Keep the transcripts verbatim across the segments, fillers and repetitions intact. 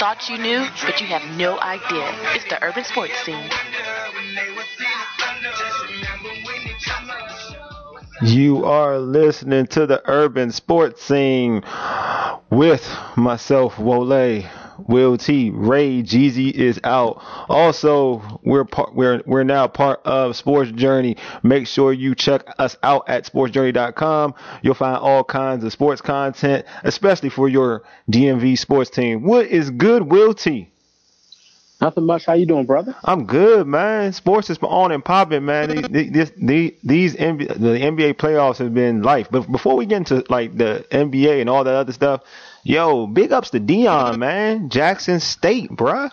thought you knew, but you have no idea. It's the Urban Sports Scene. You are listening to the Urban Sports Scene with myself, Wole, Will T, Ray, Jeezy is out. Also, we're part, we're we're now part of Sports Journey. Make sure you check us out at sports journey dot com. You'll find all kinds of sports content, especially for your D M V sports team. What is good, Will T? Nothing much. How you doing, brother? I'm good, man. Sports is on and popping, man. These, these, these N B A, the N B A playoffs have been life. But before we get into like the N B A and all that other stuff, yo, big ups to Deion, man. Jackson State, bruh.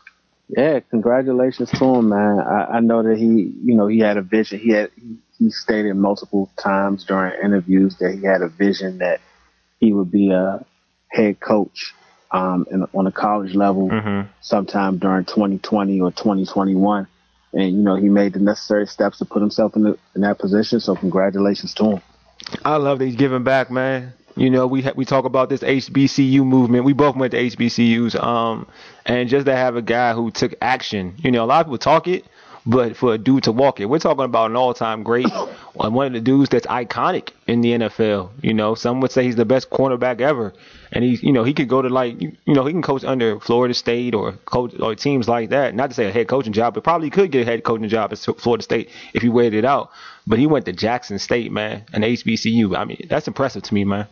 Yeah, congratulations to him, man. I, I know that he, you know, he had a vision. He had he stated multiple times during interviews that he had a vision that he would be a head coach. Um, in, on a college level, mm-hmm. sometime during twenty twenty or twenty twenty-one, and you know he made the necessary steps to put himself in, the, in that position. So congratulations to him. I love that he's giving back, man. You know, we ha- we talk about this H B C U movement. We both went to H B C Us, um, and just to have a guy who took action. You know, a lot of people talk it, but for a dude to walk it, we're talking about an all-time great, one of the dudes that's iconic in the N F L. You know, some would say he's the best cornerback ever. And he, you know, he could go to like, you know, he can coach under Florida State or coach or teams like that. Not to say a head coaching job, but probably could get a head coaching job at Florida State if he waited it out. But he went to Jackson State, man, and H B C U. I mean, that's impressive to me, man.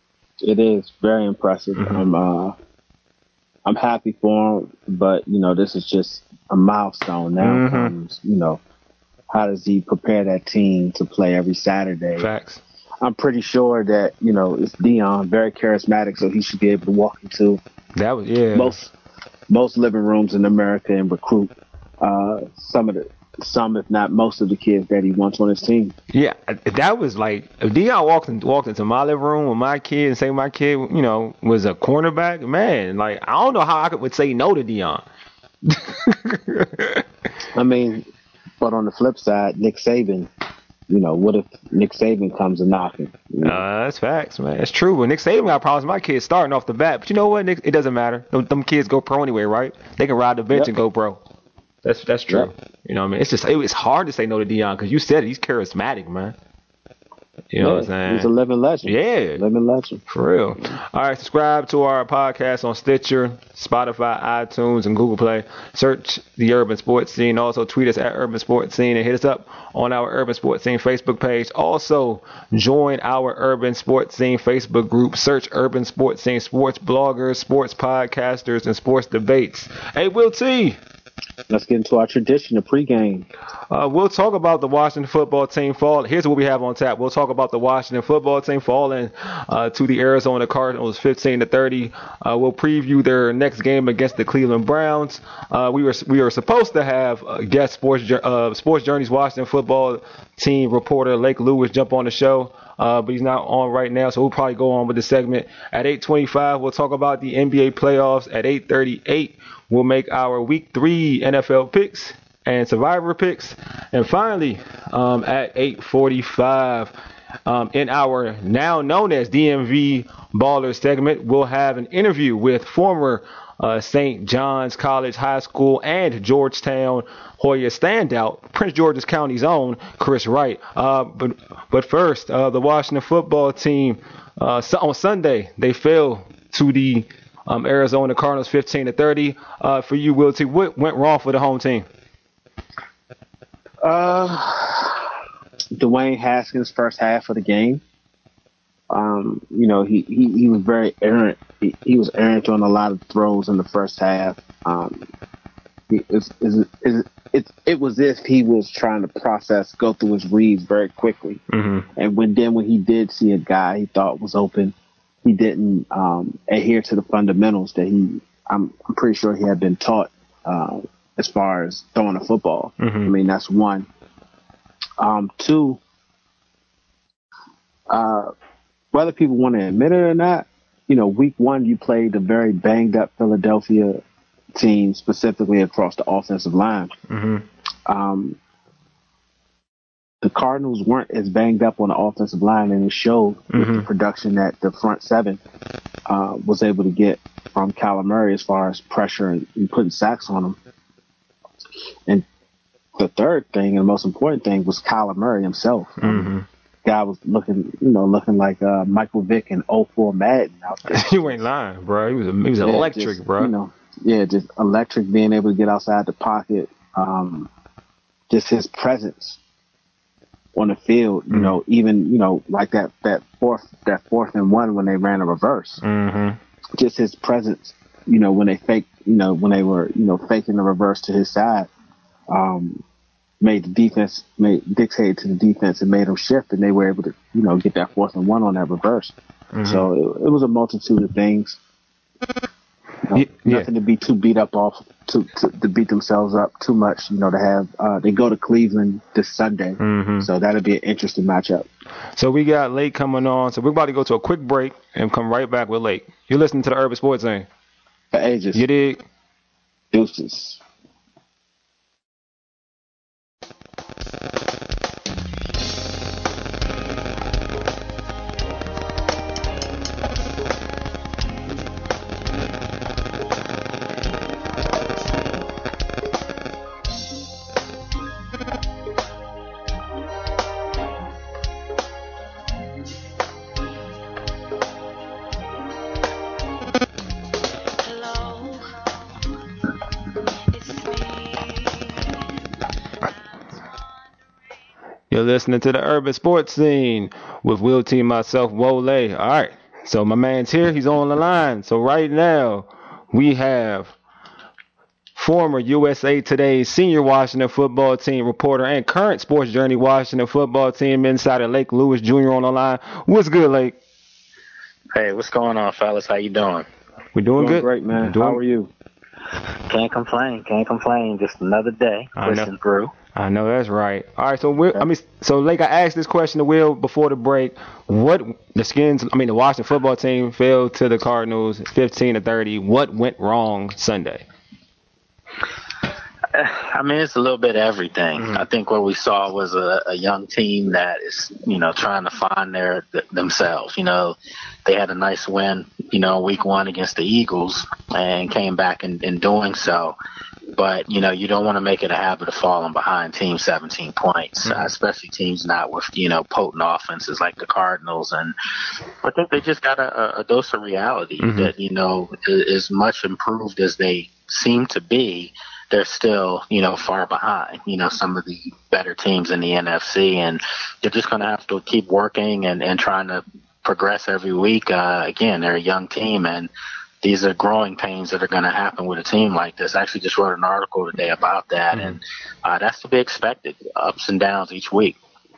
It is very impressive. Mm-hmm. I'm, uh, I'm happy for him, but you know, this is just a milestone now. Mm-hmm. Comes, you know, how does he prepare that team to play every Saturday? Facts. I'm pretty sure that, you know, it's Deion, very charismatic, so he should be able to walk into that was yeah most most living rooms in America and recruit uh, some of the some, if not most, of the kids that he wants on his team. Yeah, that was like if Deion walked in, walked into my living room with my kid and say my kid, you know, was a cornerback, man. Like I don't know how I could would say no to Deion. I mean, but on the flip side, Nick Saban. You know, what if Nick Saban comes and knocking? You know? Uh, that's facts, man. That's true. But Nick Saban got problems. My kids starting off the bat. But you know what, Nick? It doesn't matter. Them, them kids go pro anyway, right? They can ride the bench yep. and go pro. That's that's true. Yep. You know what I mean? It's just it, it's hard to say no to Deion because you said it. He's charismatic, man. You know yeah, what I'm saying? He's a living legend. Yeah. Living legend. For real. All right, subscribe to our podcast on Stitcher, Spotify, iTunes, and Google Play. Search the Urban Sports Scene. Also, tweet us at Urban Sports Scene and hit us up on our Urban Sports Scene Facebook page. Also, join our Urban Sports Scene Facebook group. Search Urban Sports Scene, sports bloggers, sports podcasters, and sports debates. Hey, Will T. Let's get into our tradition of pregame. Uh, we'll talk about the Washington football team fall. Here's what we have on tap. We'll talk about the Washington football team falling uh, to the Arizona Cardinals, fifteen to thirty. Uh, we'll preview their next game against the Cleveland Browns. Uh, we were we were supposed to have uh, guest sports uh, Sports Journey's Washington football team reporter Lake Lewis jump on the show. Uh, but he's not on right now, so we'll probably go on with the segment. At eight twenty-five, we'll talk about the N B A playoffs. At eight thirty-eight, we'll make our Week three N F L picks and Survivor picks. And finally, um, at eight forty-five, um, in our now known as D M V Ballers segment, we'll have an interview with former uh, Saint John's College High School and Georgetown Hoya standout, Prince George's County's own Chris Wright. Uh, but but first, uh, the Washington football team uh, on Sunday they fell to the um, Arizona Cardinals, fifteen to thirty. Uh, for you, Will T, what went wrong for the home team? Uh, Dwayne Haskins' first half of the game. Um, you know, he, he, he was very errant. He, he was errant on a lot of throws in the first half. Um, it, it, it, it, it was as if he was trying to process, go through his reads very quickly. Mm-hmm. And when then when he did see a guy he thought was open, he didn't um, adhere to the fundamentals that he, I'm, I'm pretty sure he had been taught uh, as far as throwing a football. Mm-hmm. I mean, that's one. Um, two, uh, whether people want to admit it or not, you know, week one, you played a very banged up Philadelphia team, specifically across the offensive line. Mm-hmm. Um, the Cardinals weren't as banged up on the offensive line, and it showed mm-hmm. with the production that the front seven uh, was able to get from Kyler Murray as far as pressure and, and putting sacks on him. And the third thing and the most important thing was Kyler Murray himself. Mm-hmm. Guy was looking, you know, looking like uh, Michael Vick in oh four Madden out there. You ain't lying, bro. He was he was yeah, electric, just, bro. You know, yeah, just electric, being able to get outside the pocket. Um, just his presence on the field, you mm-hmm. know, even, you know, like that, that fourth, that fourth and one when they ran a reverse, mm-hmm. just his presence, you know, when they fake, you know, when they were, you know, faking the reverse to his side, um, made the defense, made dictated to the defense and made them shift, and they were able to, you know, get that fourth and one on that reverse. Mm-hmm. So it, it was a multitude of things. You know, yeah. Nothing to be too beat up off, to, to to beat themselves up too much. You know, to have uh, they go to Cleveland this Sunday, mm-hmm. so that'll be an interesting matchup. So we got Lake coming on. So we're about to go to a quick break and come right back with Lake. You're listening to the Urban Sports Zone. For ages. You dig? Deuces. You're listening to the Urban Sports Scene with Will T, myself, Wole. All right, so my man's here. He's on the line. So right now we have former U S A Today senior Washington football team reporter and current Sports Journey Washington football team insider Lake Lewis Junior on the line. What's good, Lake? Hey, what's going on, fellas? How you doing? We're doing, doing good. Great, man. Doing... How are you? Can't complain. Can't complain. Just another day pushing through. I know that's right. All right, so Will, I mean, so Lake, I asked this question to Will before the break. What the Skins? I mean, the Washington football team fell to the Cardinals, fifteen to thirty. What went wrong Sunday? I mean, it's a little bit of everything. Mm-hmm. I think what we saw was a, a young team that is, you know, trying to find their th- themselves. You know, they had a nice win, you know, week one against the Eagles and came back in, in doing so. But, you know, you don't want to make it a habit of falling behind teams seventeen points, mm-hmm. uh, especially teams not with, you know, potent offenses like the Cardinals. And I think they just got a, a dose of reality mm-hmm. that, you know, as much improved as they seem to be, they're still, you know, far behind, you know, some of the better teams in the N F C. And they're just going to have to keep working and, and trying to progress every week. Uh, again, they're a young team, and these are growing pains that are going to happen with a team like this. I actually just wrote an article today about that, mm-hmm. and uh, that's to be expected, ups and downs each week.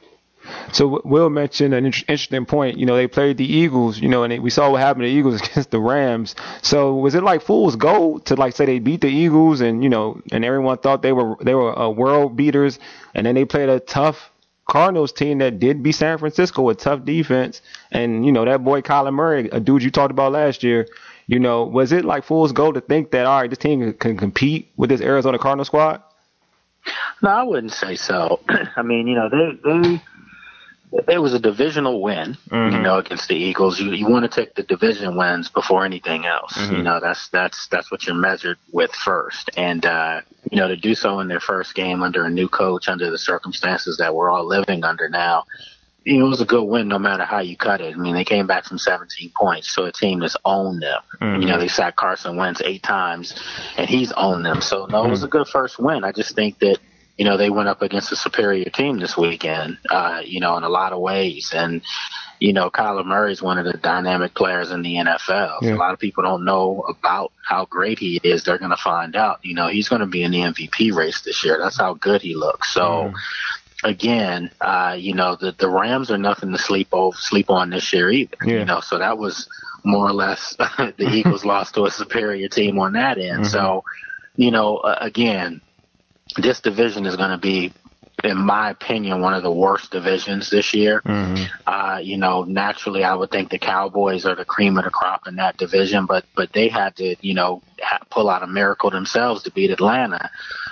So Will mentioned an interesting point. You know, they played the Eagles, you know, and we saw what happened to the Eagles against the Rams. So was it like fool's gold to like say they beat the Eagles and, you know, and everyone thought they were they were uh, world beaters, and then they played a tough Cardinals team that did beat San Francisco with tough defense, and, you know, that boy Kyler Murray, a dude you talked about last year, you know, was it like fool's gold to think that, all right, this team can compete with this Arizona Cardinals squad? No, I wouldn't say so. I mean, you know, they they. It was a divisional win, mm-hmm. you know, against the Eagles. You you want to take the division wins before anything else. Mm-hmm. You know, that's that's that's what you're measured with first. And uh, you know, to do so in their first game under a new coach, under the circumstances that we're all living under now, you know, it was a good win no matter how you cut it. I mean, they came back from seventeen points to a team that's owned them. Mm-hmm. You know, they sacked Carson Wentz eight times, and he's owned them. So no, mm-hmm. it was a good first win. I just think that, you know, they went up against a superior team this weekend, uh, you know, in a lot of ways. And, you know, Kyler Murray is one of the dynamic players in the N F L. Yeah. A lot of people don't know about how great he is. They're going to find out. You know, he's going to be in the M V P race this year. That's how good he looks. So, mm. again, uh, you know, the, the Rams are nothing to sleep over, sleep on this year either. Yeah. You know, so that was more or less the Eagles lost to a superior team on that end. Mm-hmm. So, you know, uh, again, this division is going to be, in my opinion, one of the worst divisions this year. Mm-hmm. Uh, you know, naturally, I would think the Cowboys are the cream of the crop in that division, but but they had to, you know, ha- pull out a miracle themselves to beat Atlanta.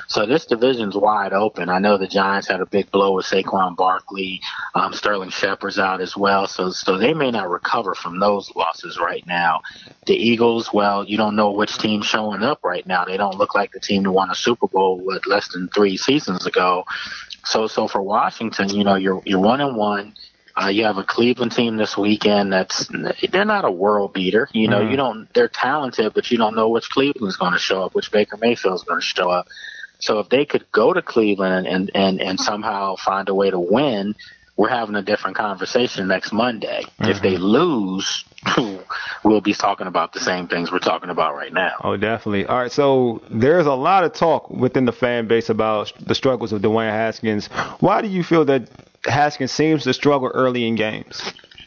So this division's wide open. I know the Giants had a big blow with Saquon Barkley. Um, Sterling Shepard's out as well. So, so they may not recover from those losses right now. The Eagles, well, you don't know which team's showing up right now. They don't look like the team that won a Super Bowl with less than three seasons ago. So, so for Washington, you know, you're you're one and one. Uh, you have a Cleveland team this weekend that's they're not a world beater. You know, mm-hmm. you don't they're talented, but you don't know which Cleveland's going to show up, which Baker Mayfield's going to show up. So if they could go to Cleveland and, and, and somehow find a way to win, we're having a different conversation next Monday. Mm-hmm. If they lose, we'll be talking about the same things we're talking about right now. Oh, definitely. All right, so there's a lot of talk within the fan base about the struggles of Dwayne Haskins. Why do you feel that Haskins seems to struggle early in games?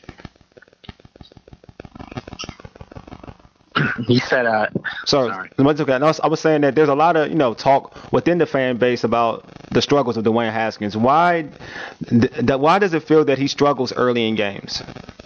He said, uh, sorry, sorry. Okay. No, I was saying that there's a lot of, you know, talk within the fan base about the struggles of Dwayne Haskins. Why, th- why does it feel that he struggles early in games?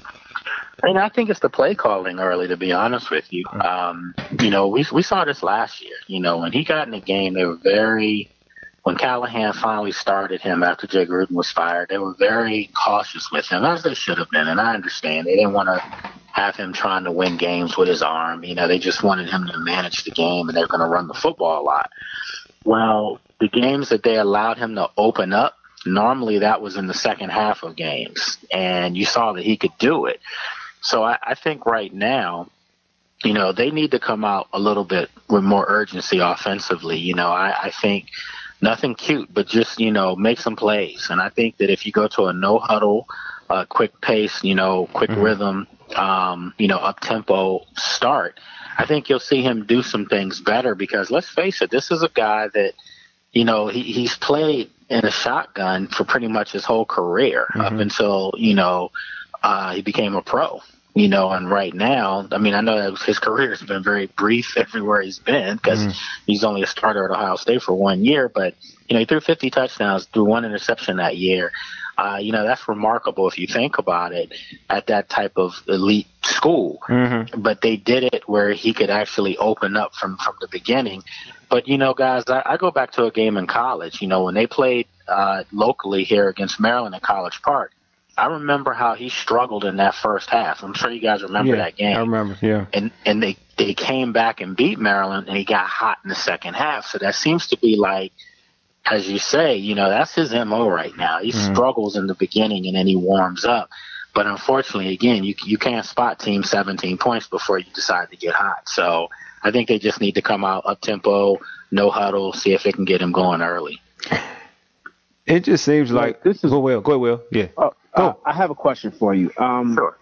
I mean, I think it's the play calling early, to be honest with you. Um, you know, we we saw this last year. You know, when he got in the game, they were very, when Callahan finally started him after Jay Gruden was fired, they were very cautious with him, as they should have been. And I understand. They didn't want to have him trying to win games with his arm. You know, they just wanted him to manage the game, and they're going to run the football a lot. Well, the games that they allowed him to open up, normally that was in the second half of games, and you saw that he could do it. So I, I think right now, you know, they need to come out a little bit with more urgency offensively. You know, I, I think nothing cute, but just, you know, make some plays. And I think that if you go to a no-huddle, uh, quick pace, you know, quick mm-hmm. rhythm, um, you know, up-tempo start, I think you'll see him do some things better because, let's face it, this is a guy that, you know, he, he's played in a shotgun for pretty much his whole career mm-hmm. up until, you know, uh, he became a pro. You know, and right now, I mean, I know that his career has been very brief everywhere he's been because mm. he's only a starter at Ohio State for one year. But, you know, he threw fifty touchdowns, threw one interception that year. Uh, you know, that's remarkable if you think about it at that type of elite school. Mm-hmm. But they did it where he could actually open up from, from the beginning. But, you know, guys, I, I go back to a game in college. You know, when they played uh, locally here against Maryland at College Park, I remember how he struggled in that first half. I'm sure you guys remember yeah, that game. I remember, yeah. And and they, they came back and beat Maryland, and he got hot in the second half. So that seems to be like, as you say, you know, that's his M O right now. He mm-hmm. struggles in the beginning, and then he warms up. But unfortunately, again, you you can't spot team seventeen points before you decide to get hot. So I think they just need to come out up-tempo, no huddle, see if they can get him going early. It just seems like this is go Will, go Will, yeah. Uh, uh, I have a question for you. Um, sure.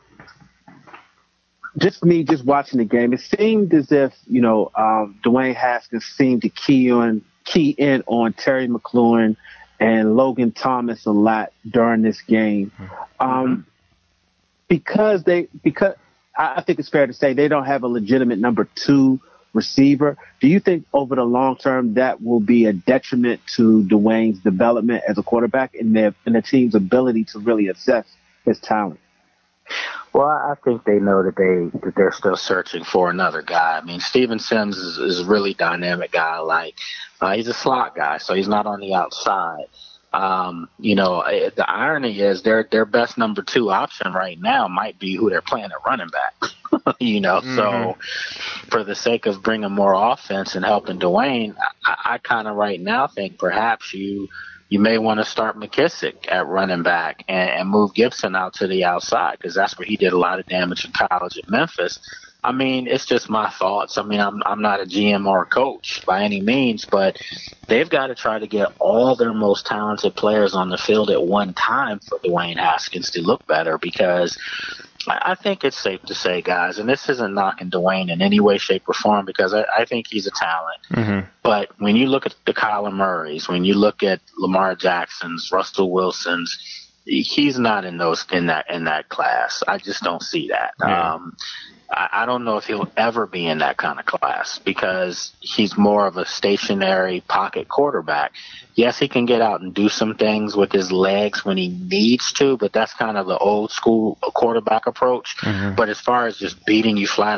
Just me, just watching the game, it seemed as if you know um, Dwayne Haskins seemed to key on key in on Terry McLaurin and Logan Thomas a lot during this game, um, mm-hmm. because they because I think it's fair to say they don't have a legitimate number two receiver. Do you think over the long term that will be a detriment to Dwayne's development as a quarterback and their and the team's ability to really assess his talent? Well, I think they know that they that they're still searching for another guy. I mean, Steven Sims is, is a really dynamic guy. Like uh, he's a slot guy, so he's not on the outside. Um, you know, the irony is their their best number two option right now might be who they're playing at running back. you know, mm-hmm. so for the sake of bringing more offense and helping Dwayne, I, I kind of right now think perhaps you you may want to start McKissick at running back and, and move Gibson out to the outside because that's where he did a lot of damage in college at Memphis. I mean, it's just my thoughts. I mean, I'm I'm not a G M or a coach by any means, but they've got to try to get all their most talented players on the field at one time for Dwayne Haskins to look better because I think it's safe to say, guys, and this isn't knocking Dwayne in any way, shape, or form because I, I think he's a talent. Mm-hmm. But when you look at the Kyler Murrays, when you look at Lamar Jacksons, Russell Wilsons, he's not in those in that in that class. I just don't see that. Yeah. Um, I don't know if he'll ever be in that kind of class because he's more of a stationary pocket quarterback. Yes, he can get out and do some things with his legs when he needs to, but that's kind of the old school quarterback approach. Mm-hmm. But as far as just beating you flat out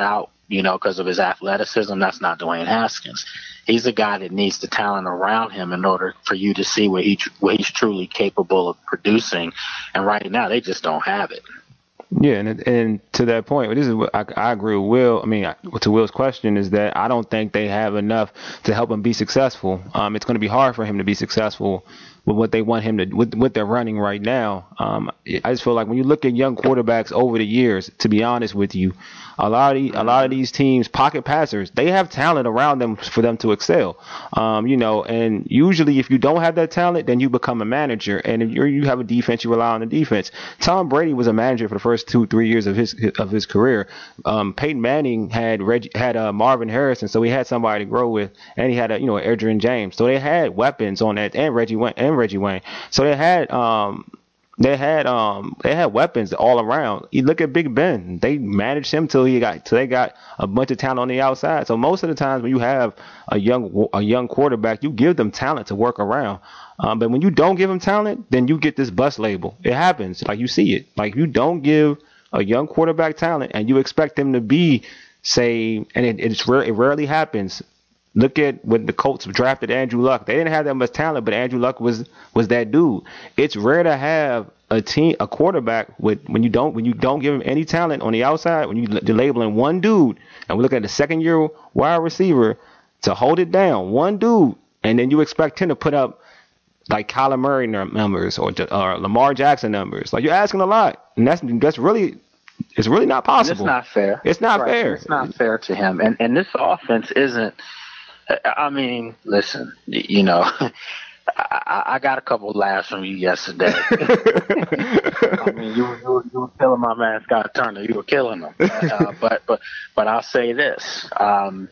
you know, because of his athleticism. That's not Dwayne Haskins. He's a guy that needs the talent around him in order for you to see what he what he's truly capable of producing. And right now, they just don't have it. Yeah, and and to that point, this is what I, I agree with Will. I mean, to Will's question is that I don't think they have enough to help him be successful. Um, it's going to be hard for him to be successful with what they want him to, with what they're running right now. Um, I just feel like when you look at young quarterbacks over the years, to be honest with you, a lot of the, a lot of these teams, pocket passers, they have talent around them for them to excel. Um, you know, and usually if you don't have that talent, then you become a manager, and if you're, you have a defense, you rely on the defense. Tom Brady was a manager for the first two, three years of his of his career. Um, Peyton Manning had Reg, had uh, Marvin Harrison, so he had somebody to grow with, and he had a you know Adrian James, so they had weapons on that, and Reggie Wayne and Reggie Wayne, so they had um. They had um they had weapons all around. You look at Big Ben. They managed him till he got till they got a bunch of talent on the outside. So most of the times when you have a young a young quarterback, you give them talent to work around. Um, but when you don't give them talent, then you get this bust label. It happens. Like you see it. Like you don't give a young quarterback talent and you expect them to be, say, and it, it's rare, it rarely happens. Look at when the Colts drafted Andrew Luck. They didn't have that much talent, but Andrew Luck was was that dude. It's rare to have a team, a quarterback with when you don't when you don't give him any talent on the outside. When you, you're labeling one dude, and we look at the second year wide receiver to hold it down, one dude, and then you expect him to put up like Kyler Murray numbers or, or Lamar Jackson numbers. Like you're asking a lot, and that's that's really. It's really not possible. It's not fair. It's not right. fair. It's not fair to him, and and this offense isn't. I mean, listen, you know, I, I got a couple of laughs from you yesterday. I mean, you were, you, were, you were killing my man Scott Turner. You were killing him. Uh, but but but I'll say this: um,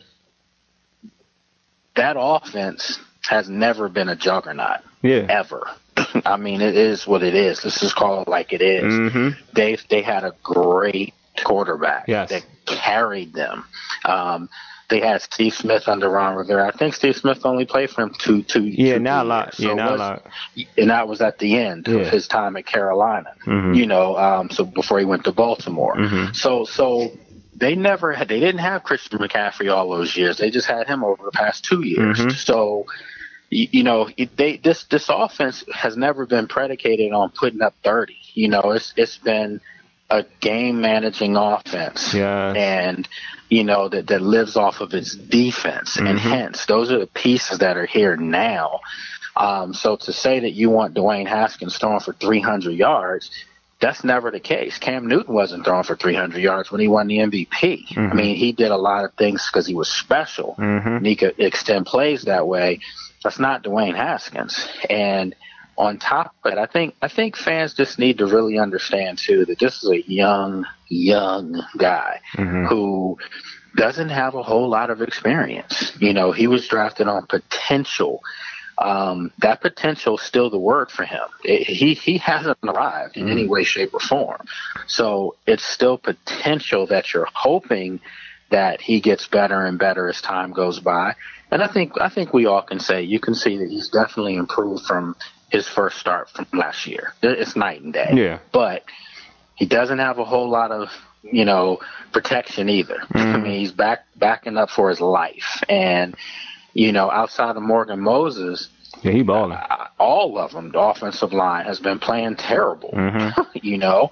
that offense has never been a juggernaut. Yeah. Ever. I mean, it is what it is. Let's just call it like it is. Mm-hmm. They they had a great quarterback yes. that carried them. Um, They had Steve Smith under Ron Rivera. I think Steve Smith only played for him two, two, yeah, two not years. a lot. Yeah, so not was, a lot. And that was at the end yeah. of his time at Carolina. Mm-hmm. You know, um, so before he went to Baltimore. Mm-hmm. So, so they never had. They didn't have Christian McCaffrey all those years. They just had him over the past two years. Mm-hmm. So, you, you know, it, they this this offense has never been predicated on putting up thirty. You know, it's it's been a game managing offense. Yeah. And you know, that, that lives off of its defense. Mm-hmm. And hence, those are the pieces that are here now. Um, so to say that you want Dwayne Haskins throwing for three hundred yards, that's never the case. Cam Newton wasn't throwing for three hundred yards when he won the M V P. Mm-hmm. I mean, he did a lot of things because he was special. Mm-hmm. And he could extend plays that way. That's not Dwayne Haskins. And on top of it, I think I think fans just need to really understand, too, that this is a young, young guy mm-hmm. who doesn't have a whole lot of experience. You know, he was drafted on potential. Um, that potential is still the word for him. It, he, he hasn't arrived in mm-hmm. any way, shape, or form. So it's still potential that you're hoping that he gets better and better as time goes by. And I think I think we all can say, you can see that he's definitely improved from his first start from last year. It's night and day. Yeah. But he doesn't have a whole lot of, you know, protection either. Mm-hmm. I mean, he's back backing up for his life. And, you know, outside of Morgan Moses, yeah, he balling. Uh, all of them, the offensive line has been playing terrible, mm-hmm. you know.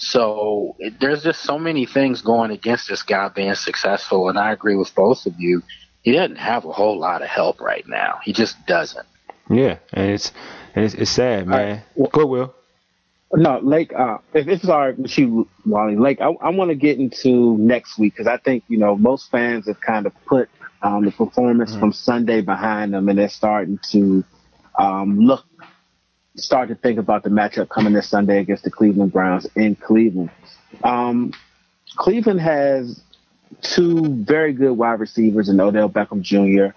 So there's just so many things going against this guy being successful. And I agree with both of you. He doesn't have a whole lot of help right now. He just doesn't. Yeah, and it's and it's, it's sad, man. Right. Well, Go, Will. No, Lake. Uh, if it's all right with you, Wally, Lake, I, I want to get into next week because I think you know most fans have kind of put um, the performance mm-hmm. from Sunday behind them, and they're starting to um, look, start to think about the matchup coming this Sunday against the Cleveland Browns in Cleveland. Um, Cleveland has two very good wide receivers in Odell Beckham Junior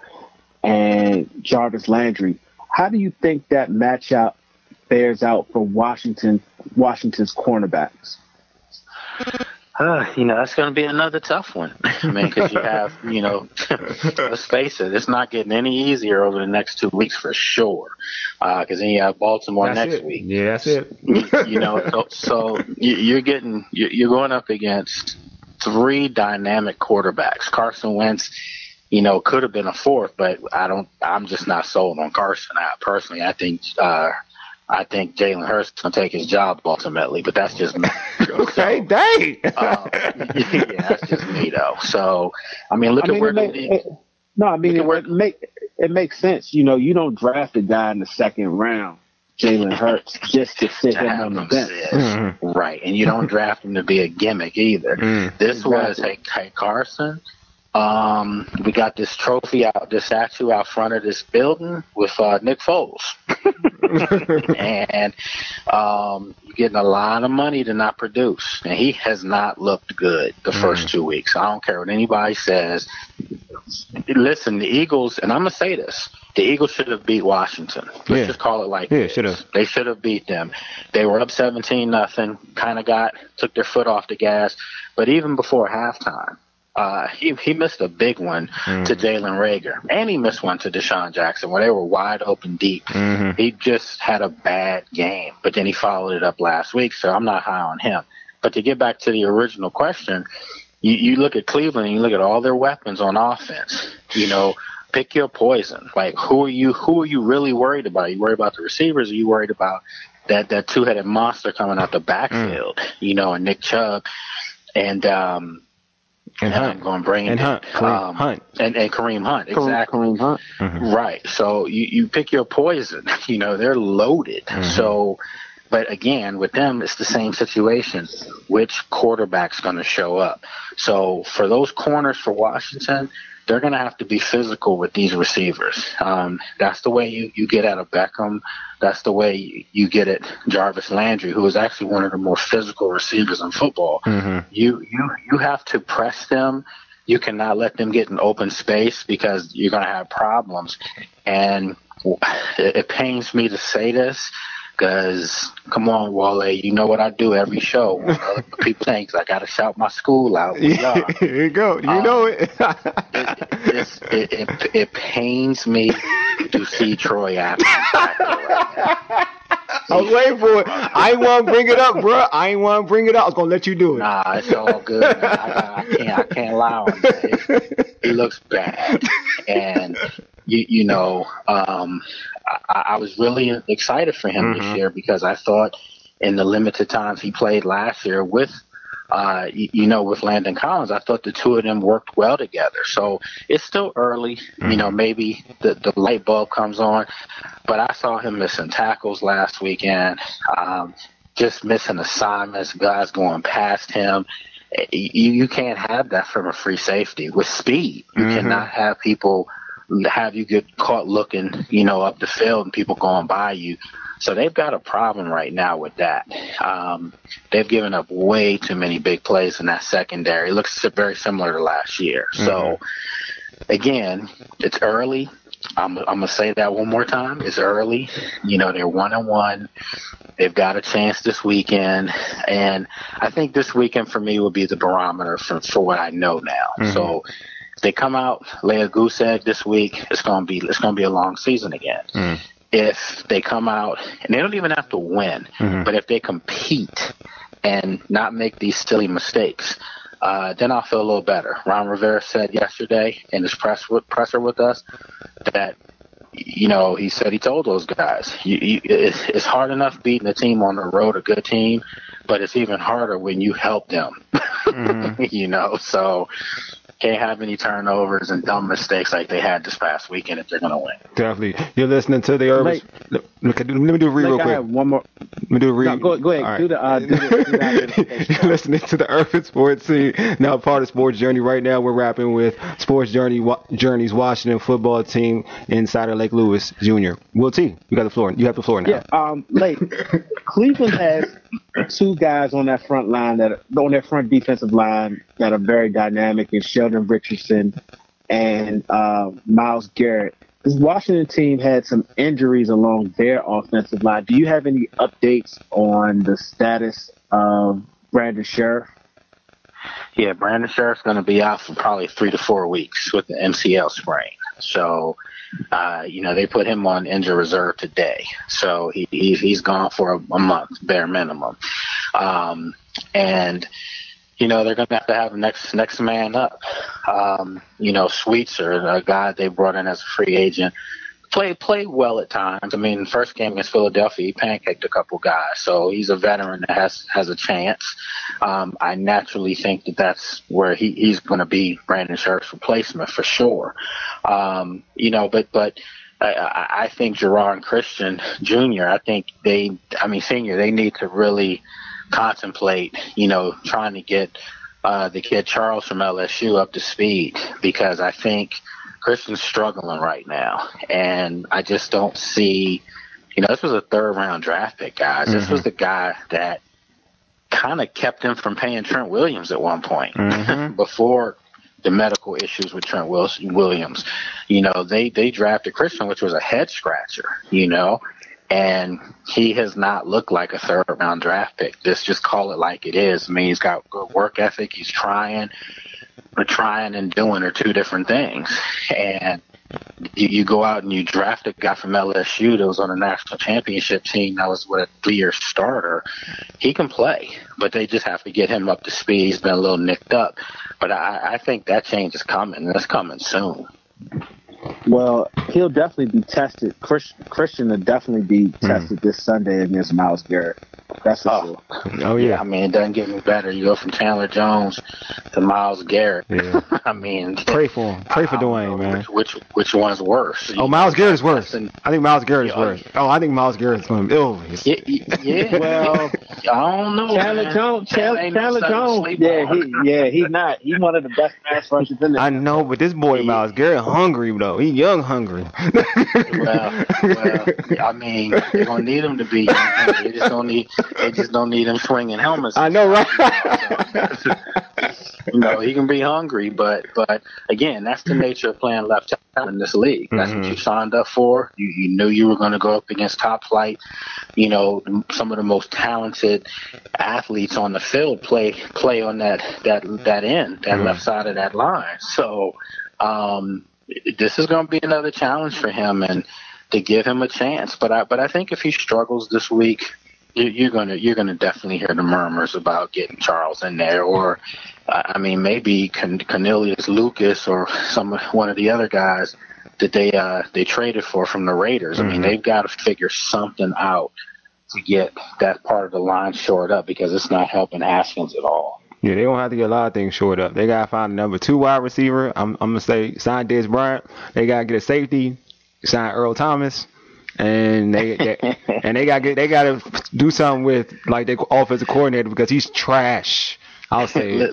and Jarvis Landry. How do you think that matchup bears out for Washington, Washington's cornerbacks? Uh, you know, that's going to be another tough one. I mean, because you have, you know, let's face it, it's not getting any easier over the next two weeks for sure. Because uh, then you have Baltimore that's next it. week. Yeah, that's it. you, you know, so, so you, you're getting, you're going up against three dynamic quarterbacks. Carson Wentz, you know, could have been a fourth, but I don't. I'm just not sold on Carson. I, personally, I think uh, I think Jalen Hurts is going to take his job ultimately, but that's just me. Okay, so, dang. um, yeah, that's just me though. So, I mean, look I at mean, where it the may, it, no, I mean, it, where, it make it makes sense. You know, you don't draft a guy in the second round, Jalen Hurts, just to sit him on the bench. Mm-hmm. Right, and you don't draft him to be a gimmick either. Mm. This Exactly. was, hey, hey Carson, um, we got this trophy out, this statue out front of this building with uh, Nick Foles. and um, you're getting a lot of money to not produce. And he has not looked good the mm. first two weeks. I don't care what anybody says. Listen, the Eagles, and I'm going to say this, the Eagles should have beat Washington. Let's yeah. just call it like yeah, this. should have. They should have beat them. They were up seventeen nothing, kind of got, took their foot off the gas. But even before halftime, Uh, he he missed a big one mm-hmm. to Jalen Reagor, and he missed one to Deshaun Jackson where they were wide open deep. Mm-hmm. He just had a bad game, but then he followed it up last week, so I'm not high on him. But to get back to the original question, you, you look at Cleveland, and you look at all their weapons on offense. You know, pick your poison. Like, who are you? Who are you really worried about? Are you worried about the receivers? Or are you worried about that that two-headed monster coming out the backfield? Mm. You know, and Nick Chubb, and um. And, and I'm going to bring and in Hunt, Kareem um, Hunt, and, and Kareem Hunt, exactly. Kareem Hunt, mm-hmm. right? So you, you pick your poison. You know they're loaded. Mm-hmm. So, but again, with them, it's the same situation. Which quarterback's going to show up? So for those corners for Washington, they're going to have to be physical with these receivers. Um, that's the way you, you get out of Beckham. That's the way you get at Jarvis Landry, who is actually one of the more physical receivers in football. Mm-hmm. You you you have to press them. You cannot let them get in open space because you're going to have problems. And it, it pains me to say this because, come on, Wale, you know what I do every show. Uh, people think I got to shout my school out. Here you go. You um, know it. it, it, it. It pains me to see Troy Apke. I was waiting for it. I ain't want to bring it up, bro. I ain't want to bring it up. I was going to let you do it. Nah, it's all good. Man. I, I can't I can't lie on that. He looks bad. And, you, you know, um, I, I was really excited for him mm-hmm. this year because I thought in the limited times he played last year with Uh, you, you know, with Landon Collins, I thought the two of them worked well together. So it's still early. Mm-hmm. You know, maybe the, the light bulb comes on. But I saw him missing tackles last weekend, um, just missing assignments, guys going past him. You, you can't have that from a free safety. With speed, you mm-hmm. cannot have people have you get caught looking, you know, up the field and people going by you. So they've got a problem right now with that. Um, they've given up way too many big plays in that secondary. It looks very similar to last year. Mm-hmm. So, again, it's early. I'm, I'm going to say that one more time. It's early. You know, they're one and one. They've got a chance this weekend. And I think this weekend for me will be the barometer for, for what I know now. Mm-hmm. So if they come out, lay a goose egg this week, it's going to be it's going to be a long season again. Mm-hmm. If they come out, and they don't even have to win, mm-hmm. but if they compete and not make these silly mistakes, uh, then I'll feel a little better. Ron Rivera said yesterday in his press with, presser with us that, you know, he said he told those guys, you, you, it's, it's hard enough beating a team on the road, a good team, but it's even harder when you help them, mm-hmm. you know, so can't have any turnovers and dumb mistakes like they had this past weekend if they're going to win. Definitely. You're listening to the Urban. Look, let me do a read real quick. One more. Let me do a read. No, go, go ahead. Right. Do the. Uh, do the, do the You're listening to the Urban Sports Scene. Now part of Sports Journey. Right now we're rapping with Sports Journey Journey's Washington football team insider Lake Lewis Junior Will T, you got the floor. You have the floor now. Yeah. Um. Lake. Cleveland has two guys on that front line that are, on their front defensive line that are very dynamic, and Sheldon Richardson and uh, Myles Garrett. This Washington team had some injuries along their offensive line. Do you have any updates on the status of Brandon Sheriff? Yeah, Brandon Sheriff's going to be out for probably three to four weeks with the M C L sprain. So, uh, you know, they put him on injured reserve today. So he, he he's gone for a, a month, bare minimum. Um, and you know, they're going to have to have next next man up. Um, you know, Sweetser, a guy they brought in as a free agent, played played well at times. I mean, first game against Philadelphia, he pancaked a couple guys, so he's a veteran that has has a chance. Um, I naturally think that that's where he, he's going to be Brandon Scherff's replacement for sure. Um, you know, but but. I, I think Gerard and Christian Junior, I think they, I mean, Senior, they need to really contemplate, you know, trying to get uh, the kid Charles from L S U up to speed, because I think Christian's struggling right now. And I just don't see, you know, this was a third round draft pick, guys. Mm-hmm. This was the guy that kind of kept him from paying Trent Williams at one point mm-hmm. before the medical issues with Trent Williams. You know, they, they drafted Christian, which was a head scratcher, you know, and he has not looked like a third round draft pick. Just, just call it like it is. I mean, he's got good work ethic. He's trying, but trying and doing are two different things. And you, you go out and you draft a guy from L S U that was on a national championship team that was with a three-year starter. He can play, but they just have to get him up to speed. He's been a little nicked up. But I, I think that change is coming, and it's coming soon. Well, he'll definitely be tested. Christian, Christian will definitely be tested mm. this Sunday against Myles Garrett. That's for oh. sure. Oh, yeah. yeah. I mean, it doesn't get any better. You go from Chandler Jones to Myles Garrett. Yeah. I mean, pray for him. Pray for Dwayne, man. Which, which which one's worse? Oh, Myles Garrett is worse. I think Myles Garrett is worse. Oh, I think Myles Garrett is going to be ill. Yeah, yeah. Well, I don't know. Chandler Jones. Chandler, Chandler Jones. Yeah, he, yeah, he's not. He's one of the best pass rushers in the I know, but this boy, yeah. Myles Garrett, hungry, though. He young hungry. well, well, I mean, they're gonna need him to be young hungry. They just don't need. They just don't need him swinging helmets. I know, right? You know, he can be hungry, but but again, that's the nature of playing left tackle in this league. That's mm-hmm. what you signed up for. You you knew you were going to go up against top flight. You know, some of the most talented athletes on the field play play on that that that end, that mm-hmm. left side of that line. So. Um, This is going to be another challenge for him, and to give him a chance. But I, but I think if he struggles this week, you, you're going to you're going to definitely hear the murmurs about getting Charles in there, or I mean maybe Cornelius Lucas or some one of the other guys that they uh, they traded for from the Raiders. Mm-hmm. I mean, they've got to figure something out to get that part of the line shored up, because it's not helping Haskins at all. Yeah, they don't have to get a lot of things shored up. They gotta find a number two wide receiver. I'm, I'm gonna say sign Dez Bryant. They gotta get a safety, sign Earl Thomas, and they, they and they gotta get they gotta do something with like their offensive coordinator, because he's trash. I'll say it.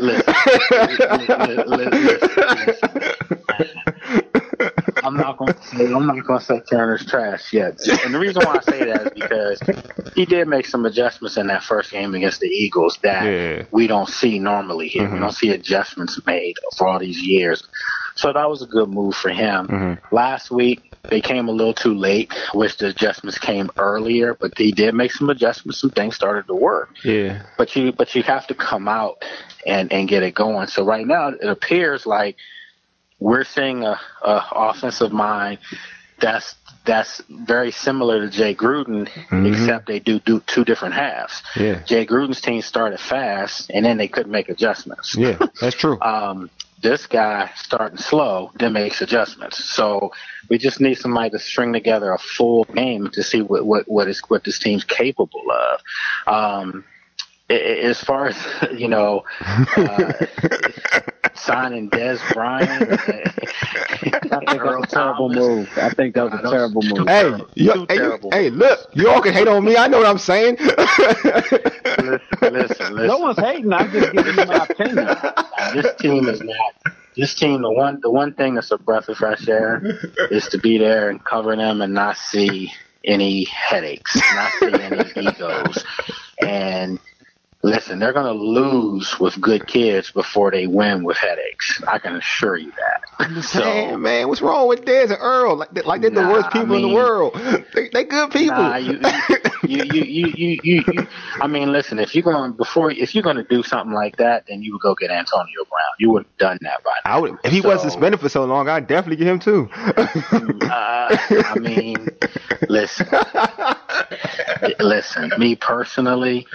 I'm not going to say I'm not going to say Turner's trash yet, and the reason why I say that is because he did make some adjustments in that first game against the Eagles that yeah. we don't see normally here. Mm-hmm. We don't see adjustments made for all these years, so that was a good move for him. Mm-hmm. Last week they came a little too late. Wish the adjustments came earlier, but he did make some adjustments. Some things started to work. Yeah, but you but you have to come out and and get it going. So right now it appears like we're seeing a, a offensive mind that's that's very similar to Jay Gruden, mm-hmm. except they do do two different halves. Yeah. Jay Gruden's team started fast, and then they couldn't make adjustments. Yeah, that's true. um, this guy starting slow, then makes adjustments. So we just need somebody to string together a full game to see what what what is what this team's capable of. Um, as far as you know. Uh, signing Dez Bryant. I think that was a terrible move. I think that was a terrible move. Hey, you, hey, you, hey, look, you all can hate on me. I know what I'm saying. listen, listen, listen. No one's hating. I'm just giving you my opinion. Now, this team is not. This team, the one, the one thing that's a breath of fresh air is to be there and cover them and not see any headaches, not see any egos, and. Listen, they're going to lose with good kids before they win with headaches. I can assure you that. I'm just saying, so, man, what's wrong with Dez and Earl? Like, like they're nah, the worst people I mean, in the world. They, they good people. Nah, you, you, you, you, you, you, you, I mean, listen, if you're going before, if you're going to do something like that, then you would go get Antonio Brown. You would have done that by now. I would, if he so, wasn't suspended for so long, I'd definitely get him too. uh, I mean, listen, listen, me personally.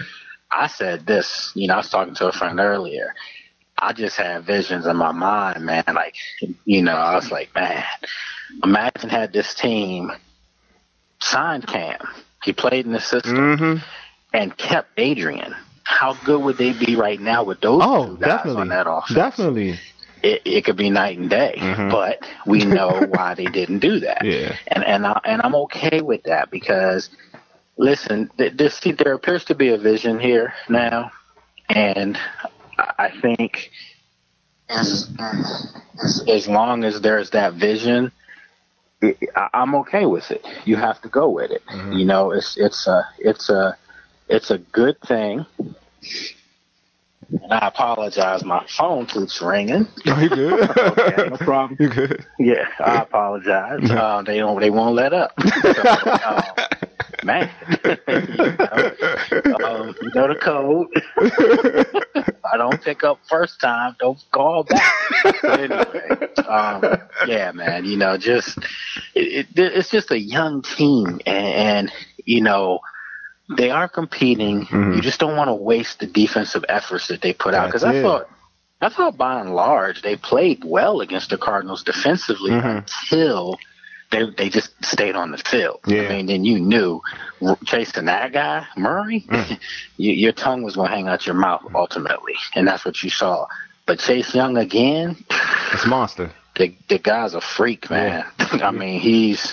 I said this, you know, I was talking to a friend earlier. I just had visions in my mind, man. Like, you know, I was like, man, imagine had this team signed Cam. He played in the system Mm-hmm. and kept Adrian. How good would they be right now with those Oh, two guys definitely. on that offense? Definitely. It, it could be night and day, Mhm. but we know why they didn't do that. Yeah. And and I, and I'm okay with that because, listen, th- this see, there appears to be a vision here now, and I I think as as, as long as there's that vision, it, I, I'm okay with it. You have to go with it. Mhm. You know, it's it's a it's a it's a good thing. And I apologize. My phone keeps ringing. Oh, you good? Okay, no problem. You good? Yeah, I apologize. Uh, they don't. They won't let up. So, uh, man, you, know, um, you know the code. If I don't pick up first time, don't call back. But anyway, um, yeah, man. You know, just it, it, it's just a young team, and, and you know. They are competing. Mhm. You just don't want to waste the defensive efforts that they put out. Because That's I it. thought, I thought by and large they played well against the Cardinals defensively Mhm. until they they just stayed on the field. Yeah. I mean, then you knew chasing that guy Murray, Mm. you, your tongue was going to hang out your mouth ultimately, and that's what you saw. But Chase Young again, It's a monster. the the guy's a freak, man. I mean, he's.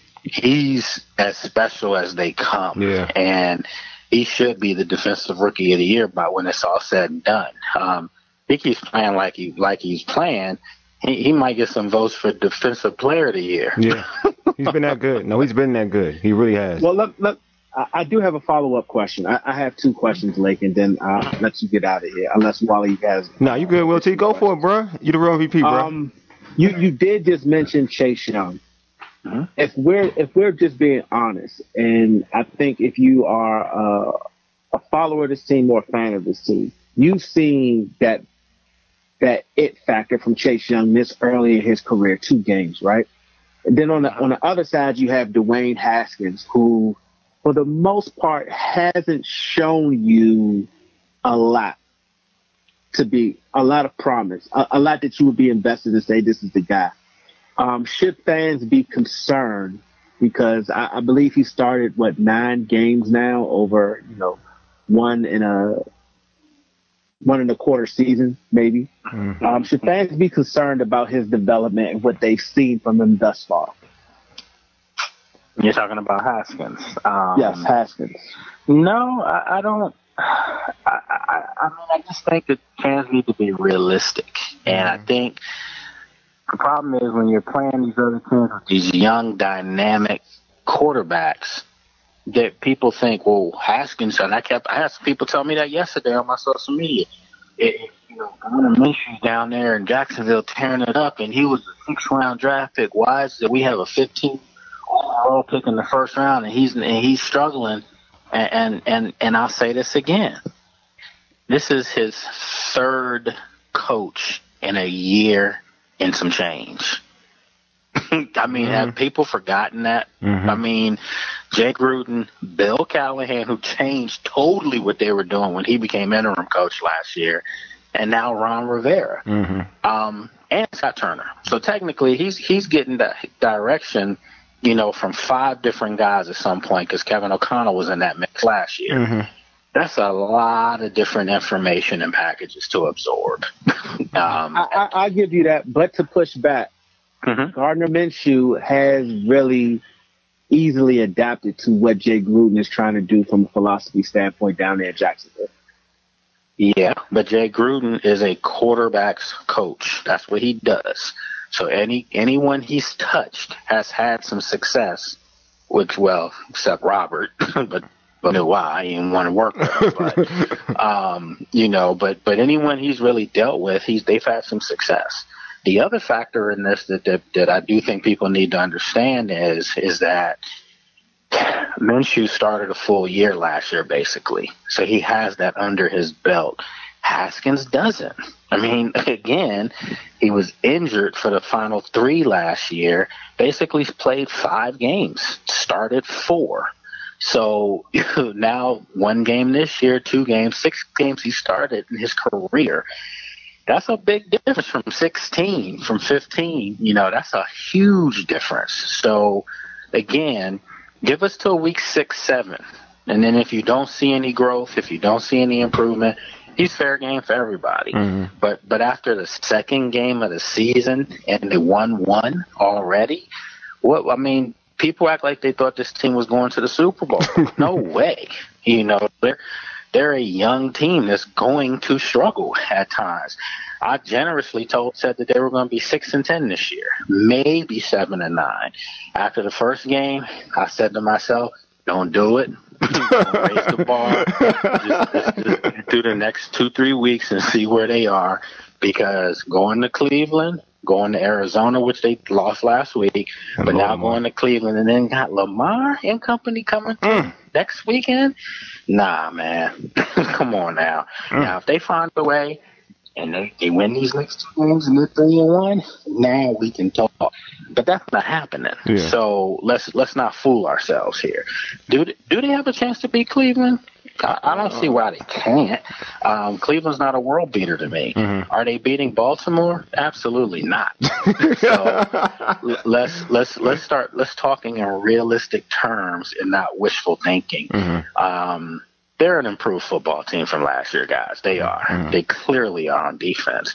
He's as special as they come. Yeah. And he should be the defensive rookie of the year by when it's all said and done. Um, he keeps playing like he like he's playing. He, he might get some votes for defensive player of the year. Yeah. He's been that good. No, he's been that good. He really has. Well, look, look, I, I do have a follow up question. I, I have two questions, Lake, and then I'll let you get out of here. Unless Wally has. No, you good, Will T. Go for it, bro. You the real M V P, bro. Um, you you did just mention Chase Young. Mm-hmm. If we're if we're just being honest, and I think if you are uh, a follower of this team or a fan of this team, you've seen that that it factor from Chase Young this early in his career, two games, right? And then on the on the other side, you have Dwayne Haskins, who, for the most part, hasn't shown you a lot to be a lot of promise, a, a lot that you would be invested to say this is the guy. Um, should fans be concerned because I, I believe he started what nine games now over you know one in a one and a quarter season maybe. Mhm. Um, should fans be concerned about his development and what they've seen from him thus far? You're talking about Haskins. Um, Yes, Haskins. No, I, I don't. I, I, I mean, I just think that fans need to be realistic. And I think the problem is when you're playing these other teams with these young, dynamic quarterbacks, that people think, well, Haskins, and I kept, I had some people tell me that yesterday on my social media. It, it, you know, Gardner Minshew's down there in Jacksonville tearing it up, and he was a six-round draft pick. Why is it we have a fifteen overall pick in the first round, and he's and he's struggling? And, and and and I'll say this again. This is his third coach in a year and some change. I mean, Mhm. have people forgotten that? Mhm. I mean, Jay Gruden, Bill Callahan, who changed totally what they were doing when he became interim coach last year, and now Ron Rivera, Mhm. um, and Scott Turner. So technically, he's he's getting that direction, you know, from five different guys at some point because Kevin O'Connell was in that mix last year. Mhm. That's a lot of different information and packages to absorb. um, I, I, I give you that, but to push back, mhm. Gardner Minshew has really easily adapted to what Jay Gruden is trying to do from a philosophy standpoint down there in Jacksonville. Yeah, but Jay Gruden is a quarterback's coach. That's what he does. So any anyone he's touched has had some success, which, well, except Robert, but but knew why he didn't want to work with him. But um, you know, but but anyone he's really dealt with, he's they've had some success. The other factor in this that that, that I do think people need to understand is is that Minshew started a full year last year, basically. So he has that under his belt. Haskins doesn't. I mean, again, he was injured for the final three last year, basically played five games, started four. So now one game this year, two games, six games he started in his career. That's a big difference from sixteen, from fifteen. You know, that's a huge difference. So, again, give us till week six, seven. And then if you don't see any growth, if you don't see any improvement, he's fair game for everybody. Mm-hmm. But but after the second game of the season and they won one already, what I mean, people act like they thought this team was going to the Super Bowl. No way. You know, they're they're a young team that's going to struggle at times. I generously told said that they were going to be six and ten this year, maybe seven and nine. After the first game, I said to myself, "Don't do it. Don't raise the bar. Just, just, just get through the next two, three weeks and see where they are." Because going to Cleveland, going to Arizona, which they lost last week, and but now going to Cleveland, and then got Lamar and company coming mm. next weekend. Nah, man. Come on now. Mm. Now, if they find a way and they, they win these next two games and they're three and one, now we can talk. But that's not happening. Yeah. So let's let's not fool ourselves here. Do they, do they have a chance to beat Cleveland? I, I don't see why they can't. Um, Cleveland's not a world beater to me. Mm-hmm. Are they beating Baltimore? Absolutely not. So let's let's let's start let's talking in realistic terms and not wishful thinking. Mm-hmm. Um, they're an improved football team from last year, guys. They are. Mm-hmm. They clearly are on defense.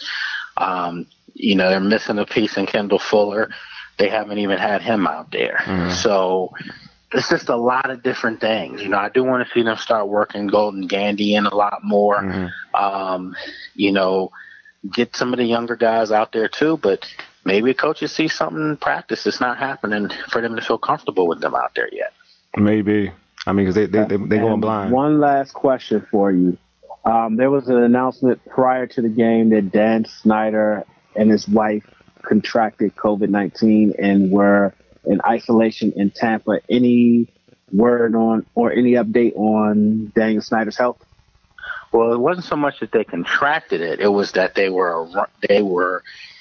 Um, you know, they're missing a piece in Kendall Fuller. They haven't even had him out there. Mm-hmm. So it's just a lot of different things. You know, I do want to see them start working Golden Gandy in a lot more. Mm-hmm. Um, you know, get some of the younger guys out there too, but maybe coaches see something in practice that's not happening for them to feel comfortable with them out there yet. Maybe. I mean, because they, they, they, they going blind. One last question for you. Um, there was an announcement prior to the game that Dan Snyder and his wife contracted COVID nineteen and were in isolation in Tampa. Any word on or any update on Daniel Snyder's health? Well, it wasn't so much that they contracted it; it was that they were they were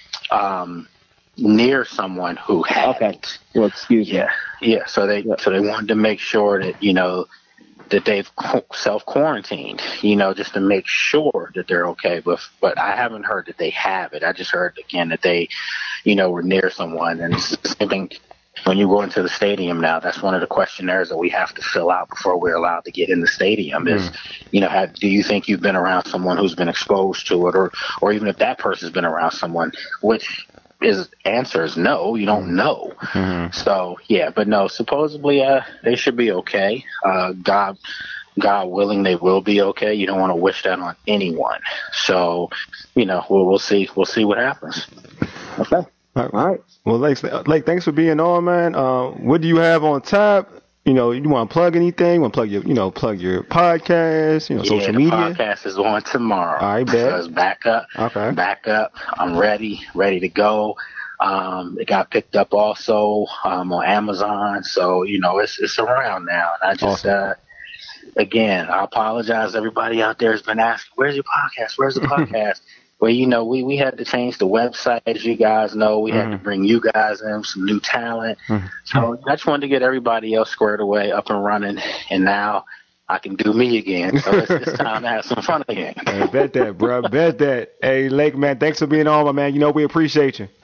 um, near someone who had okay. it. Well, excuse yeah. me. Yeah, yeah. So they yeah. so they wanted to make sure that you know that they've self quarantined, you know, just to make sure that they're okay. But but I haven't heard that they have it. I just heard again that they, you know, were near someone, and it's the same thing. When you go into the stadium now, that's one of the questionnaires that we have to fill out before we're allowed to get in the stadium is, mm. you know, have, do you think you've been around someone who's been exposed to it, or, or even if that person's been around someone, which is answer is no, you don't know. Mm-hmm. So, yeah, but no, supposedly uh, they should be okay. Uh, God, God willing, they will be okay. You don't want to wish that on anyone. So, you know, we'll, we'll see. We'll see what happens. Okay. All right. Well, Lake, Lake, thanks for being on, man. Uh, what do you have on tap? You know, you want to plug anything? Want to plug your, you know, plug your podcast? You know, yeah, social the media. Podcast is on tomorrow. All right, bet. So it's back up. Okay. Back up. I'm ready, ready to go. Um, it got picked up also um, on Amazon, so you know it's it's around now. And I just, awesome. uh, again, I apologize. Everybody out there has been asking, "Where's your podcast? Where's the podcast?" Well, you know, we, we had to change the website, as you guys know. We mm-hmm. had to bring you guys in, some new talent. Mm-hmm. So I just wanted to get everybody else squared away, up and running, and now I can do me again. So it's, it's time to have some fun again. Hey, bet that, bro. Bet that. Hey, Lake, man, thanks for being on, my man. You know, we appreciate you.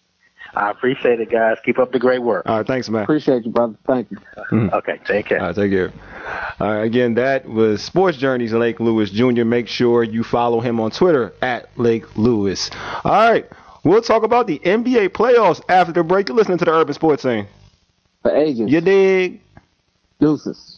I appreciate it, guys. Keep up the great work. All right, thanks, man. Appreciate you, brother. Thank you. Mm-hmm. Okay, take care. All right, take care. All right, again, that was Sports Journeys Lake Lewis Junior Make sure you follow him on Twitter at Lake Lewis. All right, we'll talk about the N B A playoffs after the break. You're listening to the Urban Sports Scene. For ages. You dig? Deuces.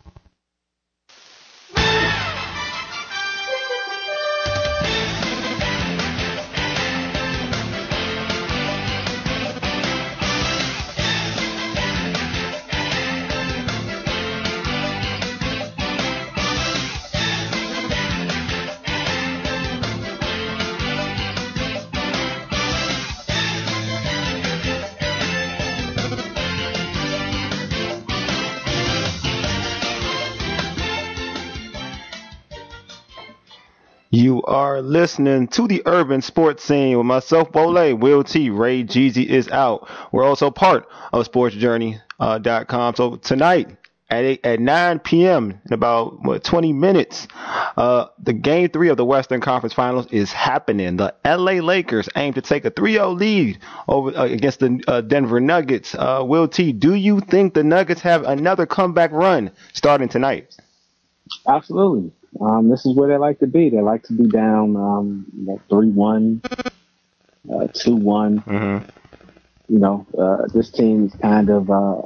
You are listening to the Urban Sports Scene with myself, Bole, Will T, Ray Jeezy is out. We're also part of sports journey dot com. So tonight, at eight, at nine p.m. in about what twenty minutes. Uh, the game three of the Western Conference Finals is happening. The L A Lakers aim to take a three oh lead over uh, against the uh, Denver Nuggets. Uh, Will T, do you think the Nuggets have another comeback run starting tonight? Absolutely. Um, this is where they like to be. They like to be down um, three one, uh, two one. Mm-hmm. You know, uh, this team's kind of uh,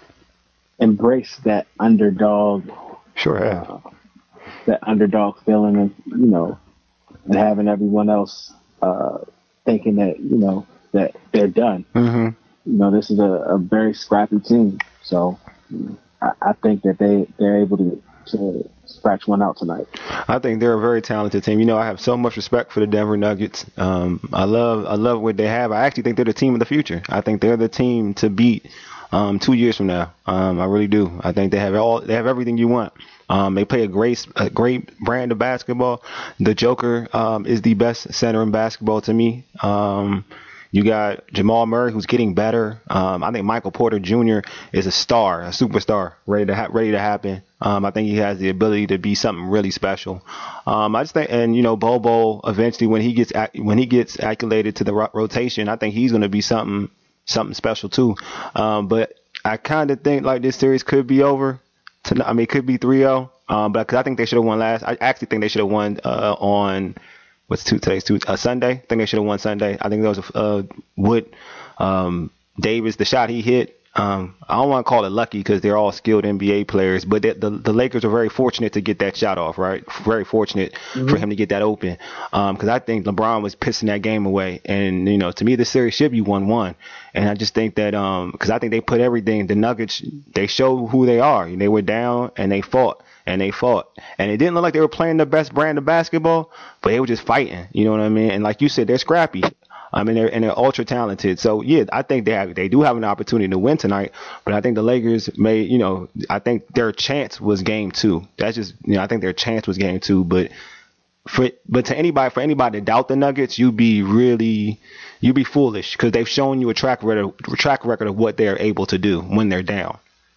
embraced that underdog. Sure have. Uh, that underdog feeling, and you know, and having everyone else uh, thinking that you know that they're done. Mm-hmm. You know, this is a, a very scrappy team, so I, I think that they they're able to to scratch one out tonight. I think they're a very talented team. You know, I have so much respect for the Denver Nuggets. Um, I love I love what they have. I actually think they're the team of the future. I think they're the team to beat um, two years from now. Um, I really do. I think they have all they have everything you want. Um, they play a great a great brand of basketball. The Joker um, is the best center in basketball to me. Um, You got Jamal Murray, who's getting better. Um, I think Michael Porter Junior is a star, a superstar, ready to ha- ready to happen. Um, I think he has the ability to be something really special. Um, I just think, and you know, Bobo eventually, when he gets ac- when he gets acclimated to the ro- rotation, I think he's going to be something something special too. Um, but I kind of think like this series could be over. To, I mean, it could be three oh. Um, but cause I think they should have won last. I actually think they should have won uh, on. What's two today's two uh, Sunday? I think they should have won Sunday. I think there was a uh, Wood um, Davis, the shot he hit. Um, I don't want to call it lucky because they're all skilled N B A players, but the, the the Lakers are very fortunate to get that shot off, right? Very fortunate mm-hmm. for him to get that open. Um, because I think LeBron was pissing that game away, and you know, to me, the series should be one one. And I just think that um, because I think they put everything. The Nuggets, they showed who they are. They were down and they fought. And they fought. And it didn't look like they were playing the best brand of basketball, but they were just fighting. You know what I mean? And like you said, they're scrappy. I mean, they're, and they're ultra talented. So, yeah, I think they have, they do have an opportunity to win tonight. But I think the Lakers may, you know, I think their chance was game two. That's just, you know, I think their chance was game two. But for, but to anybody, for anybody to doubt the Nuggets, you'd be really, you'd be foolish because they've shown you a track record, track record of what they're able to do when they're down.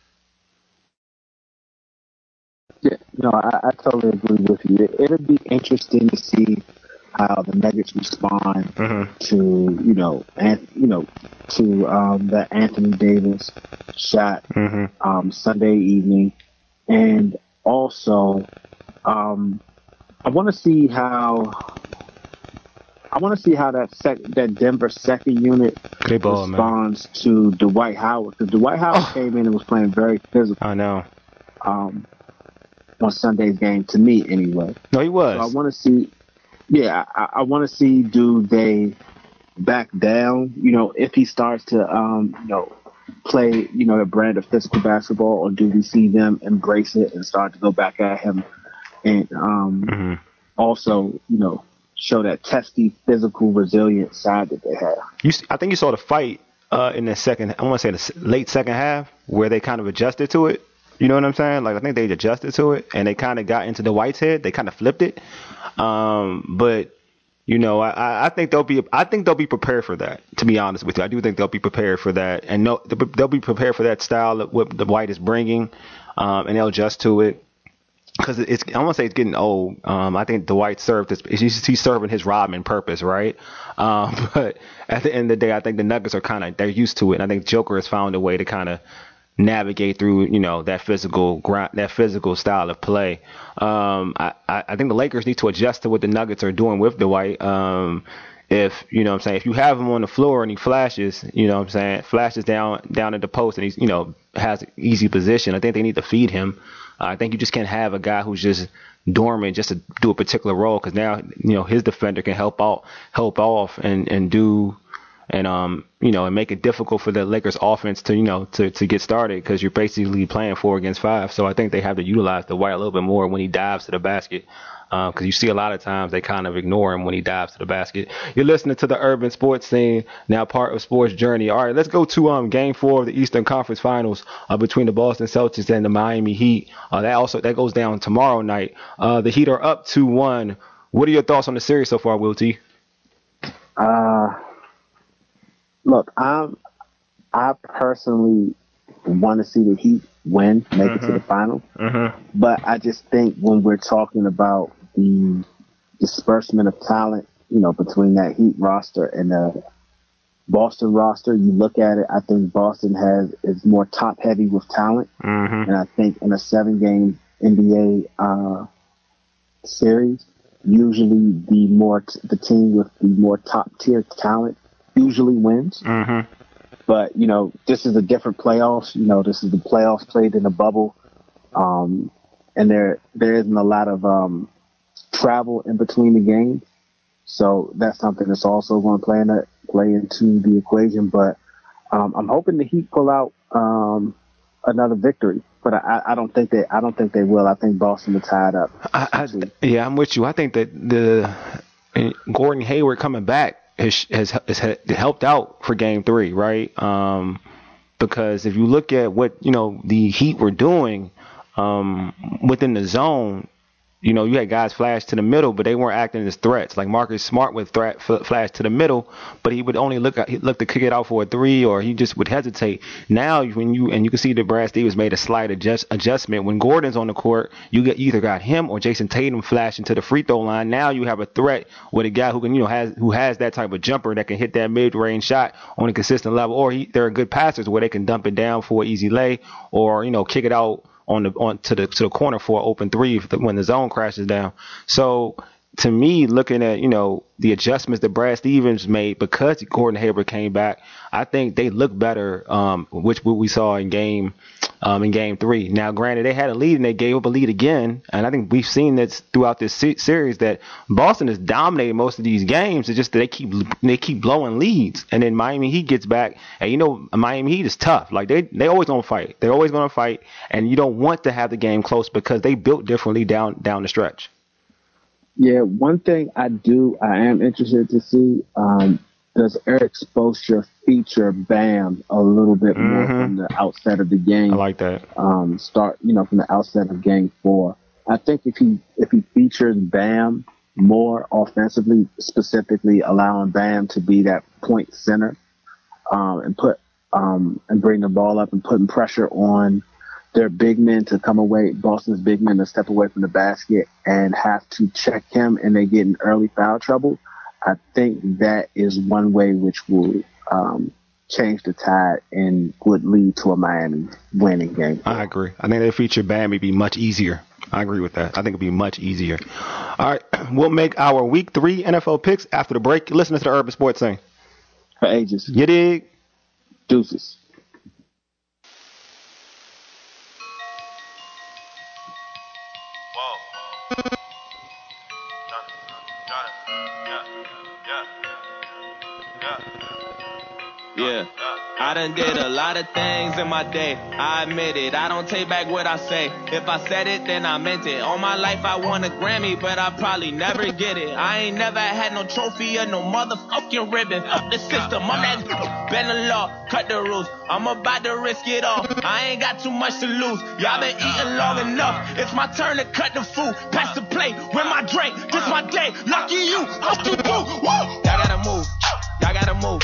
Yeah, no, I, I totally agree with you. It, it'll be interesting to see how the Nuggets respond mm-hmm. to, you know, and you know, to um, that Anthony Davis shot mm-hmm. um, Sunday evening, and also um, I want to see how I want to see how that sec- that Denver second unit ball, responds man. to Dwight Howard, because Dwight Howard oh. came in and was playing very physical. I know. Um, on Sunday's game, to me anyway. No, he was. So I want to see, yeah, I, I want to see, do they back down, you know, if he starts to, um, you know, play, you know, a brand of physical basketball, or do we see them embrace it and start to go back at him and um, mm-hmm. also, you know, show that testy, physical, resilient side that they have. You, I think you saw the fight uh, in the second, I want to say the late second half, where they kind of adjusted to it. You know what I'm saying? Like, I think they adjusted to it, and they kind of got into the White's head. They kind of flipped it. Um, but, you know, I, I think they'll be I think they'll be prepared for that, to be honest with you. I do think they'll be prepared for that. And no, they'll be prepared for that style of what the White is bringing, um, and they'll adjust to it. Because it's, I want to say it's getting old. Um, I think Dwight served his, he's serving his Rodman purpose, right? Um, but at the end of the day, I think the Nuggets are kind of, they're used to it. And I think Joker has found a way to kind of navigate through, you know, that physical grind, that physical style of play. Um, I, I think the Lakers need to adjust to what the Nuggets are doing with Dwight. Um, if, you know what I'm saying, if you have him on the floor and he flashes, you know what I'm saying, flashes down, down at the post and he's, you know, has an easy position, I think they need to feed him. Uh, I think you just can't have a guy who's just dormant just to do a particular role, because now, you know, his defender can help out, help off and, and do, and, um, you know, and make it difficult for the Lakers offense to, you know, to, to get started, because you're basically playing four against five. So I think they have to utilize the White a little bit more when he dives to the basket. Because uh, you see a lot of times they kind of ignore him when he dives to the basket. You're listening to the Urban Sports Scene, now part of Sports Journey. All right, let's go to um Game Four of the Eastern Conference Finals uh, between the Boston Celtics and the Miami Heat. Uh, that also that goes down tomorrow night. Uh, the Heat are up two one. What are your thoughts on the series so far, Will T? Uh, look, I'm I personally want to see the Heat win, make mm-hmm. it to the final. Mm-hmm. But I just think when we're talking about the disbursement of talent, you know, between that Heat roster and the Boston roster, you look at it, I think Boston has is more top heavy with talent. Mm-hmm. And I think in a seven game N B A uh, series, usually the more t- the team with the more top tier talent usually wins. Mm-hmm. But, you know, this is a different playoffs. You know, this is the playoffs played in a bubble. Um, and there there isn't a lot of um, travel in between the games. So that's something that's also going to play, in the, play into the equation. But um, I'm hoping the Heat pull out um, another victory. But I, I don't think they I don't think they will. I think Boston will tie it up. I, I, yeah, I'm with you. I think that the Gordon Hayward coming back has, has, has helped out for Game Three, right? Um, because if you look at what you know the Heat were doing um, within the zone, you know you had guys flash to the middle, but they weren't acting as threats. Like Marcus Smart would threat flash to the middle, but he would only look at, he look to kick it out for a three, or he just would hesitate. Now when you and you can see that Brad Stevens made a slight adjust, adjustment when Gordon's on the court. You get you either got him or Jason Tatum flashing to the free throw line. Now you have a threat with a guy who can you know has who has that type of jumper that can hit that mid range shot on a consistent level, or he, they're good passers where they can dump it down for an easy lay, or you know kick it out on the on to the to the corner for an open three if the, when the zone crashes down. So to me, looking at you know the adjustments that Brad Stevens made because Gordon Hayward came back, I think they look better, um, which what we saw in game um, in game three. Now, granted, they had a lead and they gave up a lead again, and I think we've seen this throughout this se- series that Boston has dominated most of these games. It's just that they keep they keep blowing leads, and then Miami Heat gets back, and you know Miami Heat is tough. Like they they always gonna fight. They're always gonna fight, and you don't want to have the game close because they built differently down down the stretch. Yeah, one thing I do, I am interested to see, um, does Eric Spoelstra feature Bam a little bit more Mm-hmm. from the outset of the game? I like that. Um, start, you know, from the outset of game four. I think if he, if he features Bam more offensively, specifically allowing Bam to be that point center, um, and put, um, and bring the ball up and putting pressure on their big men to come away, Boston's big men to step away from the basket and have to check him and they get in early foul trouble. I think that is one way which will um, change the tide and would lead to a Miami winning game. I agree. I think they feature Bam would be much easier. I agree with that. I think it'd be much easier. All right. We'll make our week three N F L picks after the break. Listen to the Urban Sports Thing. For ages. You dig? Deuces. Yeah, I done did a lot of things in my day. I admit it, I don't take back what I say. If I said it, then I meant it. All my life I won a Grammy, but I probably never get it. I ain't never had no trophy or no motherfucking ribbon. Fuck the system, I'm that bend the law, cut the rules. I'm about to risk it all. I ain't got too much to lose. Y'all been eating long enough. It's my turn to cut the food. Pass the plate, win my drink. This my day. Lucky you, what you do? Woo! Y'all gotta move. Y'all gotta move.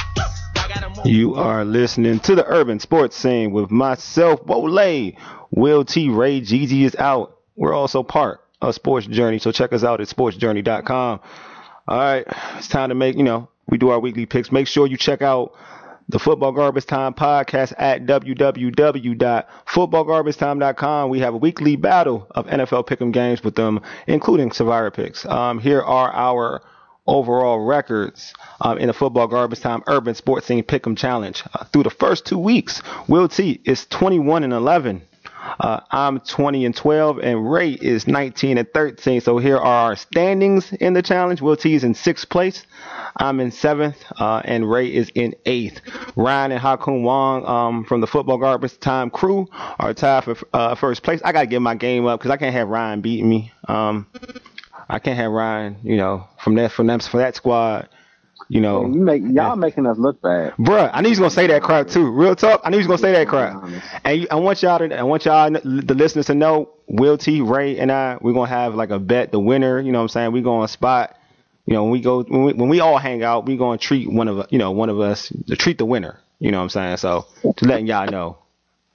You are listening to the Urban Sports Scene with myself, Wole, Will T. Ray, Gigi is out. We're also part of Sports Journey, so check us out at sports journey dot com. All right, it's time to make, you know, we do our weekly picks. Make sure you check out the Football Garbage Time podcast at w w w dot football garbage time dot com. We have a weekly battle of N F L pick'em games with them, including Survivor picks. Um, here are our overall records um, in the Football Garbage Time Urban Sports Scene Pick'em Challenge. Uh, through the first two weeks, Will T is twenty-one and eleven. Uh, I'm twenty and twelve, and Ray is nineteen and thirteen. So here are our standings in the challenge. Will T is in sixth place. I'm in seventh, uh, and Ray is in eighth. Ryan and Hakun Wong um, from the Football Garbage Time crew are tied for uh, first place. I got to get my game up because I can't have Ryan beating me. Um, I can't have Ryan, you know, from that from them for that squad, you know. You make y'all yeah. making us look bad, bruh. I knew he was gonna say that crap too. Real talk. I knew he was gonna say that crap. And you, I want y'all to, I want y'all the listeners to know, Will T, Ray, and I, we're gonna have like a bet the winner. You know what I'm saying? We're gonna spot. You know, when we go when we, when we all hang out, we're gonna treat one of you know one of us to treat the winner. You know what I'm saying? So to letting y'all know.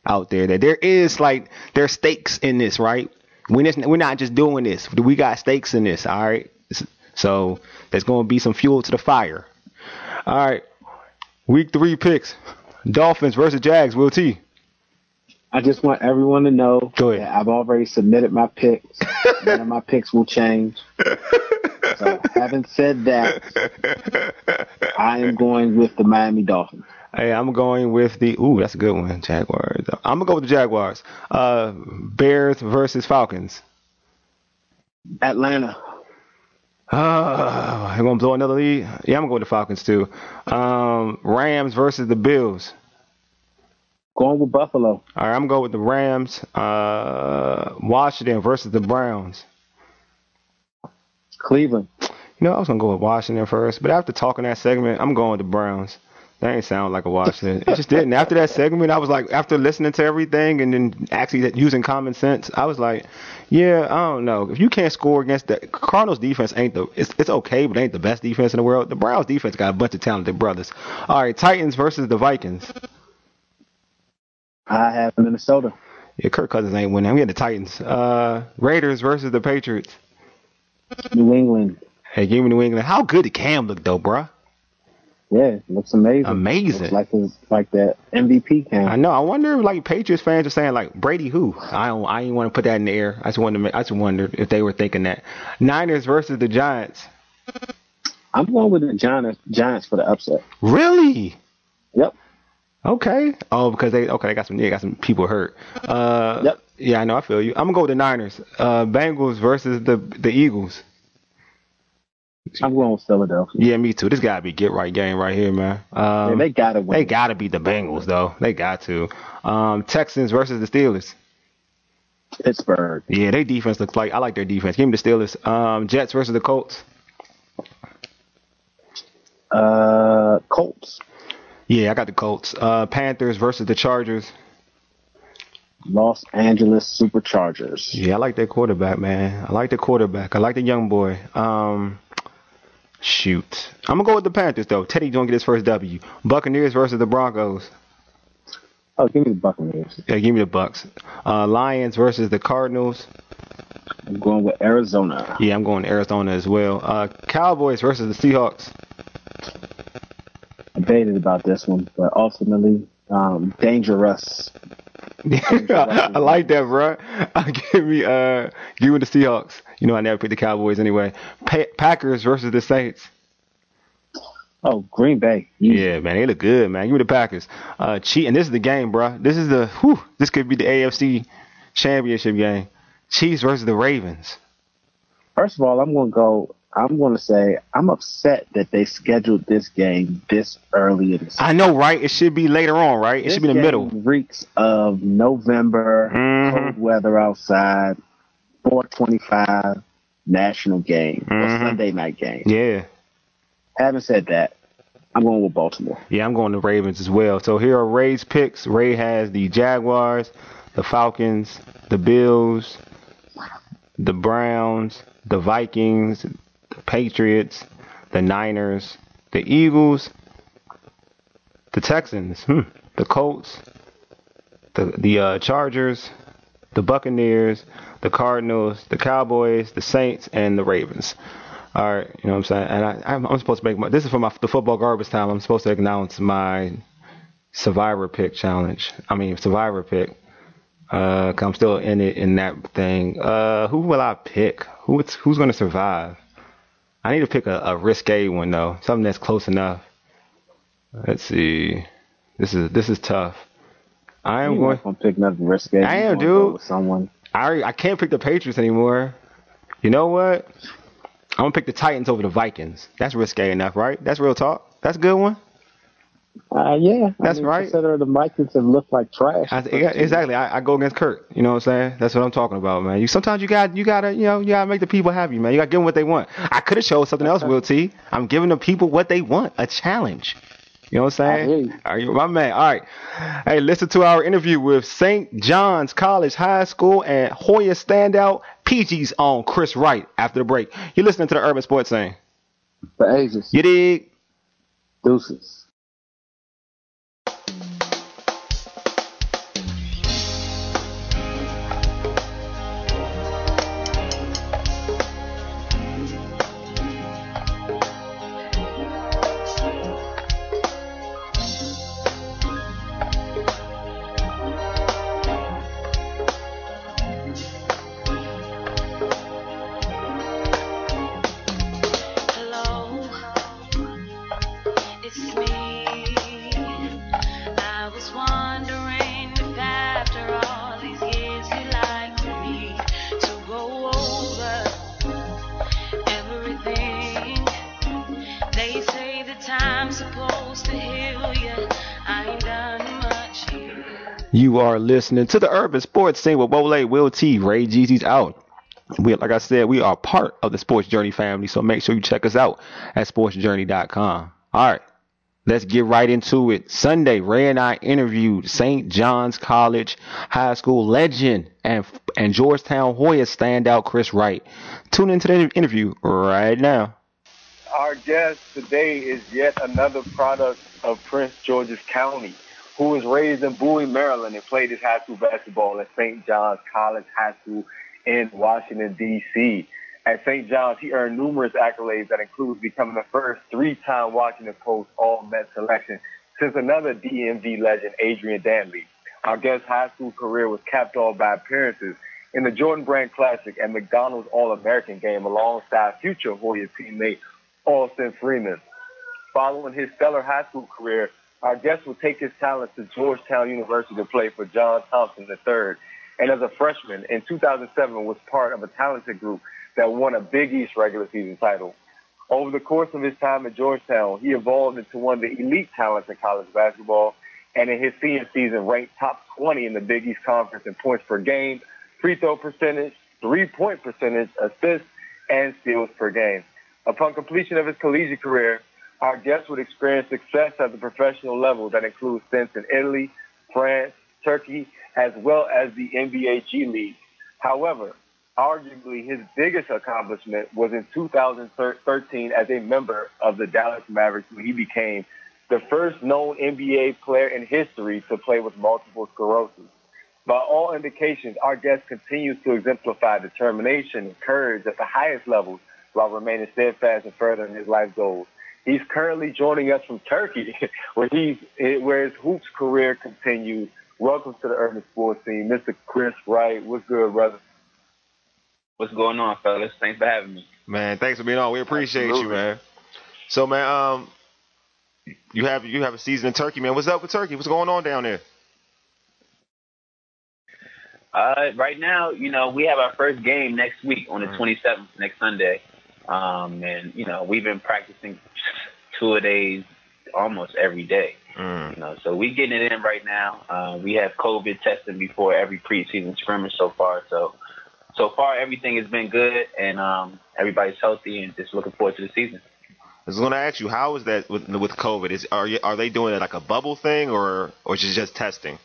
out there. That there is like there's stakes in this, right? We just, we're not just doing this. We got stakes in this. All right. So there's going to be some fuel to the fire. All right. Week three picks. Dolphins versus Jags. Will T. I just want everyone to know Go ahead. that I've already submitted my picks. None of my picks will change. So having said that, I am going with the Miami Dolphins. Hey, I'm going with the. Ooh, that's a good one. Jaguars. I'm gonna go with the Jaguars. Uh, Bears versus Falcons. Atlanta. Uh, I'm gonna blow another lead. Yeah, I'm gonna go with the Falcons too. Um, Rams versus the Bills. Going with Buffalo. All right, I'm gonna go with the Rams. Uh, Washington versus the Browns. Cleveland. You know, I was gonna go with Washington first, but after talking that segment, I'm going with the Browns. That ain't sound like a Washington. It just didn't. After that segment, I was like, after listening to everything and then actually using common sense, I was like, yeah, I don't know. If you can't score against the Cardinals defense, ain't the it's it's okay, but ain't the best defense in the world. The Browns defense got a bunch of talented brothers. All right, Titans versus the Vikings. I have Minnesota. Yeah, Kirk Cousins ain't winning. I'm getting the Titans. Uh, Raiders versus the Patriots. New England. Hey, give me New England. How good did Cam look though, bruh? Yeah, looks amazing. Amazing. Looks like his, like that M V P Cam. I know. I wonder if like Patriots fans are saying like Brady who? I don't. I didn't want to put that in the air. I just wanted to. Make, I just wondered if they were thinking that. Niners versus the Giants. I'm going with the Giants. Giants for the upset. Really? Yep. Okay. Oh, because they okay. They got some. They got some people hurt. Uh, yep. Yeah, I know. I feel you. I'm gonna go with the Niners. Uh, Bengals versus the the Eagles. I'm going with Philadelphia. Yeah, me too. This gotta be get right game right here, man. Um, yeah, they gotta win. They gotta beat the Bengals though. They got to. Um, Texans versus the Steelers. Pittsburgh. Yeah, their defense looks like I like their defense. Give me the Steelers. Um, Jets versus the Colts. Uh, Colts. Yeah, I got the Colts. Uh, Panthers versus the Chargers. Los Angeles Superchargers. Yeah, I like their quarterback, man. I like the quarterback. I like the young boy. Um. Shoot. I'm going to go with the Panthers, though. Teddy going to get his first W. Buccaneers versus the Broncos. Oh, give me the Buccaneers. Yeah, give me the Bucks. Uh, Lions versus the Cardinals. I'm going with Arizona. Yeah, I'm going to Arizona as well. Uh, Cowboys versus the Seahawks. I debated about this one, but ultimately, um, dangerous. I like that, bro. Uh, give me, uh, give me the Seahawks. You know, I never picked the Cowboys anyway. Pa- Packers versus the Saints. Oh, Green Bay. Easy. Yeah, man, they look good, man. Give me the Packers. Uh, cheat, and this is the game, bro. This is the, whew, this could be the A F C Championship game. Chiefs versus the Ravens. First of all, I'm going to go. I'm going to say I'm upset that they scheduled this game this early in the season. I know, right? It should be later on, right? It this should be in the middle. Reeks of November, mm-hmm. cold weather outside, four twenty-five national game mm-hmm. or Sunday night game. Yeah. Having said that, I'm going with Baltimore. Yeah, I'm going to Ravens as well. So here are Ray's picks. Ray has the Jaguars, the Falcons, the Bills, the Browns, the Vikings, the Patriots, the Niners, the Eagles, the Texans, hmm, the Colts, the the uh, Chargers, the Buccaneers, the Cardinals, the Cowboys, the Saints, and the Ravens. All right, you know what I'm saying? And I, I'm, I'm supposed to make my, this is for my the football garbage time. I'm supposed to announce my Survivor pick challenge. I mean, Survivor pick. Uh, cause I'm still in it in that thing. Uh, who will I pick? Who it's, who's going to survive? I need to pick a, a risque one though, something that's close enough. Let's see. This is this is tough. I am You're going to pick another risque. I am, dude. With someone. I already, I can't pick the Patriots anymore. You know what? I'm gonna pick the Titans over the Vikings. That's risque enough, right? That's real talk. That's a good one. Uh, yeah, that's I mean, right. Consider the Vikings have looked like trash. I, yeah, exactly. I, I go against Kurt. You know what I'm saying? That's what I'm talking about, man. You sometimes you got you gotta you know you gotta make the people happy, man. You gotta give them what they want. I could have showed something else, Will T. I'm giving the people what they want, a challenge. You know what I'm saying? I hear you. Are you my man? All right. Hey, listen to our interview with Saint John's College High School and Hoya standout P G's on Chris Wright after the break. You're listening to the Urban Sports Scene. The ages. You dig? Deuces. I'm supposed to heal you. I ain't done much. You are listening to the Urban Sports Scene with Wole, Will T, Ray Jeezy's out. We, like I said, we are part of the Sports Journey family, so make sure you check us out at sports journey dot com. All right, let's get right into it. Sunday, Ray and I interviewed Saint John's College high school legend and and Georgetown Hoya standout Chris Wright. Tune into the interview right now. Our guest today is yet another product of Prince George's County, who was raised in Bowie, Maryland, and played his high school basketball at Saint John's College High School in Washington, D C At Saint John's, he earned numerous accolades that include becoming the first three-time Washington Post All-Met selection since another D M V legend, Adrian Dantley. Our guest's high school career was capped off by appearances in the Jordan Brand Classic and McDonald's All-American game alongside future Hoya teammate Austin Freeman. Following his stellar high school career, our guest will take his talents to Georgetown University to play for John Thompson the third. And as a freshman in two thousand seven was part of a talented group that won a Big East regular season title. Over the course of his time at Georgetown, he evolved into one of the elite talents in college basketball, and in his senior season ranked top twenty in the Big East Conference in points per game, free throw percentage, three-point percentage, assists, and steals per game. Upon completion of his collegiate career, our guest would experience success at the professional level that includes stints in Italy, France, Turkey, as well as the N B A G League. However, arguably his biggest accomplishment was in two thousand thirteen as a member of the Dallas Mavericks, when he became the first known N B A player in history to play with multiple sclerosis. By all indications, our guest continues to exemplify determination and courage at the highest levels while remaining steadfast and furthering his life goals. He's currently joining us from Turkey, where he's where his hoops career continues. Welcome to the Urban Sports Scene, Mister Chris Wright. What's good, brother? What's going on, fellas? Thanks for having me. Man, thanks for being on. We appreciate Absolutely. you, man. So, man, um, you have you have a season in Turkey, man. What's up with Turkey? What's going on down there? Uh, right now, you know, we have our first game next week on the mm. twenty-seventh, next Sunday. Um, and, you know, we've been practicing two a days almost every day. Mm. You know, so we getting it in right now. Uh, we have COVID testing before every preseason scrimmage so far. So, so far everything has been good, and um, everybody's healthy and just looking forward to the season. I was going to ask you, how is that with with COVID? Is are you, are they doing it like a bubble thing, or or is it just testing?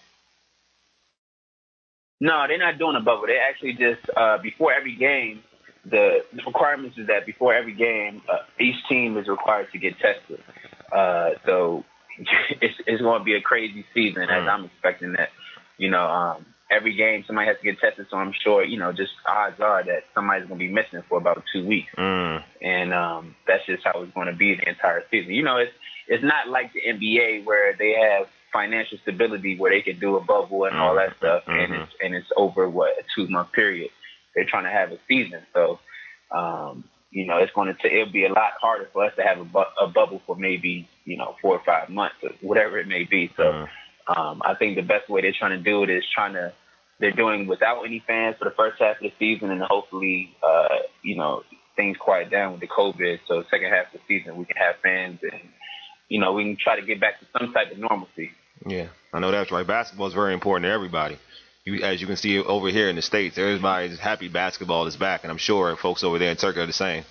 No, they're not doing a bubble. They actually just uh, before every game, the, the requirements is that before every game, uh, each team is required to get tested. Uh, so. It's, it's going to be a crazy season, as I'm expecting that, you know, um, every game somebody has to get tested. So I'm sure, you know, just odds are that somebody's going to be missing for about two weeks. Mm. And um, that's just how it's going to be the entire season. You know, it's it's not like the N B A where they have financial stability where they can do a bubble and all that stuff. Mm-hmm. And it's, and it's over, what, a two month period. They're trying to have a season. So, um, you know, it's going to, it'll be a lot harder for us to have a, bu- a bubble for maybe, you know, four or five months or whatever it may be. So mm. um, I think the best way they're trying to do it is trying to, they're doing without any fans for the first half of the season, and hopefully, uh, you know, things quiet down with the COVID. So the second half of the season, we can have fans and, you know, we can try to get back to some type of normalcy. Yeah, I know that's right. Basketball is very important to everybody. You, as you can see over here in the States, everybody's happy basketball is back, and I'm sure folks over there in Turkey are the same.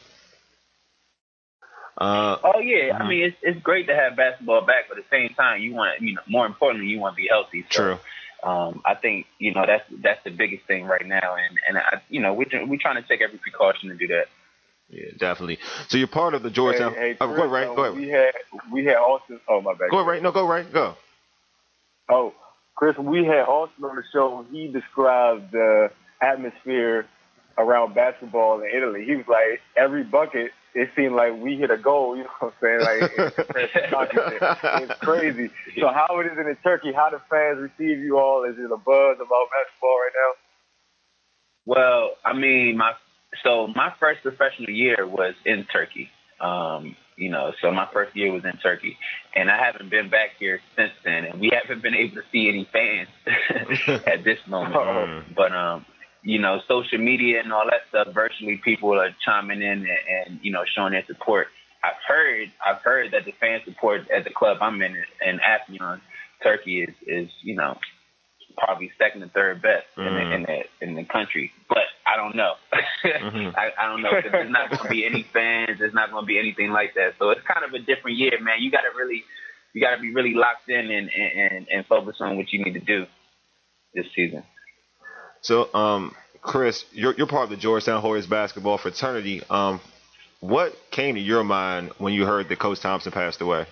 Uh, oh yeah, mm-hmm. I mean it's it's great to have basketball back, but at the same time, you want you know more importantly you want to be healthy. So, True. Um, I think you know that's that's the biggest thing right now, and and I, you know we we're trying to take every precaution to do that. Yeah, definitely. So you're part of the Georgetown. Hey, hey, oh, go right, go ahead. We had we had Austin. Oh my bad. Go right. No, go right. Go. Oh, Chris, we had Austin on the show. He described the atmosphere around basketball in Italy. He was like, every bucket, it seemed like we hit a goal. You know what I'm saying? Like it's, it's crazy. So how it is in Turkey? How do fans receive you all? Is it a buzz about basketball right now? Well, I mean, my so my first professional year was in Turkey. Um, you know, so my first year was in Turkey, and I haven't been back here since then, and we haven't been able to see any fans at this moment. Oh. But, um, you know, social media and all that stuff, virtually people are chiming in and, and, you know, showing their support. I've heard I've heard that the fan support at the club I'm in in Afyon, Turkey is is you know probably second or third best mm-hmm. in the in the in the country, but I don't know. mm-hmm. I, I don't know because there's not going to be any fans. There's not going to be anything like that. So it's kind of a different year, man. You got to really you got to be really locked in and, and and focus on what you need to do this season. So, um, Chris, you're you're part of the Georgetown Hoyas basketball fraternity. Um, what came to your mind when you heard that Coach Thompson passed away?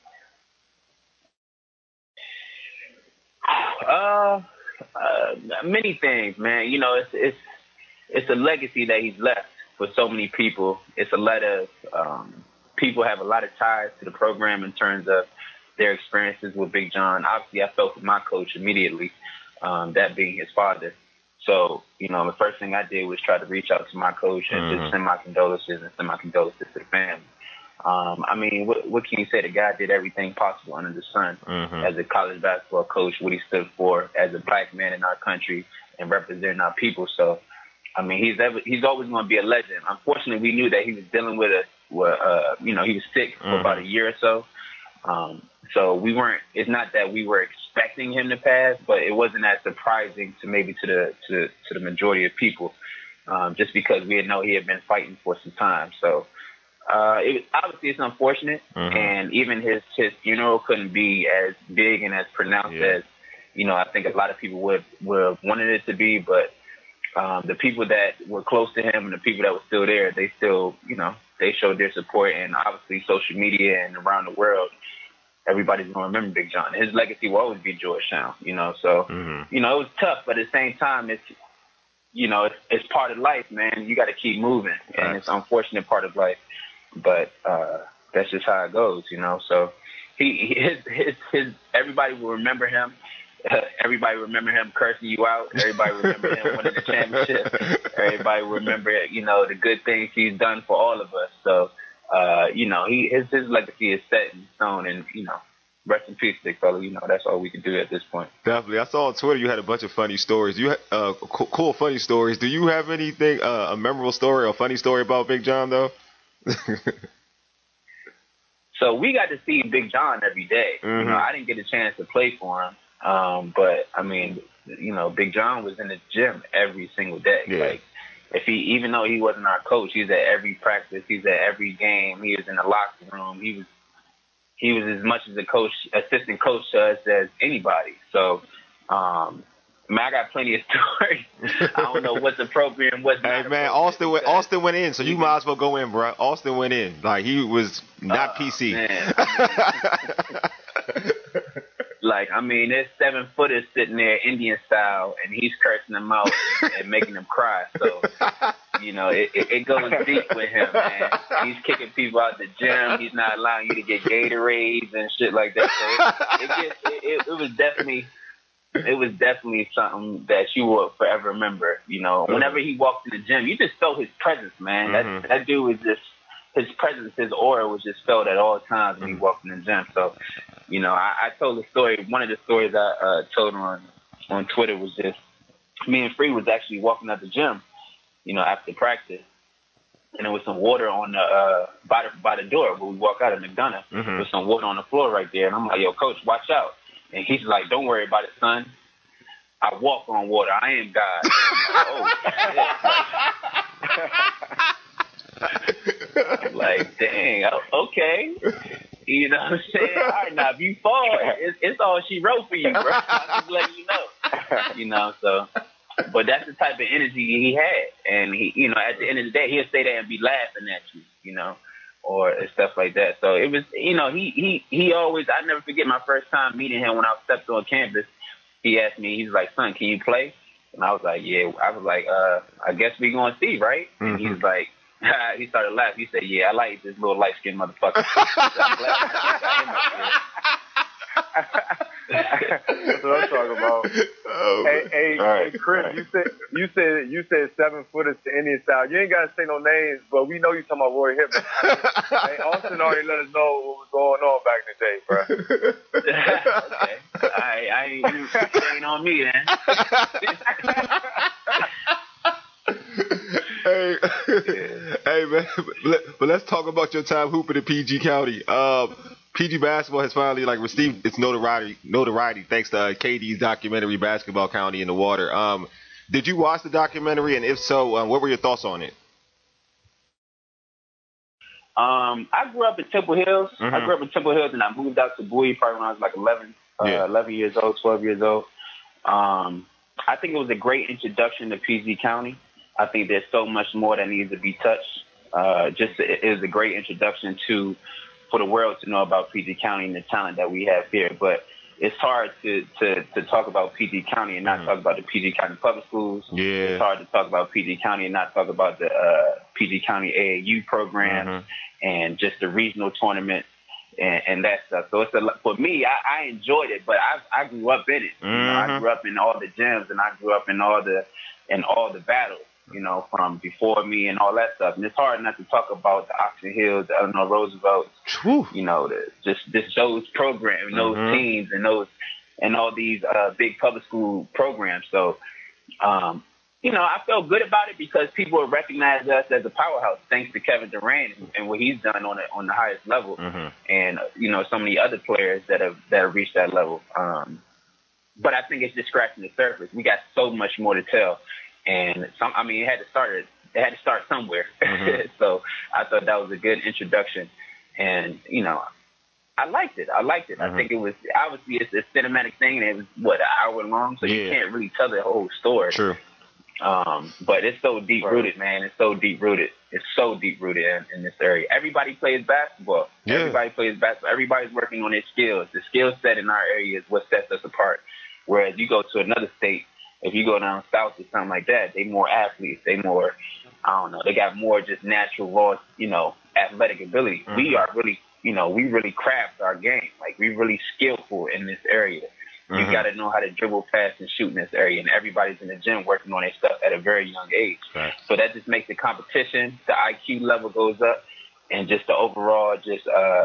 Uh, uh, many things, man. You know, it's it's it's a legacy that he's left for so many people. It's a lot of um, people have a lot of ties to the program in terms of their experiences with Big John. Obviously, I felt with my coach immediately, um, that being his father. So, you know, the first thing I did was try to reach out to my coach and mm-hmm. just send my condolences and send my condolences to the family. Um, I mean, what, what can you say? The guy did everything possible under the sun mm-hmm. as a college basketball coach, what he stood for as a black man in our country and representing our people. So, I mean, he's ever, he's always going to be a legend. Unfortunately, we knew that he was dealing with a, with, uh, you know, he was sick for mm-hmm. about a year or so. Um, so we weren't, it's not that we were expecting him to pass, but it wasn't as surprising to maybe to the, to, to the majority of people, um, just because we had know he had been fighting for some time. So, uh, it was, obviously it's unfortunate mm-hmm. and even his, his funeral couldn't be as big and as pronounced yeah. as, you know, I think a lot of people would, would have wanted it to be, but, um, the people that were close to him and the people that were still there, they still, you know, they showed their support, and obviously social media and around the world, everybody's going to remember Big John. His legacy will always be Georgetown, you know. So, mm-hmm. you know, it was tough, but at the same time, it's, you know, it's, it's part of life, man. You got to keep moving, right. and it's an unfortunate part of life, but uh, that's just how it goes, you know. So, he, his, his, his, everybody will remember him. Uh, everybody remember him cursing you out. Everybody remember him winning the championship. Everybody remember, you know, the good things he's done for all of us. So, uh, you know, he his his legacy is set in stone, and you know, rest in peace, big fella. You know, that's all we can do at this point. Definitely. I saw on Twitter you had a bunch of funny stories. You uh, cool, cool funny stories. Do you have anything, uh, a memorable story or funny story about Big John though? So we got to see Big John every day. Mm-hmm. You know, I didn't get a chance to play for him. Um, but I mean, you know, Big John was in the gym every single day. Yeah. Like, if he, even though he wasn't our coach, he was at every practice. He was at every game. He was in the locker room. He was, he was as much as a coach, assistant coach to us as anybody. So, um, I mean, I got plenty of stories. I don't know what's appropriate and what's not. Hey man, Austin went, Austin went in, so you might as well go in, bro. Austin went in, like he was not uh, P C. Man, I mean, Like, I mean, there's seven footers sitting there Indian style, and he's cursing them out and, and making them cry. So, you know, it, it, it goes deep with him, man. He's kicking people out the gym. He's not allowing you to get Gatorades and shit like that. So it, it, gets, it, it, it was definitely, it was definitely something that you will forever remember. You know, whenever he walked in the gym, you just felt his presence, man. Mm-hmm. That that dude was just. His presence, his aura was just felt at all times when he walked in the gym. So, you know, I, I told the story. One of the stories I uh, told on on Twitter was just me and Free was actually walking out the gym, you know, after practice, and there was some water on the uh, by the by the door where we walk out of McDonough. Mm-hmm. There was some water on the floor right there, and I'm like, "Yo, coach, watch out!" And he's like, "Don't worry about it, son. I walk on water. I am God." Oh, like, dang, okay. You know what I'm saying? All right, now, if you fall, it's, it's all she wrote for you, bro. I'm just letting you know. You know, so, but that's the type of energy he had. And, he, you know, at the end of the day, he'll stay there and be laughing at you, you know, or stuff like that. So it was, you know, he, he, he always, I never forget my first time meeting him when I stepped on campus. He asked me, he's like, son, can you play? And I was like, yeah. I was like, uh, I guess we going to see, right? Mm-hmm. And he's like, he started laughing. He said, yeah, I like this little light-skinned motherfucker. That's what I'm talking about. Oh, hey, hey, right, hey, Chris, right. you said you said you said seven footers to Indian style. You ain't gotta say no names, but we know you talking about Roy Hibbert. Hey, Austin already let us know what was going on back in the day, bro. Okay, I, I ain't, you ain't on me then. Hey, hey man, let, let, but let's talk about your time hooping in P G County. Um, P G basketball has finally like received its notoriety, notoriety thanks to uh, K D's documentary "Basketball County in the Water." Um, did you watch the documentary, and if so, um, what were your thoughts on it? Um, I grew up in Temple Hills. Mm-hmm. I grew up in Temple Hills, and I moved out to Bowie probably when I was like eleven, yeah. uh, eleven years old, twelve years old. Um, I think it was a great introduction to P G County. I think there's so much more that needs to be touched. Uh, just it, it was a great introduction to for the world to know about P G County and the talent that we have here. But it's hard to, to, to talk about P G County and not mm-hmm. talk about the P G County public schools. Yeah. It's hard to talk about P G County and not talk about the uh, P G County A A U programs mm-hmm. and just the regional tournament and, and that stuff. So it's a, for me, I, I enjoyed it, but I I grew up in it. Mm-hmm. You know, I grew up in all the gyms and I grew up in all the in all the battles. You know, from before me and all that stuff. And it's hard not to talk about the Oxon Hills, the Eleanor Roosevelts, Whew. you know, the, just, just those programs and those mm-hmm. teams and those and all these uh, big public school programs. So, um, you know, I felt good about it because people recognize us as a powerhouse thanks to Kevin Durant and, and what he's done on the, on the highest level. Mm-hmm. And, uh, you know, so many other players that have, that have reached that level. Um, but I think it's just scratching the surface. We got so much more to tell. And some, I mean, it had to start. It had to start somewhere. Mm-hmm. So I thought that was a good introduction, and you know, I liked it. I liked it. Mm-hmm. I think it was obviously it's a cinematic thing, and it was what an hour long, so yeah. you can't really tell the whole story. True. Um, but it's so deep rooted, man. It's so deep rooted. It's so deep rooted in, in this area. Everybody plays basketball. Yeah. Everybody plays basketball. Everybody's working on their skills. The skill set in our area is what sets us apart. Whereas you go to another state. If you go down south or something like that, they more athletes. They more, I don't know, they got more just natural, raw, you know, athletic ability. Mm-hmm. We are really, you know, we really craft our game. Like, we really skillful in this area. Mm-hmm. You got to know how to dribble, pass, and shoot in this area. And everybody's in the gym working on their stuff at a very young age. Right. So that just makes the competition, the I Q level goes up, and just the overall just, uh,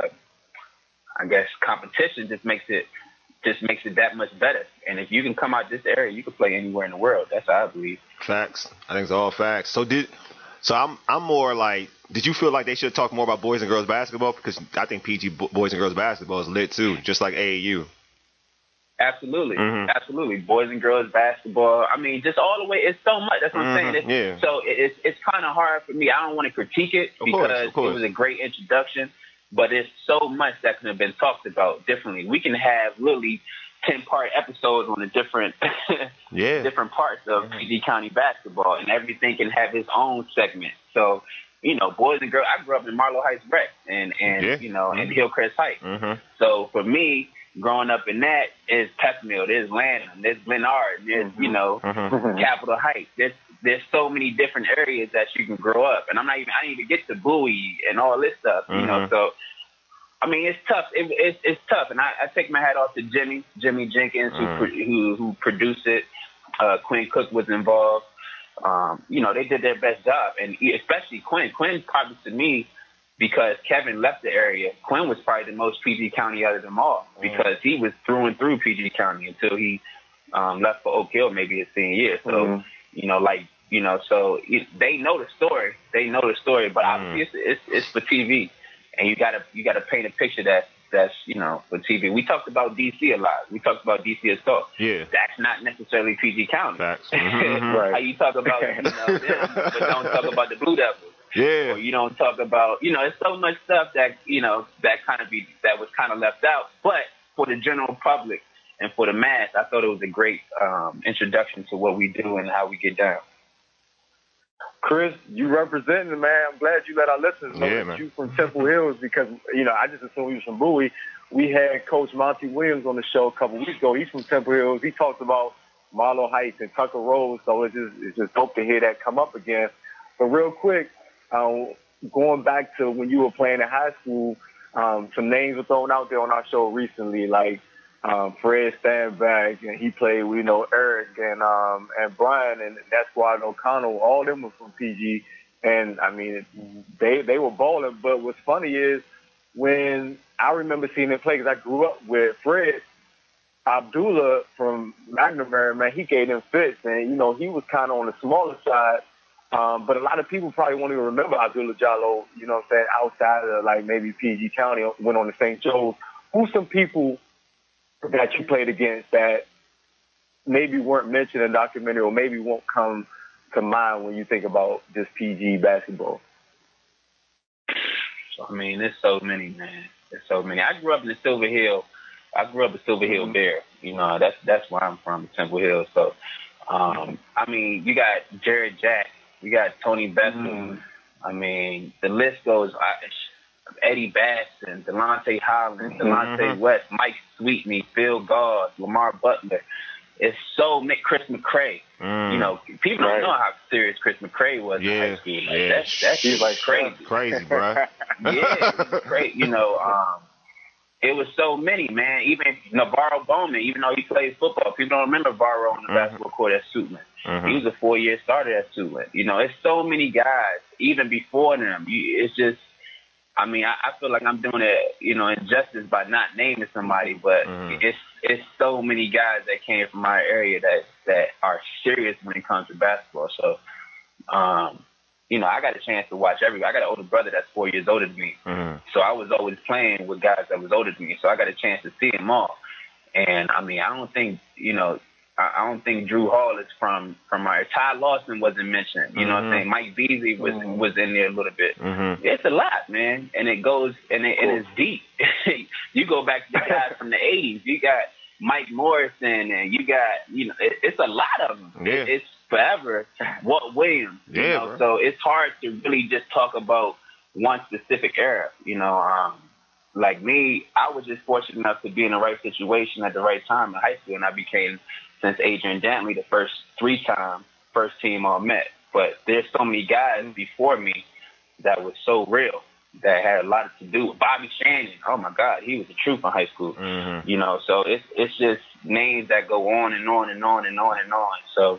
I guess, competition just makes it, just makes it that much better. And if you can come out this area, you can play anywhere in the world. That's how I believe. Facts. I think it's all facts. So did so I'm I'm more like, did you feel like they should talk more about boys and girls basketball? Because I think P G boys and girls basketball is lit too, just like A A U. Absolutely. Mm-hmm. Absolutely. Boys and girls basketball. I mean, just all the way. It's so much. That's what mm-hmm. I'm saying. It's, yeah. So it's it's kind of hard for me. I don't want to critique it of because course, of course. it was a great introduction, but there's so much that could have been talked about differently. We can have literally ten-part episodes on the different yeah. different parts of P G County basketball, and everything can have its own segment. So, you know, boys and girls, I grew up in Marlow Heights Rec and, and yeah. you know, mm-hmm. and Hillcrest Heights. Mm-hmm. So for me, growing up in that is Peppermill, there's Lanham, there's Glenard, there's, mm-hmm. you know, mm-hmm. Capitol Heights. There's there's so many different areas that you can grow up. And I'm not even, I didn't even get to Bowie and all this stuff, you mm-hmm. know, so. I mean, it's tough. It, it's it's tough, and I, I take my hat off to Jimmy, Jimmy Jenkins, who mm. pro- who, who produced it. Uh, Quinn Cook was involved. Um, you know, they did their best job, and especially Quinn. Quinn probably to me, because Kevin left the area, Quinn was probably the most P G County out of them all because he was through and through P G County until he um, left for Oak Hill maybe his senior year. So, mm-hmm. you know, like, you know, so it, they know the story. They know the story, but mm. obviously it's, it's it's for T V. And you gotta you gotta paint a picture that that's you know for T V. We talked about D C a lot. We talked about D C assault. Yeah, that's not necessarily P G County. Facts. Mm-hmm. Right. How you talk about you know them, but don't talk about the Blue Devils. Yeah. Or you don't talk about you know there's so much stuff that you know that kind of be that was kind of left out. But for the general public and for the mass, I thought it was a great um, introduction to what we do and how we get down. Chris, you representing the man. I'm glad you let our listeners know yeah, that you from Temple Hills because, you know, I just assumed you was from Bowie. We had Coach Monty Williams on the show a couple weeks ago. He's from Temple Hills. He talked about Marlow Heights and Tucker Road, so it's just, it's just dope to hear that come up again. But real quick, um, going back to when you were playing in high school, um, some names were thrown out there on our show recently, like Um, Fred Stanback, and he played, we know, Eric and um, and Brian, and that's Squad O'Connell. All of them were from P G, and I mean, they they were balling. But what's funny is when I remember seeing them play, because I grew up with Fred Abdullah from McNamara, man, he gave them fits, and you know, he was kind of on the smaller side. Um, but a lot of people probably won't even remember Abdullah Jallo, you know what I'm saying, outside of like maybe P G County, went on to Saint Joe's. Who's some people that you played against that maybe weren't mentioned in the documentary or maybe won't come to mind when you think about just P G basketball? I mean, there's so many, man. There's so many. I grew up in the Silver Hill. I grew up in Silver Hill Bear. You know, that's that's where I'm from, Temple Hill. So, um, I mean, you got Jared Jack. You got Tony Bessel. Mm. I mean, the list goes. I, Eddie Basson, Delonte Holland, Delonte mm-hmm. West, Mike Sweetney, Phil Gauze, Lamar Butler. It's so many. Chris McCray. Mm. You know, people right. don't know how serious Chris McCray was yeah. in high school. Like, yeah. That's that's like crazy. Crazy, bro. Yeah, it was great. You know, um, it was so many, man. Even Navarro Bowman, even though he played football, people don't remember Navarro on the mm-hmm. basketball court at Suitland. Mm-hmm. He was a four-year starter at Suitland. You know, it's so many guys, even before them. You, it's just, I mean, I, I feel like I'm doing it, you know, injustice by not naming somebody, but mm-hmm. it's it's so many guys that came from my area that that are serious when it comes to basketball. So, um, you know, I got a chance to watch everybody. I got an older brother that's four years older than me. Mm-hmm. So I was always playing with guys that was older than me. So I got a chance to see them all. And, I mean, I don't think, you know, I, I don't think Drew Hall is from, from my – Ty Lawson wasn't mentioned. You mm-hmm. know what I'm saying? Mike Beasley was mm-hmm. was in there a little bit. Mm-hmm. It's a lot, man. And it goes – and it, it is deep. You go back to the guys from the eighties. You got Mike Morrison and you got – you know, it, it's a lot of them. Yeah. It, it's forever. Walt Williams. You yeah, know? So it's hard to really just talk about one specific era. You know, um, like me, I was just fortunate enough to be in the right situation at the right time in high school, and I became, since Adrian Dantley, the first three-time first team All-Met. But there's so many guys before me that was so real, that had a lot to do with Bobby Shannon. Oh my God, he was the truth in high school. Mm-hmm. You know, so it's it's just names that go on and on and on and on and on. So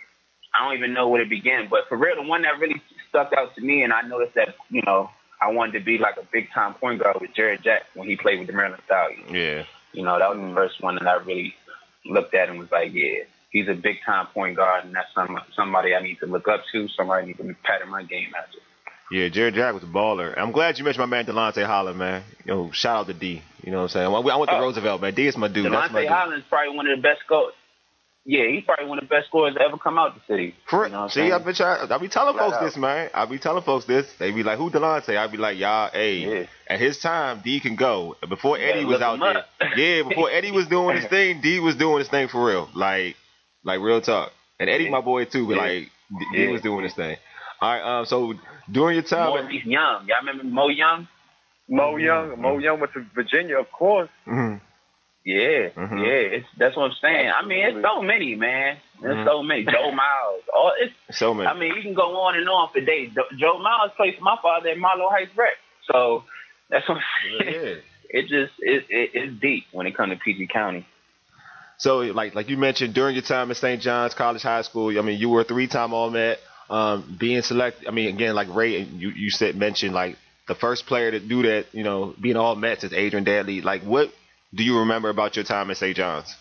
I don't even know where to begin. But for real, the one that really stuck out to me, and I noticed that, you know, I wanted to be like a big time point guard with Jared Jack when he played with the Maryland Stallions. Yeah. You know, that was the first one that I really looked at and was like, yeah, he's a big time point guard, and that's some, somebody I need to look up to, somebody I need to pattern my game after. Yeah, Jared Jack was a baller. I'm glad you mentioned my man Delonte Holland, man. You know, shout out to D. You know what I'm saying? I went to uh, Roosevelt, man. D is my dude. Delonte my Holland's probably one of the best scorers. Yeah, he's probably one of the best scorers to ever come out the city. For, you know see, I've been trying, I be telling Flat folks out. this, man. I be telling folks this. They be like, who Delonte? I be like, y'all, hey, yeah. At his time, D can go. Before Eddie yeah, was out there. Yeah, before Eddie was doing his thing, D was doing his thing for real. Like, like real talk. And Eddie, yeah. my boy, too, but yeah. like, D yeah. was doing his thing. All right, um, so during your time. Maurice Young. Y'all remember Mo Young? Mo mm-hmm. Young. Mo Young went to Virginia, of course. Mm-hmm. Yeah, mm-hmm. yeah, it's, that's what I'm saying. I mean, it's so many, man. There's mm-hmm. so many. Joe Miles. All it's so many. I mean, you can go on and on for days. Joe Miles played for my father at Marlow Heights Rec. So that's what I'm saying. Yeah. It just it, it it's deep when it comes to P G County. So, like like you mentioned, during your time at Saint John's College High School, I mean, you were a three-time All-Met. Um, being selected, I mean, again, like Ray, you you said mentioned like the first player to do that, you know, being All-Met since Adrian Dantley. Like, what do you remember about your time at Saint John's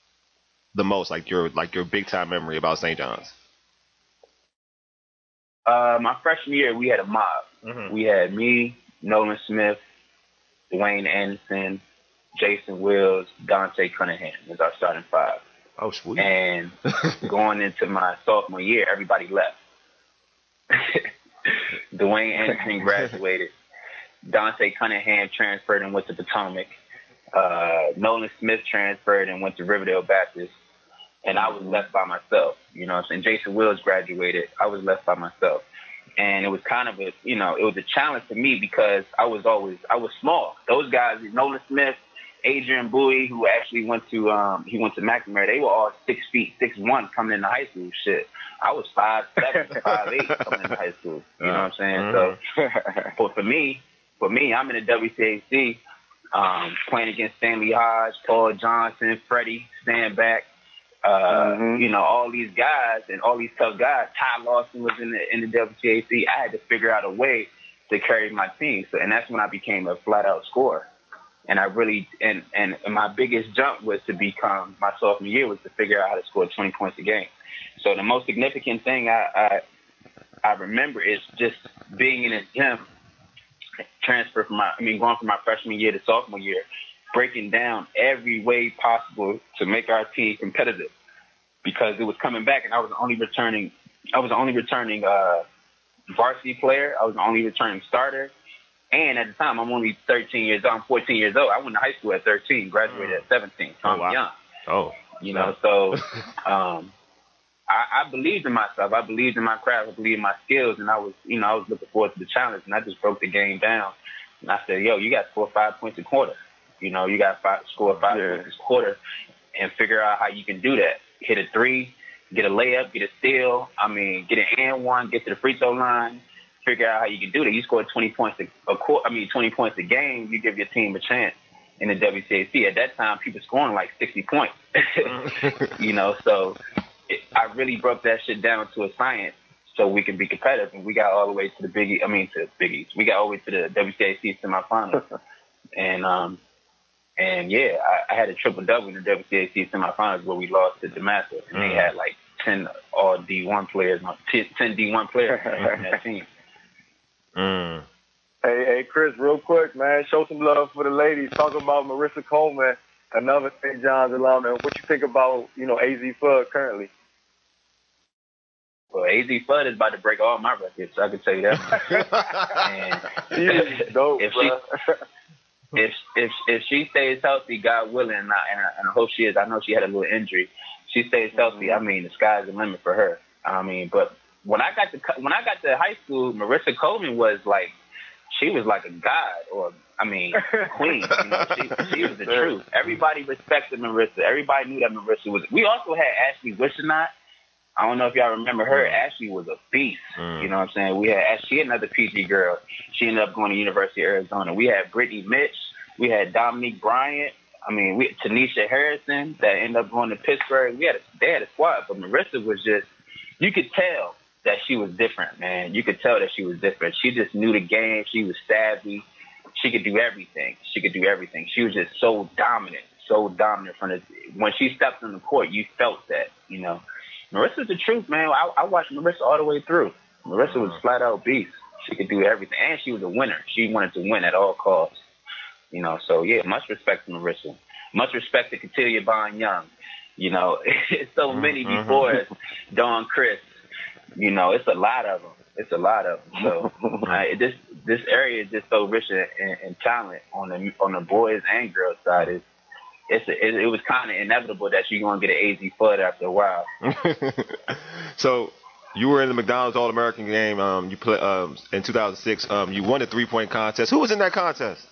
the most? Like your like your big time memory about Saint John's? Uh, my freshman year, we had a mob. Mm-hmm. We had me, Nolan Smith, Dwayne Anderson, Jason Wills, Dante Cunningham as our starting five. Oh, sweet. And going into my sophomore year, everybody left. Dwayne Anderson graduated. Dante Cunningham transferred and went to Potomac. Uh, Nolan Smith transferred and went to Riverdale Baptist. And I was left by myself. You know what I'm saying? Jason Wills graduated. I was left by myself. And it was kind of a, you know, it was a challenge to me because I was always, I was small. Those guys, Nolan Smith, Adrian Bowie, who actually went to, um, he went to McNamara, they were all six feet, six one coming into high school. Shit. I was five seven, five eight coming into high school. You know what I'm saying? Mm-hmm. So, but for me, for me, I'm in the W C A C, um, playing against Stanley Hodge, Paul Johnson, Freddie, Standback, uh, mm-hmm. you know, all these guys and all these tough guys. Ty Lawson was in the in the W C A C. I had to figure out a way to carry my team. So, and that's when I became a flat out scorer. And I really, and, and my biggest jump was to become, my sophomore year was to figure out how to score twenty points a game. So the most significant thing I, I I remember is just being in a gym, transfer from my, I mean, going from my freshman year to sophomore year, breaking down every way possible to make our team competitive because it was coming back and I was the only returning, I was the only returning uh, varsity player. I was the only returning starter. And at the time, I'm only thirteen years old. I'm fourteen years old. I went to high school at thirteen, graduated at seventeen. So Oh, I'm wow. young. Oh, You know, so um, I, I believed in myself. I believed in my craft. I believed in my skills, and I was, you know, I was looking forward to the challenge. And I just broke the game down. And I said, "Yo, you got to score five points a quarter. You know, you got to score five Yeah. points a quarter, and figure out how you can do that. Hit a three, get a layup, get a steal. I mean, get an and one, get to the free throw line. Figure out how you can do that. You score twenty points a, a quarter. I mean, twenty points a game. You give your team a chance." In the W C A C. At that time, people scoring like sixty points, you know, so it, I really broke that shit down to a science so we can be competitive. And we got all the way to the Big I mean, to the Big East. We got all the way to the W C A C semifinals. and, um, and yeah, I, I had a triple double in the W C A C semifinals where we lost to Damascus. And Mm. they had like ten all D one players, on- ten D one players on that team. Mm. Hey, hey, Chris, real quick, man, show some love for the ladies. Talk about Marissa Coleman, another Saint John's alum, and what you think about, you know, A Z Fudd currently. Well, A Z Fudd is about to break all my records, so I can tell you that. and She's dope, if bro. she if if if she stays healthy, God willing, and I, and I, and I hope she is. I know she had a little injury. She stays healthy. I mean, the sky's the limit for her. I mean, but when I got to co- when I got to high school, Marissa Coleman was like, she was like a god, or I mean, queen. You know, she she was the truth. Everybody respected Marissa. Everybody knew that Marissa was. We also had Ashley Wishenot. I don't know if y'all remember her. Ashley was a beast. Mm. You know what I'm saying? We had Ash- she another P G girl. She ended up going to University of Arizona. We had Brittany Mitch. We had Dominique Bryant. I mean, we Tanisha Harrison that ended up going to Pittsburgh. We had a, they had a squad, but Marissa was just, you could tell that she was different, man. You could tell that she was different. She just knew the game. She was savvy. She could do everything. She could do everything. She was just so dominant, so dominant from the, when she stepped on the court, you felt that, you know. Marissa's the truth, man. I, I watched Marissa all the way through. Marissa was flat out beast. She could do everything, and she was a winner. She wanted to win at all costs, you know. So yeah, much respect to Marissa. Much respect to Katilia Bond Young. You know, it's so many Mm-hmm. before us. Dawn Chris. You know, it's a lot of them. It's a lot of them. So uh, this this area is just so rich in, in, in talent on the on the boys and girls side. It's It's a, it, it was kind of inevitable that you're going to get an A Z Fudd after a while. So you were in the McDonald's All-American game. Um, you play um, in two thousand six. Um, you won the three-point contest. Who was in that contest?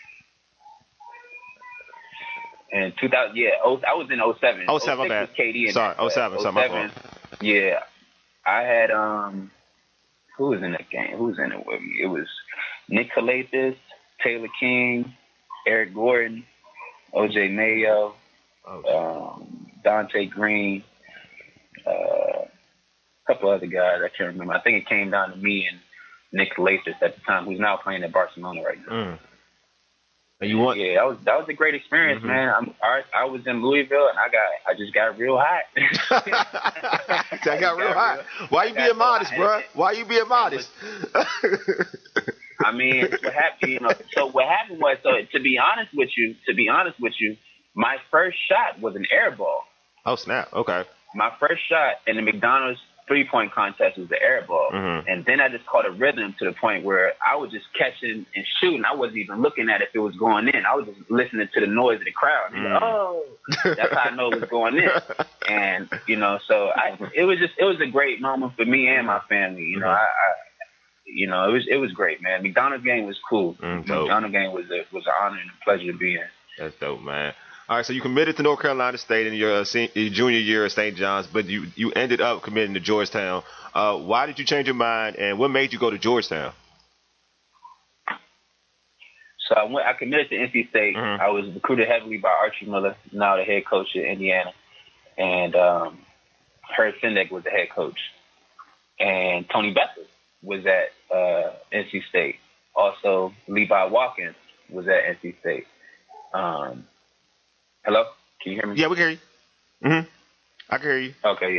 And two thousand, yeah, oh, I was in oh seven. oh seven, my bad. Was K D in Sorry, that, oh seven, sorry, my fault. Yeah, I had um, who was in that game? Who was in it with me? It was Nick Calathis, Taylor King, Eric Gordon, O J Mayo, um, Dante Green, uh, a couple other guys I can't remember. I think it came down to me and Nick Calathis at the time, who's now playing at Barcelona right now. Mm. And you won? Yeah, that was that was a great experience, Mm-hmm. man. I'm, I I was in Louisville and I got I just got real hot. I got real hot. Why you being modest, bro? Why you being modest? I mean, what happened? You know, so what happened was, so to be honest with you, to be honest with you, my first shot was an air ball. Oh snap! Okay. My first shot in the McDonald's three-point contest was the air ball, Mm-hmm. and then I just caught a rhythm to the point where I was just catching and shooting. I wasn't even looking at if it was going in. I was just listening to the noise of the crowd. And Mm. oh, that's how I know it was going in. And you know, so I, it was just, it was a great moment for me and my family. You know, I, I you know, it was, it was great, man. McDonald's game was cool. Mm, dope. McDonald's game was a, was an honor and a pleasure to be in. That's dope, man. All right, so you committed to North Carolina State in your, uh, sen- your junior year at Saint John's, but you, you ended up committing to Georgetown. Uh, why did you change your mind, and what made you go to Georgetown? So I went. I committed to N C State. Mhm. I was recruited heavily by Archie Miller, now the head coach at Indiana, and um, Herb Sendek was the head coach, and Tony Bethel was at uh, N C State. Also, Levi Watkins was at N C State. Um, hello, can you hear me? Yeah, we can hear you. Mm-hmm. I can hear you. Okay, yeah.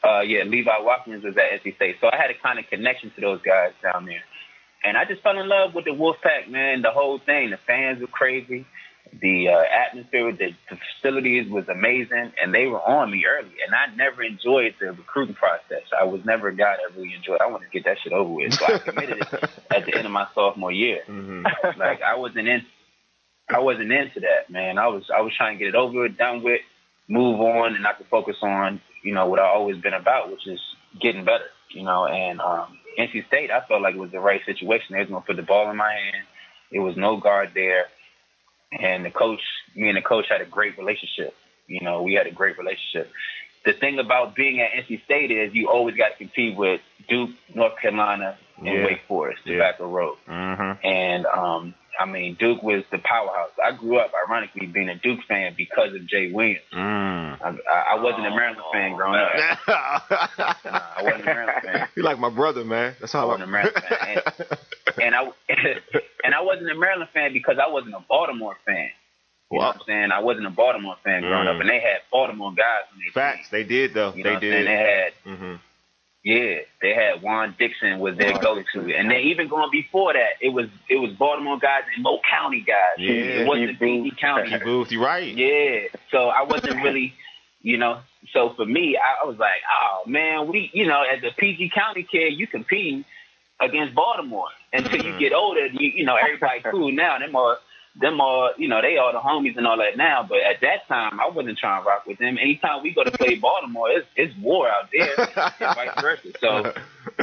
Uh, yeah, Levi Watkins was at N C State. So I had a kind of connection to those guys down there. And I just fell in love with the Wolfpack, man. The whole thing. The fans were crazy. The uh, atmosphere, the, the facilities was amazing. And they were on me early. And I never enjoyed the recruiting process. I was never a guy that really enjoyed it. I wanted to get that shit over with. So I committed it at the end of my sophomore year. Mm-hmm. Like, I wasn't in, I wasn't into that, man. I was, I was trying to get it over with, done with, move on, and I could focus on, you know, what I've always been about, which is getting better, you know. And um, N C State, I felt like it was the right situation. They was going to put the ball in my hand. It was no guard there. And the coach, me and the coach had a great relationship. You know, we had a great relationship. The thing about being at N C State is you always got to compete with Duke, North Carolina, and Yeah. Wake Forest, Yeah. Tobacco Road. Mm-hmm. And, um, I mean, Duke was the powerhouse. I grew up, ironically, being a Duke fan because of Jay Williams. Mm. I, I wasn't a Maryland fan growing up. Nah, I wasn't a Maryland fan. You like my brother, man. That's I how wasn't a Maryland fan. And, and I and I wasn't a Maryland fan because I wasn't a Baltimore fan. You know what I'm saying? I wasn't a Baltimore fan growing Mm. up, and they had Baltimore guys on their Facts. They did though. You know They what I'm did. saying? They had, Mm-hmm. yeah, they had Juan Dixon was their go-to, and then even going before that, it was it was Baltimore guys and Mo County guys. Yeah. It wasn't P G County. Booth, you right. Yeah, so I wasn't really, you know. So for me, I, I was like, oh man, we, you know, as a P G County kid, you competing against Baltimore until Mm-hmm. you get older. You, you know, everybody cool now. Them all, them all, you know, they all the homies and all that now. But at that time, I wasn't trying to rock with them. Anytime we go to play Baltimore, it's it's war out there, and vice versa. So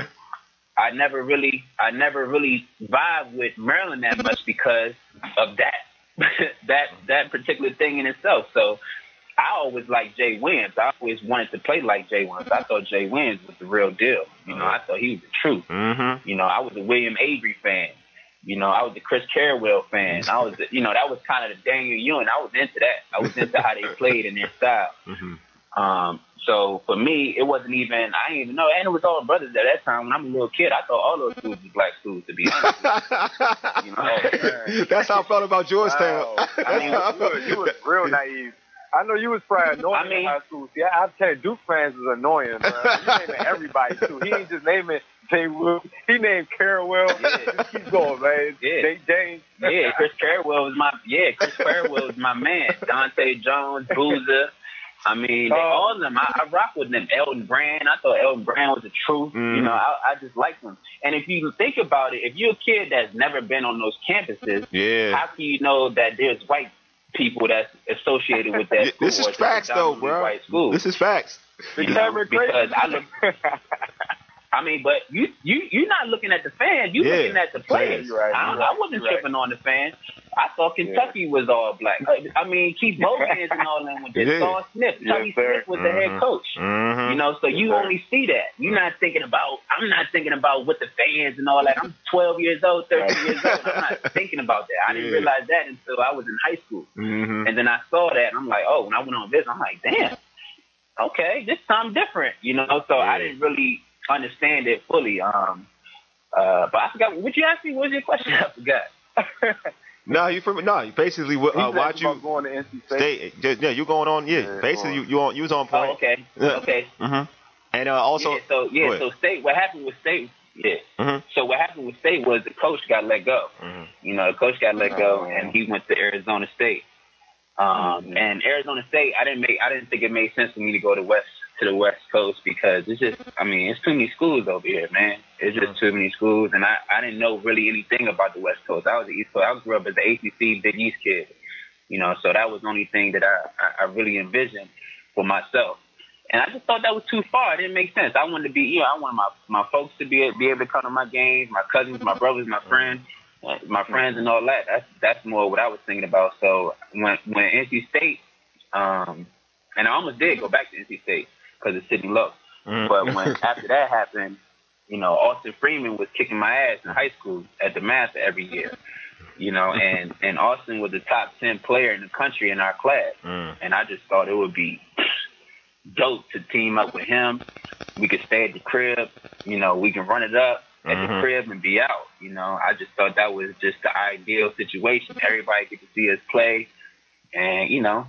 I never really, I never really vibe with Maryland that much because of that, that that particular thing in itself. So I always liked Jay Williams. I always wanted to play like Jay Williams. I thought Jay Williams was the real deal. You know, I thought he was the truth. Mm-hmm. You know, I was a William Avery fan. You know, I was a Chris Carrawell fan. I was, you know, that was kind of the Daniel Ewing. I was into that. I was into how they played and their style. Mm-hmm. Um, so for me, it wasn't even, I didn't even know. And it was all brothers at that time. When I'm a little kid, I thought all those schools was black schools, to be honest. You know? That's how I felt about Georgetown. Wow. I mean, you, were, you was real naive. I know you was probably annoying I mean, in high school. See, I, I'm telling you, Duke fans was annoying, bro. He naming everybody, too. He ain't just naming Jay Wood. He named Carrawell. Yeah. Just keep going, man. Yeah. Jay James. Yeah, Chris Carrawell was my, yeah, Chris Carrawell was my man. Dante Jones, Boozer. I mean, they, Oh. all of them. I, I rock with them. Elton Brand. I thought Elton Brand was the truth. Mm. You know, I, I just liked him. And if you think about it, if you're a kid that's never been on those campuses, Yeah. how can you know that there's white people that's associated with that Yeah, school? this is or it's a facts, though, predominantly bro. White school. This is facts. You know, because I look. I mean, but you you you're not looking at the fans. You Yeah. looking at the players. You're right, I, you're right, I wasn't you're right. tripping on the fans. I thought Kentucky was all black. I mean, Keith Bogans and all them with this. Yeah. Saul Smith. Yes, Tubby sir. Smith was the head Mhm. coach. Mm-hmm. You know, so you Yes, sir. only see that. You're not thinking about. I'm not thinking about what the fans and all that. I'm twelve years old, thirteen years old. I'm not thinking about that. I didn't Yeah. realize that until I was in high school. Mm-hmm. And then I saw that, and I'm like, oh, when I went on this, I'm like, damn, okay, this something different, you know. So I Yeah. didn't really understand it fully. Um, uh, but I forgot what you asked me. What was your question? I forgot. No, you from no, you basically uh, He's watch about you going to N C State. stay. Yeah, you going on. Yeah, Yeah, basically go you you on you was on point. Oh, okay, Yeah. okay. Mm-hmm. And uh, also, yeah, so go yeah, ahead. so state. What happened with state? Yeah. Mhm. So what happened with state was the coach got let go. Mhm. You know, the coach got let go, Oh. and he went to Arizona State. Um, Mhm. and Arizona State, I didn't make. I didn't think it made sense for me to go to west to the West Coast because it's just. I mean, it's too many schools over here, man. It's just too many schools, and I, I didn't know really anything about the West Coast. I was the East Coast. I was grew up as an A C C Big East kid. You know, so that was the only thing that I, I, I really envisioned for myself. And I just thought that was too far. It didn't make sense. I wanted to be, you know, I wanted my, my folks to be, be able to come to my games, my cousins, my brothers, my friends, uh, my friends and all that. That's that's more what I was thinking about. So when when N C State, um, and I almost did go back to N C State because of Sidney Lowe. Mhm. But when after that happened, you know, Austin Freeman was kicking my ass in high school at the Master every year. You know, and, and Austin was the top ten player in the country in our class. Mm. And I just thought it would be dope to team up with him. We could stay at the crib. You know, we can run it up at Mhm. the crib and be out. You know, I just thought that was just the ideal situation. Everybody could see us play. And, you know,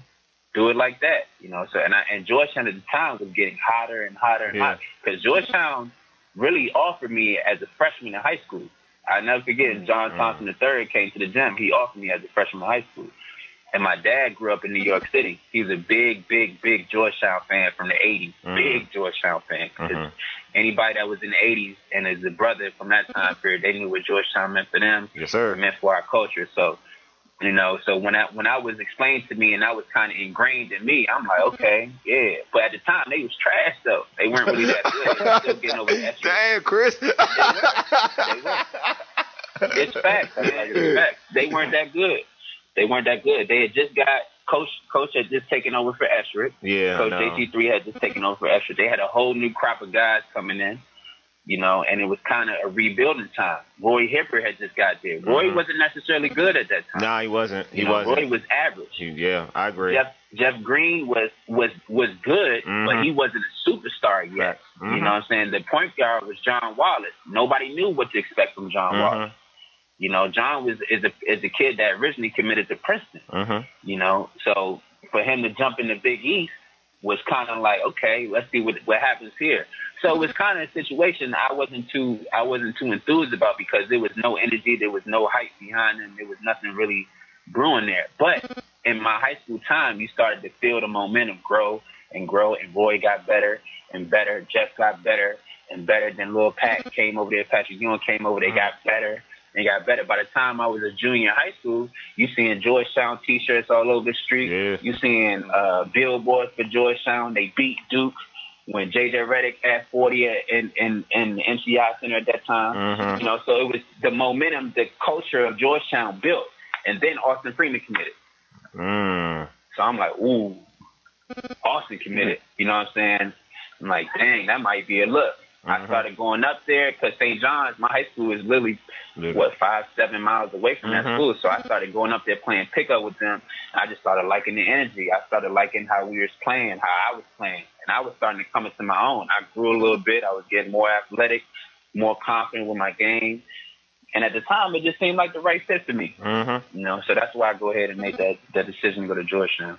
do it like that, you know. So and I, and Georgetown at the time was getting hotter and hotter and Yeah. hotter because Georgetown really offered me as a freshman in high school. I never forget, John Thompson the third came to the gym. He offered me as a freshman in high school. And my dad grew up in New York City. He was a big, big, big Georgetown fan from the eighties. Mhm. Big Georgetown fan. 'Cause Mhm. anybody that was in the eighties and is a brother from that time period, they knew what Georgetown meant for them. Yes, sir. It meant for our culture. So, you know, so when I when I was explained to me and that was kind of ingrained in me, I'm like, okay, yeah. But at the time, they was trash, though. They weren't really that good. They were still getting over that shit. Damn, Chris. They weren't. It's facts, man. It's facts. They weren't that good. They weren't that good. They had just got coach. Coach had just taken over for Esherick. Yeah, Coach no. J T three had just taken over for Esherick. They had a whole new crop of guys coming in, you know, and it was kind of a rebuilding time. Roy Hipper had just got there. Roy Mhm. wasn't necessarily good at that time. Nah, he wasn't. He You know, wasn't. Roy was average. He- yeah, I agree. Jeff Jeff Green was was was good, Mhm. but he wasn't a superstar yet. Mhm. You know what I'm saying? The point guard was John Wallace. Nobody knew what to expect from John Mhm. Wallace. You know, John was is a is a kid that originally committed to Princeton. Mhm. You know, so for him to jump in the Big East was kind of like, okay, let's see what what happens here. So it was kind of a situation I wasn't too I wasn't too enthused about because there was no energy, there was no hype behind him, there was nothing really brewing there. But in my high school time, you started to feel the momentum grow and grow, and Roy got better and better, Jeff got better and better. Then Lil Pat came over there, Patrick Ewing came over, they got better. They got better. By the time I was a junior in high school, you seeing Georgetown T-shirts all over the street. Yeah. You seeing uh, billboards for Georgetown. They beat Duke when J J Redick at forty in, in, in the M C I Center at that time. Mhm. You know, so it was the momentum, the culture of Georgetown built. And then Austin Freeman committed. Mm. So I'm like, ooh, Austin committed. You know what I'm saying? I'm like, dang, that might be a look. I Mhm. started going up there because Saint John's, my high school is literally, Yeah. what, five, seven miles away from that Mhm. school. So I started going up there playing pickup with them. I just started liking the energy. I started liking how we was playing, how I was playing. And I was starting to come into my own. I grew a little bit. I was getting more athletic, more confident with my game. And at the time, it just seemed like the right fit for me. Mhm. You know, so that's why I go ahead and make that, that decision to go to Georgetown.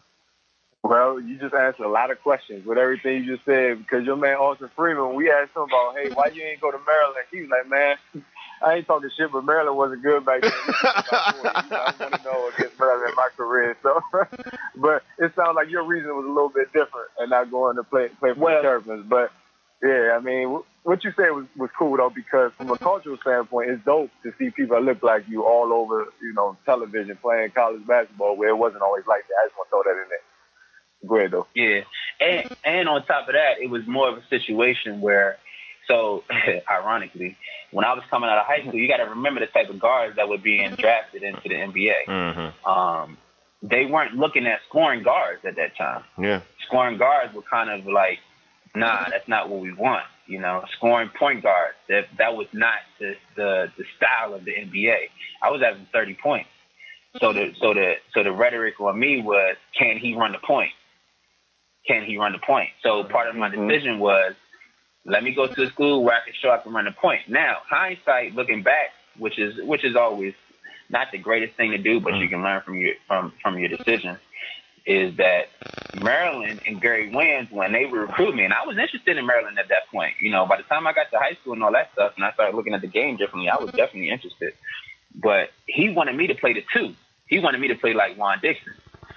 Well, you just answered a lot of questions with everything you just said because your man Austin Freeman, we asked him about, hey, why you ain't go to Maryland? He was like, man, I ain't talking shit, but Maryland wasn't good back then. I want to know against Maryland in my career. So, but it sounds like your reason was a little bit different and not going to play play for Well- the Terrapins. But yeah, I mean, wh- what you said was, was cool though because from a cultural standpoint, it's dope to see people that look like you all over, you know, television playing college basketball where it wasn't always like that. I just want to throw that in there. Go ahead, though. Yeah, and and on top of that, it was more of a situation where, so ironically, when I was coming out of high school, you got to remember the type of guards that were being drafted into the N B A. Mhm. Um, they weren't looking at scoring guards at that time. Yeah. Scoring guards were kind of like, nah, that's not what we want. You know, scoring point guards, that that was not the the, the style of the N B A. I was having thirty points. So the so the so the rhetoric on me was, can he run the point? Can he run the point? So part of my decision was, let me go to a school where I can show I can run the point. Now, hindsight, looking back, which is which is always not the greatest thing to do, but you can learn from your from from your decisions, is that Maryland and Gary Williams, when they were recruiting me, and I was interested in Maryland at that point. You know, by the time I got to high school and all that stuff, and I started looking at the game differently, I was definitely interested. But he wanted me to play the two. He wanted me to play like Juan Dixon.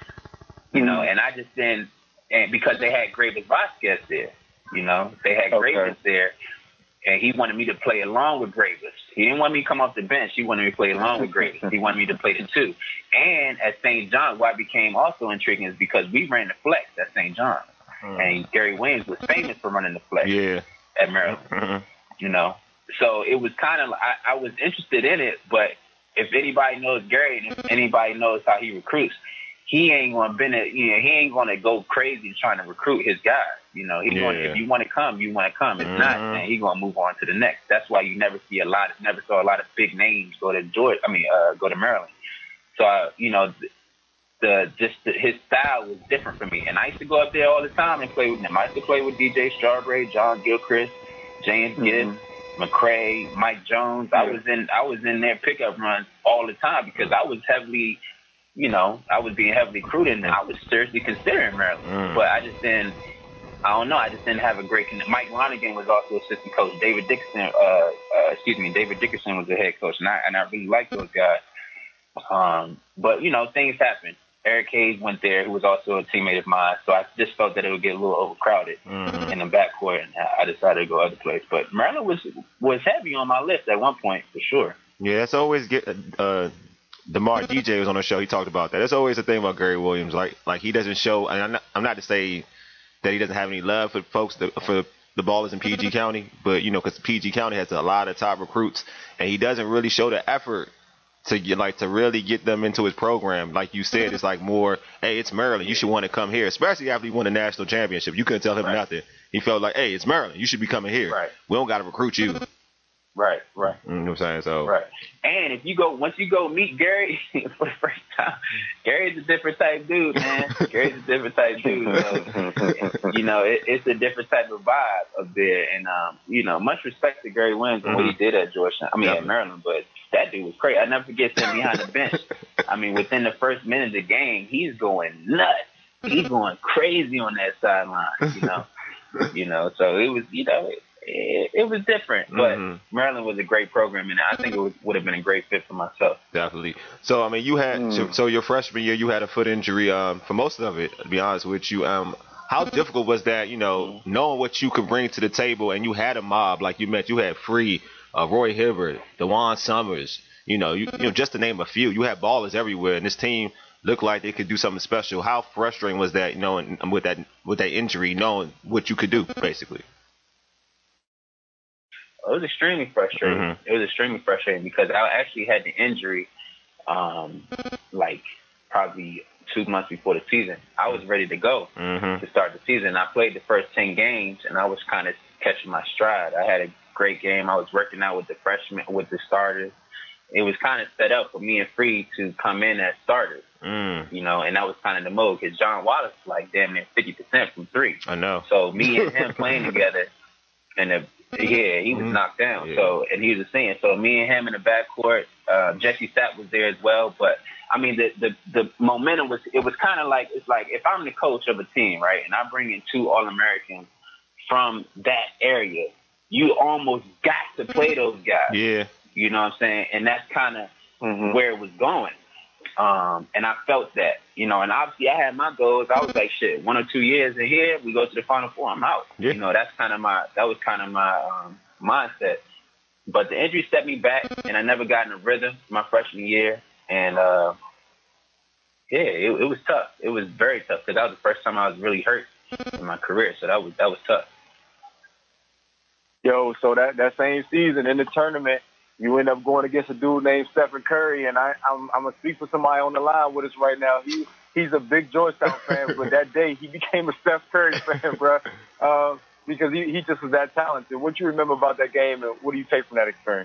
You know, and I just didn't. And because they had Gravis Vasquez there, you know, they had Okay. Gravis there, and he wanted me to play along with Gravis. He didn't want me to come off the bench. He wanted me to play along with Gravis. He wanted me to play the two. And at Saint John's, why it became also intriguing is because we ran the flex at Saint John's, Mhm. and Gary Williams was famous for running the flex Yeah. at Maryland. Mhm. You know, so it was kind of I, I was interested in it, but if anybody knows Gary and if anybody knows how he recruits, he ain't gonna been a, you know, he ain't gonna go crazy trying to recruit his guys. You know, he's going Yeah. if you want to come, you want to come. If not, Mhm. then he's gonna move on to the next. That's why you never see a lot, never saw a lot of big names go to Georgia. I mean, uh, go to Maryland. So uh, you know, the, the just the, his style was different for me, and I used to go up there all the time and play with him. I used to play with D J Strawberry, John Gilchrist, James Gibbs, McCray, Mike Jones. I was in I was in their pickup runs all the time because I was heavily you know, I was being heavily recruited, and I was seriously considering Maryland. Mm. But I just didn't, I don't know, I just didn't have a great connection. Mike Lonergan was also assistant coach. David Dickerson, uh, uh, excuse me, David Dickerson was the head coach, and I, and I really liked those guys. Um, but, you know, things happen. Eric Hayes went there, who was also a teammate of mine, so I just felt that it would get a little overcrowded Mm-hmm. in the backcourt, and I decided to go other place. But Maryland was was heavy on my list at one point, for sure. Yeah, that's always get. Uh, DeMar D J was on the show. He talked about that. That's always the thing about Gary Williams. Like, like he doesn't show. And I'm not, I'm not to say that he doesn't have any love for folks that, for the ballers in P G County, but you know, because P G County has a lot of top recruits, and he doesn't really show the effort to get like to really get them into his program. Like you said, it's like more, hey, it's Maryland, you should want to come here, especially after he won the national championship. You couldn't tell him Right. nothing. He felt like, hey, it's Maryland, you should be coming here. Right. We don't got to recruit you. Right, right. You know what I'm saying? So Right. And if you go, once you go meet Gary for the first time, Gary's a different type dude, man. Gary's a different type dude. So, you know, it, it's a different type of vibe up there. And, um, you know, much respect to Gary Williams and what he did at Georgetown. I mean, Definitely. at Maryland, but that dude was crazy. I never forget sitting behind the bench. I mean, within the first minute of the game, he's going nuts. He's going crazy on that sideline, you know. You know, so it was, you know, it, it, it was different. But Mm-hmm. Maryland was a great program, and I think it would, would have been a great fit for myself. definitely. So I mean, you had Mm. so, so your freshman year, you had a foot injury. Um, for most of it, to be honest with you, um, how difficult was that? You know, knowing what you could bring to the table, and you had a mob like you met. You had Free, uh, Roy Hibbert, DeJuan Summers. You know, you, you know, just to name a few. You had ballers everywhere, and this team looked like they could do something special. How frustrating was that? You know, and, and with that with that injury, knowing what you could do, basically. It was extremely frustrating. Mhm. It was extremely frustrating because I actually had the injury, um, like probably two months before the season. I was ready to go Mm-hmm. to start the season. I played the first ten games, and I was kind of catching my stride. I had a great game. I was working out with the freshmen, with the starters. It was kind of set up for me and Free to come in as starters, Mm, you know, and that was kind of the mode because John Wallace was like damn near fifty percent from three. I know. So me and him playing together, and the, yeah, he was Mhm. knocked down. Yeah. So and he was a senior. So me and him in the backcourt. Uh, Jesse Sapp was there as well. But I mean, the the the momentum was it was kind of like it's like if I'm the coach of a team, right, and I bring in two All Americans from that area, you almost got to play those guys. Yeah. You know what I'm saying? And that's kind of where it was going. Um, and I felt that, you know, and obviously I had my goals. I was like, shit, one or two years in here, we go to the Final Four, I'm out. Yeah. You know, that's kind of my, that was kind of my um, mindset. But the injury set me back, and I never got in a rhythm my freshman year. And, uh, yeah, it, it was tough. It was very tough because that was the first time I was really hurt in my career. So that was, that was tough. Yo, so that, that same season in the tournament, you end up going against a dude named Stephen Curry, and I, I'm, I'm going to speak for somebody on the line with us right now. He He's a big Georgetown fan, but that day he became a Steph Curry fan, bro, uh, because he, he just was that talented. What do you remember about that game, and what do you take from that experience?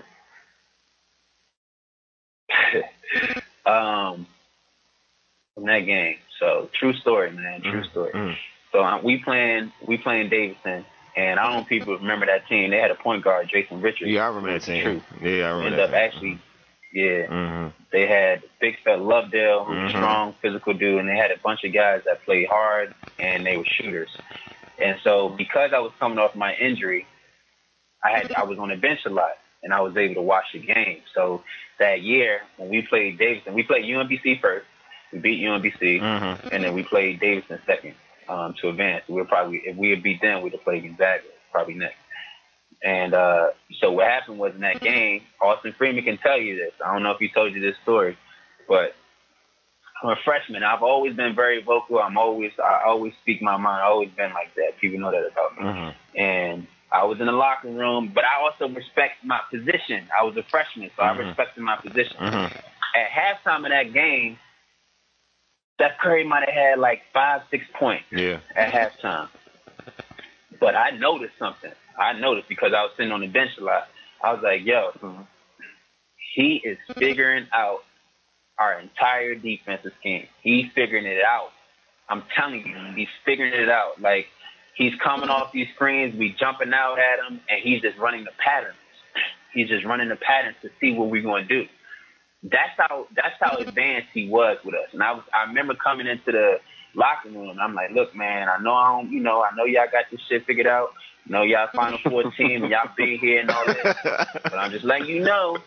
um, from that game. So true story, man. True story. Mm-hmm. So um, we playing we playing Davidson, and I don't know if people remember that team. They had a point guard, Jason Richards. Yeah, I remember that team. True. Yeah, I remember Ended that up team. actually, yeah. Mm-hmm. They had Big Fat Lovedale, who was Mhm. a strong physical dude, and they had a bunch of guys that played hard, and they were shooters. And so because I was coming off my injury, I had I was on the bench a lot, and I was able to watch the game. So that year when we played Davidson, we played U M B C first. We beat U M B C, Mhm. and then we played Davidson second um, to advance. We were probably if we had beat them, we'd have played Gonzaga probably next. And uh, so what happened was in that game, Austin Freeman can tell you this. I don't know if he told you this story, but I'm a freshman. I've always been very vocal. I'm always I always speak my mind. I've always been like that. People know that about me. Mm-hmm. And I was in the locker room, but I also respect my position. I was a freshman, so Mhm. I respected my position. Mm-hmm. At halftime of that game, Steph Curry might have had like five, six points Yeah. at halftime. But I noticed something. I noticed because I was sitting on the bench a lot. I was like, yo, he is figuring out our entire defensive scheme. He's figuring it out. I'm telling you, he's figuring it out. Like, he's coming off these screens, we jumping out at him, and he's just running the patterns. He's just running the patterns to see what we're going to do. that's how that's how advanced he was with us. And I was I remember coming into the locker room and I'm like, look, man, I know I don't, you know, I know y'all got this shit figured out. You know, y'all Final Four team and y'all been here and all that. But I'm just letting you know,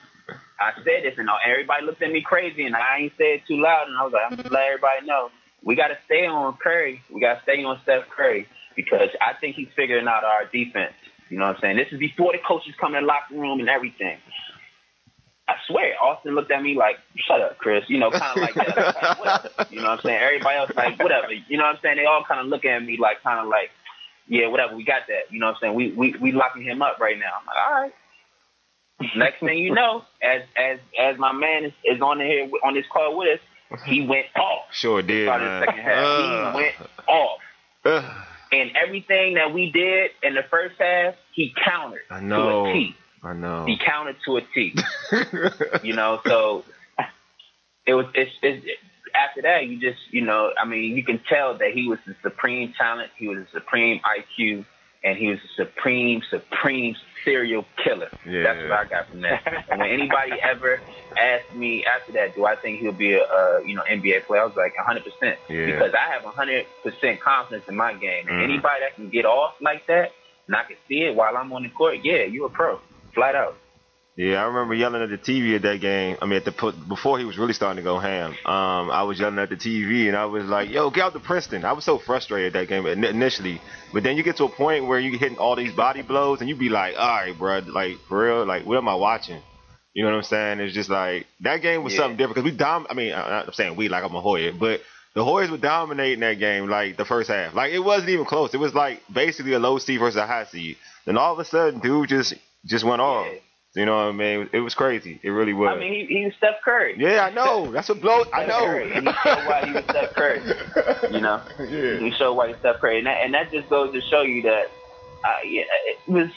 I said this and everybody looked at me crazy and I ain't said it too loud. And I was like, I'm just letting everybody know, we got to stay on Curry. We got to stay on Steph Curry because I think he's figuring out our defense. You know what I'm saying? This is before the coaches come in the locker room and everything. I swear, Austin looked at me like, shut up, Chris. You know, kind of like that. Like, whatever. You know what I'm saying? Everybody else like, whatever. You know what I'm saying? They all kind of look at me like, kind of like, yeah, whatever. We got that. You know what I'm saying? We we we locking him up right now. I'm like, all right. Next thing you know, as as as my man is, is on here on this call with us, he went off. Sure did, man. The second half. Uh, he went off. Uh, and everything that we did in the first half, he countered I know. to a T. I know. He counted to a T. You know, so it was. It's, it's after that, you just, you know, I mean, you can tell that he was the supreme talent. He was a supreme I Q, and he was a supreme, supreme serial killer. Yeah. That's what I got from that. And when anybody ever asked me after that, do I think he'll be a, a you know N B A player? I was like one hundred percent yeah. because I have one hundred percent confidence in my game. And mm. anybody that can get off like that, and I can see it while I'm on the court, yeah, you're a pro. Flat out. Yeah, I remember yelling at the T V at that game. I mean, at the before he was really starting to go ham. Um, I was yelling at the T V, and I was like, "Yo, get out to Princeton." I was so frustrated that game initially, but then you get to a point where you're hitting all these body blows, and you be like, "All right, bro, like for real, like what am I watching?" You know what I'm saying? It's just like that game was yeah. something different because we dom. I mean, I'm saying we like I'm a Hoya, but the Hoyas were dominating that game like the first half. Like it wasn't even close. It was like basically a low seed versus a high seed. Then all of a sudden, dude just just went off. Yeah. You know what I mean? It was crazy. It really was. I mean, he, he was Steph Curry. Yeah, I know. That's what blows. I know. Curry. And he showed why he was Steph Curry. You know? Yeah. He showed why he's Steph Curry. And that, and that just goes to show you that uh, yeah, it was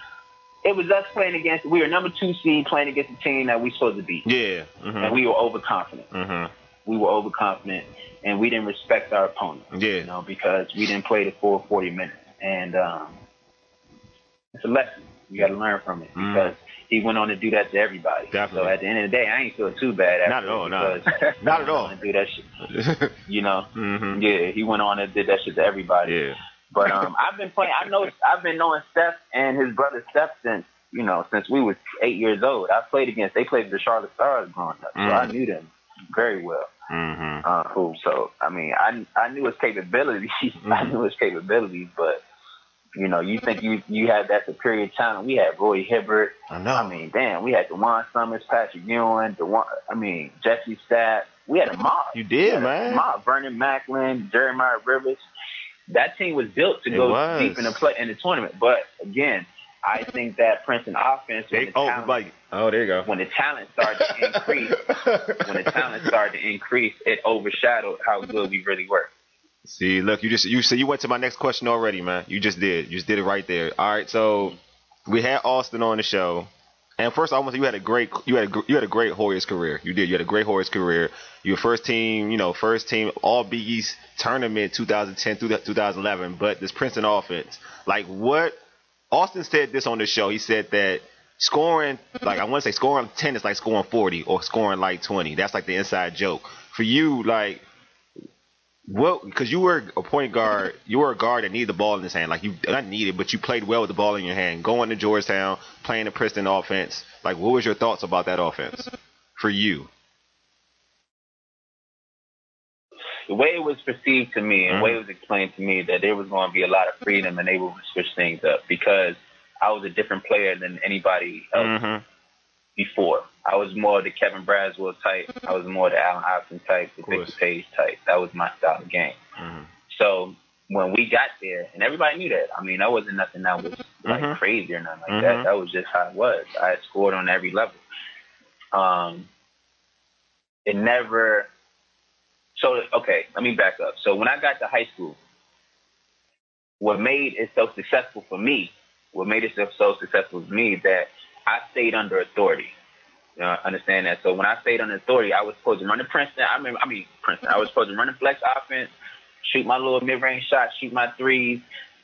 it was us playing against, we were number two seed playing against a team that we supposed to beat. Yeah. Mm-hmm. And we were overconfident. Mm-hmm. We were overconfident, and we didn't respect our opponent. Yeah. You know, because we didn't play the full forty minutes. And um, it's a lesson. You got to learn from it because mm. he went on to do that to everybody. Definitely. So at the end of the day, I ain't feel too bad. Not at all. No. Not Not at all. To do that shit. You know. Mm-hmm. Yeah, he went on and did that shit to everybody. Yeah. But um, I've been playing. I know. I've been knowing Steph and his brother Steph since you know since we was eight years old. I played against. They played the Charlotte Stars growing up, so mm. I knew them very well. Mm-hmm. Uh, cool. So I mean, I I knew his capabilities. Mm-hmm. I knew his capabilities, but. You know, you think you you had that superior talent. We had Roy Hibbert. I know. I mean, damn, we had DeJuan Summers, Patrick Ewing, DeJuan, I mean, Jesse Stapp. We had a mob. You did, man. Mob. Vernon Macklin, Jeremiah Rivers. That team was built to it go was. deep in the play in the tournament. But again, I think that Princeton offense. When they, the oh, talent, like, oh, there you go. When the talent started to increase, when the talent started to increase, it overshadowed how good we really were. See, look, you just you so you went to my next question already, man. You just did. You just did it right there. All right, so we had Austin on the show, and first I want to say you had a great you had a you had a great Hoyas career. You did. You had a great Hoyas career. You were first team, you know, first team All Big East tournament twenty ten through twenty eleven. But this Princeton offense, like what Austin said this on the show. He said that scoring, like I want to say scoring ten is like scoring forty or scoring like twenty. That's like the inside joke for you, like. Well, because you were a point guard, you were a guard that needed the ball in his hand. Like, you not needed, but you played well with the ball in your hand. Going to Georgetown, playing the Princeton offense. Like, what was your thoughts about that offense for you? The way it was perceived to me and mm-hmm. the way it was explained to me that there was going to be a lot of freedom and they would switch things up because I was a different player than anybody else mm-hmm. before. I was more the Kevin Braswell type. I was more the Allen Iverson type, the Victor Page type. That was my style of game. Mm-hmm. So when we got there, and everybody knew that. I mean, that wasn't nothing that was like mm-hmm. crazy or nothing like mm-hmm. that. That was just how it was. I had scored on every level. Um, it never. So okay, let me back up. So when I got to high school, what made it so successful for me, what made it so successful for me, is that I stayed under authority. You know, understand that. So when I stayed under authority, I was supposed to run the Princeton. I mean, I mean Princeton. I was supposed to run the flex offense, shoot my little mid-range shots, shoot my threes,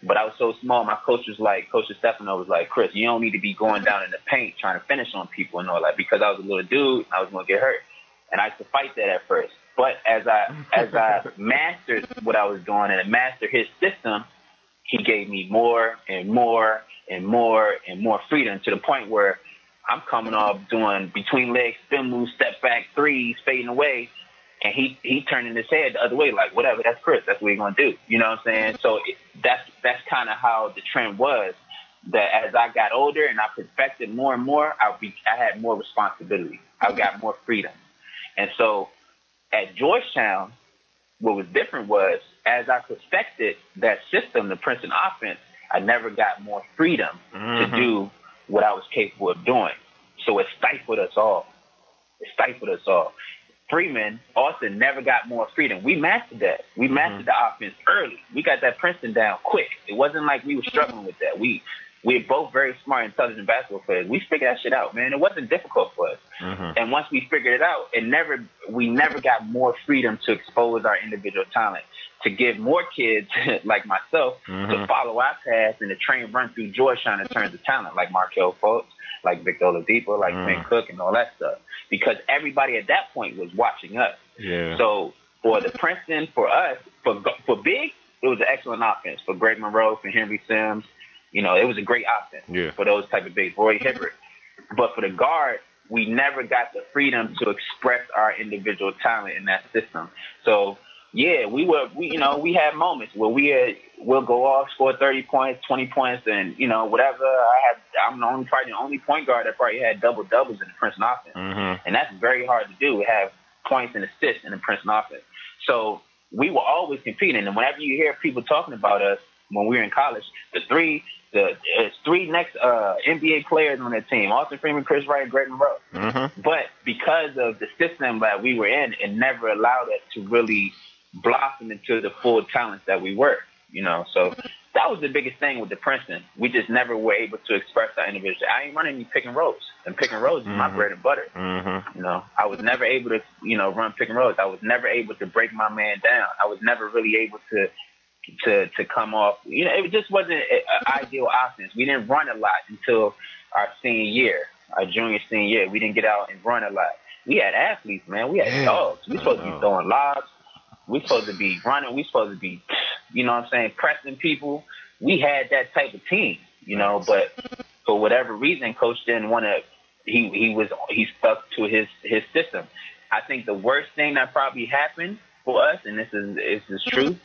But I was so small, my coach was like, Coach Stefano was like, Chris, you don't need to be going down in the paint trying to finish on people and all that, because I was a little dude, I was going to get hurt. And I used to fight that at first. But as I as I mastered what I was doing and mastered his system, he gave me more and more and more and more freedom, to the point where I'm coming off doing between legs, spin moves, step back threes, fading away. And he, he turning his head the other way, like, whatever, that's Chris. That's what he's going to do. You know what I'm saying? So it, that's that's kind of how the trend was, that as I got older and I perfected more and more, I, be, I had more responsibility. I got more freedom. And so at Georgetown, what was different was, as I perfected that system, the Princeton offense, I never got more freedom mm-hmm. to do what I was capable of doing. So it stifled us all. It stifled us all. Freeman, Austin never got more freedom. We mastered that. We mastered mm-hmm. the offense early. We got that Princeton down quick. It wasn't like we were struggling with that. We we're both very smart, intelligent basketball players. We figured that shit out, man. It wasn't difficult for us. Mm-hmm. And once we figured it out, it never we never got more freedom to expose our individual talent, to give more kids like myself mm-hmm. to follow our path and the train run through Georgetown in terms of talent, like Markelle Fultz, like Victor Oladipo, like mm. Ben Cook, and all that stuff. Because everybody at that point was watching us. Yeah. So for the Princeton, for us, for for big, it was an excellent offense. For Greg Monroe, for Henry Sims, you know, it was a great offense yeah. for those type of bigs. Roy Hibbert. But for the guard, we never got the freedom to express our individual talent in that system. So yeah, we were, we you know, we had moments where we had, we'll go off, score thirty points, twenty points, and you know, whatever. I had, I'm the only probably the only point guard that probably had double doubles in the Princeton offense, mm-hmm. and that's very hard to do. We have points and assists in the Princeton offense, so we were always competing. And whenever you hear people talking about us when we were in college, the three, the it's three next uh, N B A players on that team: Austin Freeman, Chris Wright, and Greg Monroe. Mm-hmm. But because of the system that we were in, it never allowed us to really blossom into the full talents that we were. You know, so that was the biggest thing with the Princeton. We just never were able to express our individual. I ain't running any pick and rolls, and pick and rolls is mm-hmm. my bread and butter. Mm-hmm. You know, I was never able to, you know, run pick and rolls. I was never able to break my man down. I was never really able to, to, to come off. You know, it just wasn't an ideal offense. We didn't run a lot until our senior year, our junior senior year. We didn't get out and run a lot. We had athletes, man. We had yeah. dogs. We supposed to be throwing lobs. We supposed to be running. We supposed to be, you know what I'm saying, pressing people. We had that type of team, you know, but for whatever reason, Coach didn't want to, he, he was, he stuck to his, his system. I think the worst thing that probably happened for us, and this is, this is true,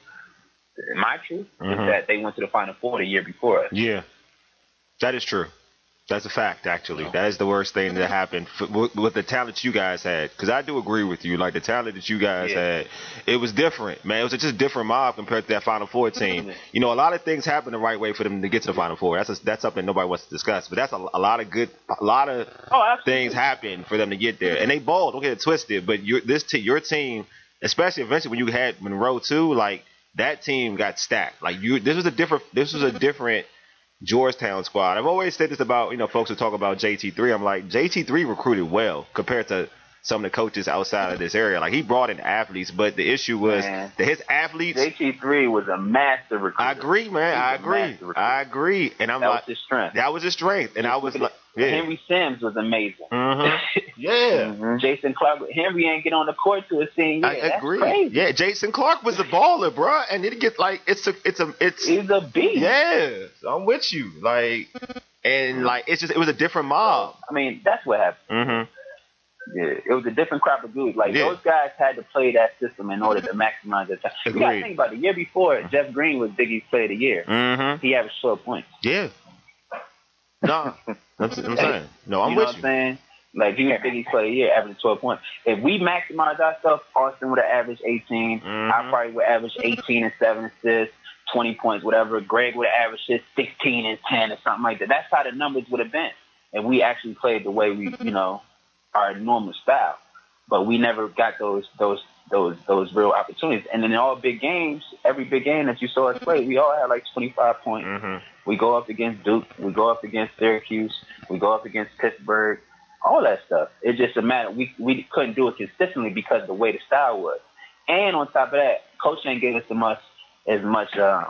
my truth, mm-hmm. is that they went to the Final Four the year before us. Yeah, that is true. That's a fact, actually. That is the worst thing that happened for, with, with the talent you guys had. Because I do agree with you. Like, the talent that you guys yeah. had, it was different, man. It was just a different mob compared to that Final Four team. You know, a lot of things happened the right way for them to get to the Final Four. That's a, that's something nobody wants to discuss. But that's a, a lot of good, a lot of oh, things happened for them to get there. And they balled. Don't get it twisted. But your, this t- your team, especially eventually when you had Monroe, too, like, that team got stacked. Like, you, this was a different, this was a different Georgetown squad. I've always said this about, you know, folks who talk about J T three. I'm like, J T three recruited well compared to some of the coaches outside of this area. Like, he brought in athletes, but the issue was man, that his athletes. J T three was a master recruiter. I agree, man. I agree. I agree. And I'm that like, was his strength. That was his strength. And I was like, yeah. Henry Sims was amazing. Mm-hmm. Yeah. mm-hmm. Jason Clark. Henry ain't get on the court to a senior year. I That's agree. Crazy. Yeah, Jason Clark was a baller, bro. And it get like it's a it's a it's. He's a beast. Yeah, I'm with you. Like, and like it's just it was a different mob. I mean, that's what happened. Mm-hmm. Yeah, it was a different crop of dudes. Like, yeah. those guys had to play that system in order to maximize their time. You got to think about it. The year before, Jeff Green was Biggie's Player of the Year. Mm-hmm. He averaged twelve points. Yeah. No, I'm, I'm saying. No, I'm you know with what you. I'm saying? Like, he was Biggie's Player of the Year, averaging twelve points. If we maximize our stuff, Austin would have averaged eighteen. Mm-hmm. I probably would average eighteen and seven assists, twenty points, whatever. Greg would have averaged his sixteen and ten or something like that. That's how the numbers would have been. And we actually played the way we, you know, our normal style. But we never got those those those those real opportunities. And in all big games, every big game that you saw us play, we all had like twenty-five points. Mm-hmm. We go up against Duke. We go up against Syracuse. We go up against Pittsburgh. All that stuff. It's just a matter. We we couldn't do it consistently because of the way the style was. And on top of that, Coach ain't gave us as much as much um,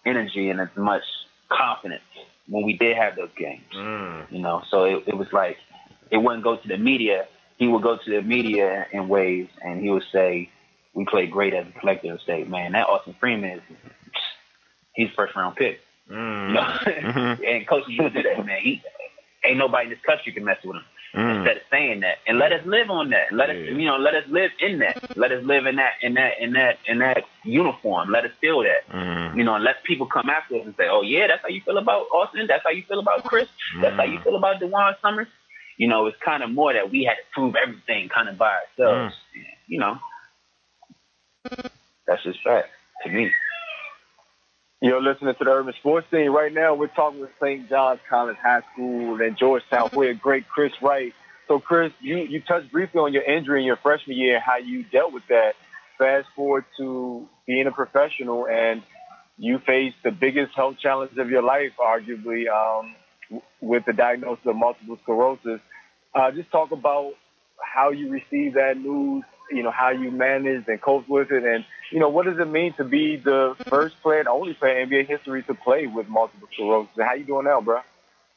energy and as much confidence when we did have those games. Mm. You know, so it, it was like it wouldn't go to the media. He would go to the media in waves, and he would say, "We played great as a collective," and say, "Man, that Austin Freeman is he's first round pick." Mm. You know? Mm-hmm. And Coach used to that, man. He ain't nobody in this country can mess with him. Mm. Instead of saying that, and let us live on that. Let us, Yeah. you know, let us live in that. Let us live in that, in that, in that, in that uniform. Let us feel that. Mm. You know, and let people come after us and say, "Oh yeah, that's how you feel about Austin. That's how you feel about Chris. That's how you feel about DeJuan Summers." You know, it's kind of more that we had to prove everything kind of by ourselves. Mm. You know, that's just fact to me. You're listening to the Urban Sports Scene. Right now, we're talking with Saint John's College High School in Georgetown with great Chris Wright. So, Chris, you, you touched briefly on your injury in your freshman year and how you dealt with that. Fast forward to being a professional, and you faced the biggest health challenge of your life, arguably, um, w- with the diagnosis of multiple sclerosis. Uh, just talk about how you received that news, you know, how you managed and coped with it, and, you know, what does it mean to be the first player, the only player in N B A history to play with multiple sclerosis? How you doing now, bro?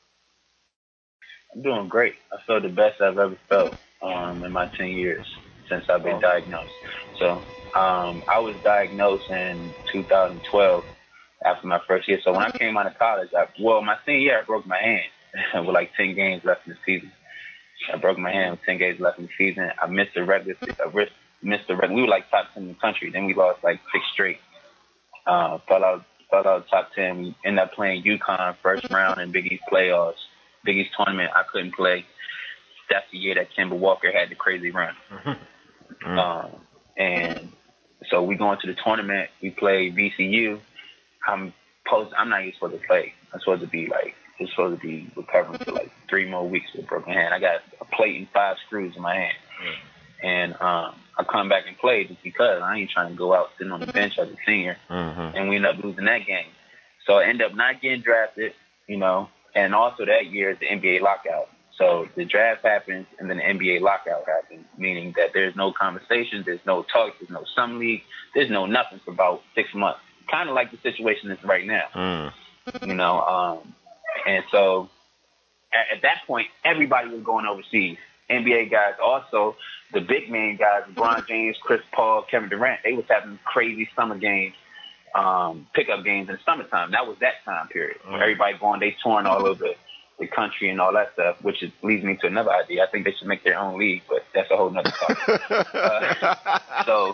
I'm doing great. I feel the best I've ever felt um, in my ten years since I've been diagnosed. So um, I was diagnosed in two thousand twelve after my first year. So when I came out of college, I, well, my senior year, I broke my hand with like ten games left in the season. I broke my hand with ten games left in the season. I missed the regular, I missed the regular. We were like top ten in the country. Then we lost like six straight. Uh, fell out, fell out top ten. We ended up playing UConn first round in Big East playoffs. Big East tournament, I couldn't play. That's the year that Kemba Walker had the crazy run. Mm-hmm. Um, and so we go into the tournament. We play V C U. I'm post. I'm not even supposed to play. I'm supposed to be like, it's supposed to be recovering for like three more weeks with a broken hand. I got a plate and five screws in my hand. Mm-hmm. And um, I come back and play just because I ain't trying to go out sitting on the bench as a senior. Mm-hmm. And we end up losing that game. So I end up not getting drafted, you know. And also that year is the N B A lockout. So the draft happens and then the N B A lockout happens, meaning that there's no conversations, there's no talks, there's no summer league, there's no nothing for about six months. Kind of like the situation is right now, mm. you know. Um, and so at, at that point, everybody was going overseas. N B A guys, also the big man guys, LeBron James, Chris Paul, Kevin Durant, they was having crazy summer games. Um, pickup games in the summertime. That was that time period. Mm. Everybody going, they touring all over the country and all that stuff, which is, leads me to another idea. I think they should make their own league, but that's a whole nother topic. uh, so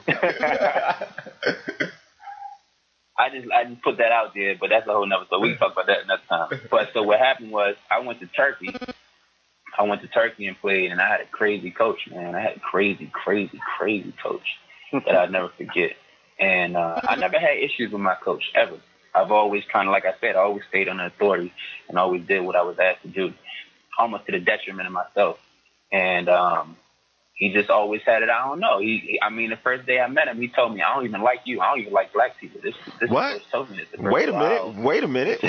I just I just put that out there, but that's a whole nother. So we can talk about that another time. But so what happened was I went to Turkey. I went to Turkey and played, and I had a crazy coach, man. I had a crazy, crazy, crazy coach that I'll never forget. And uh, I never had issues with my coach, ever. I've always kind of, like I said, I always stayed under authority and always did what I was asked to do, almost to the detriment of myself. And um, he just always had it, I don't know. He, he, I mean, the first day I met him, he told me, I don't even like you. I don't even like black people. This, this what? Told me this Wait a minute. Wow. Wait a minute.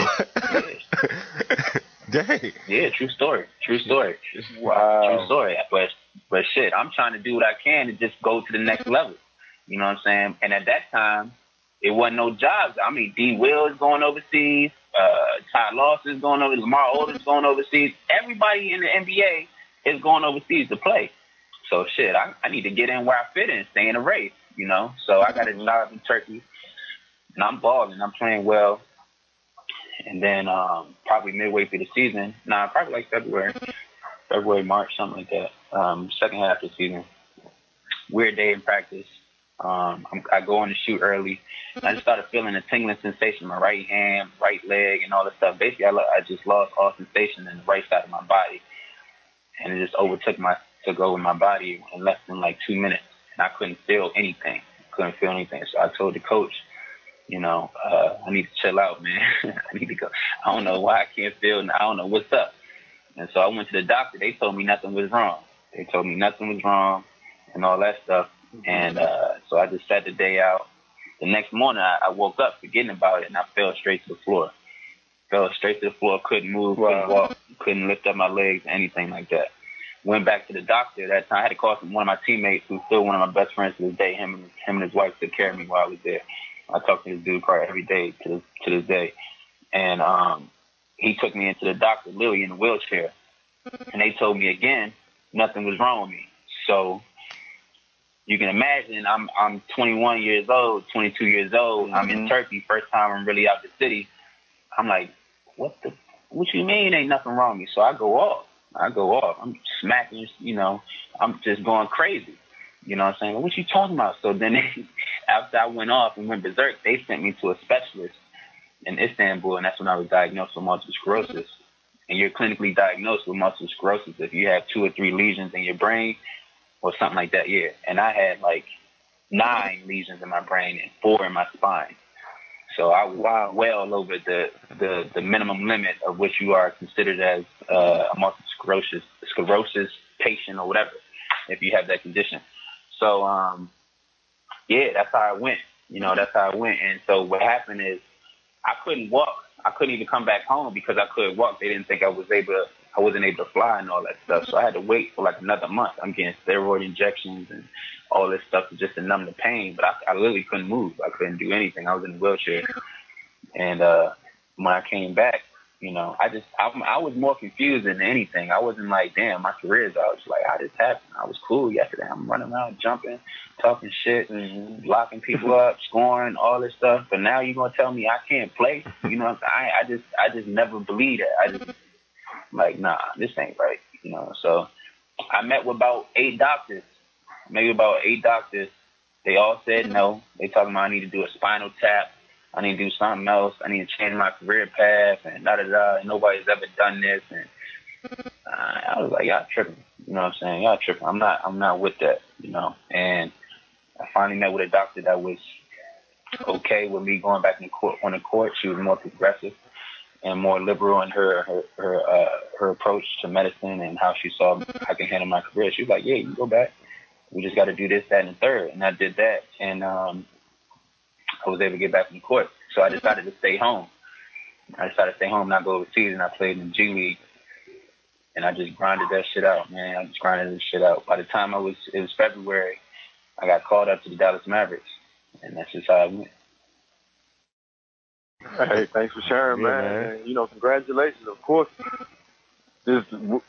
Dang. Yeah, true story. True story. Wow. True story. But, but shit, I'm trying to do what I can to just go to the next level. You know what I'm saying? And at that time, it wasn't no jobs. I mean, D. Will is going overseas. Uh, Ty Lawson is going over. Lamar Odom is going overseas. Everybody in the N B A is going overseas to play. So, shit, I, I need to get in where I fit in, stay in the race, you know? So I got a job in Turkey, and I'm balling. I'm playing well. And then um, probably midway through the season, nah, probably like February, February, March, something like that, um, second half of the season, weird day in practice. Um, I'm, I go on to shoot early. And I just started feeling a tingling sensation in my right hand, right leg, and all that stuff. Basically, I, I just lost all sensation in the right side of my body, and it just overtook my took over my body in less than like two minutes, and I couldn't feel anything. Couldn't feel anything. So I told the coach, you know, uh, I need to chill out, man. I need to go. I don't know why I can't feel. I don't know what's up. And so I went to the doctor. They told me nothing was wrong. They told me nothing was wrong, and all that stuff. And uh, so I just sat the day out. The next morning, I, I woke up forgetting about it, and I fell straight to the floor. Fell straight to the floor, couldn't move, wow. couldn't walk, couldn't lift up my legs, anything like that. Went back to the doctor. That time, I had to call from one of my teammates, who's still one of my best friends to this day. Him and him and his wife took care of me while I was there. I talk to this dude probably every day to this, to this day. And um, he took me into the doctor, literally in a wheelchair. And they told me again, nothing was wrong with me. So you can imagine I'm I'm twenty-one years old, twenty-two years old. I'm in Turkey, first time I'm really out the city. I'm like, what the, what you mean ain't nothing wrong with me? So I go off. I go off. I'm smacking, you know, I'm just going crazy. You know what I'm saying? What you talking about? So then they, after I went off and went berserk, they sent me to a specialist in Istanbul, and that's when I was diagnosed with multiple sclerosis. And you're clinically diagnosed with multiple sclerosis if you have two or three lesions in your brain or something like that, yeah. And I had like nine lesions in my brain and four in my spine. So I was wow. well over the, the, the minimum limit of which you are considered as uh, a multiple sclerosis, sclerosis patient or whatever, if you have that condition. So, um, yeah, that's how I went. You know, that's how I went. And so what happened is I couldn't walk. I couldn't even come back home because I couldn't walk. They didn't think I was able to, I wasn't able to fly and all that stuff. So I had to wait for like another month. I'm getting steroid injections and all this stuff just to numb the pain. But I, I literally couldn't move. I couldn't do anything. I was in a wheelchair. And uh, when I came back, you know, I just, I, I was more confused than anything. I wasn't like, damn, my career's out. I was like, how this happened? I was cool yesterday. I'm running around, jumping, talking shit, and locking people up, scoring, all this stuff. But now you're going to tell me I can't play? You know what I'm saying? I, I just, I just never believed that. I just, like, nah, this ain't right. You know, so I met with about eight doctors, maybe about eight doctors. They all said no. They talking about I need to do a spinal tap. I need to do something else. I need to change my career path and da da da. And nobody's ever done this. And uh, I was like, y'all tripping. You know what I'm saying? Y'all tripping. I'm not. I'm not with that. You know. And I finally met with a doctor that was okay with me going back in court. On the court, she was more progressive and more liberal in her her her, uh, her approach to medicine and how she saw I can handle my career. She was like, yeah, you can go back. We just got to do this, that, and the third. And I did that. And um, I was able to get back in the court. So I decided to stay home. I decided to stay home, not go overseas, and I played in the G League. And I just grinded that shit out, man. I just grinded this shit out. By the time I was, it was February, I got called up to the Dallas Mavericks. And that's just how I went. Hey, thanks for sharing, yeah, man. man. And, you know, congratulations, of course. Just,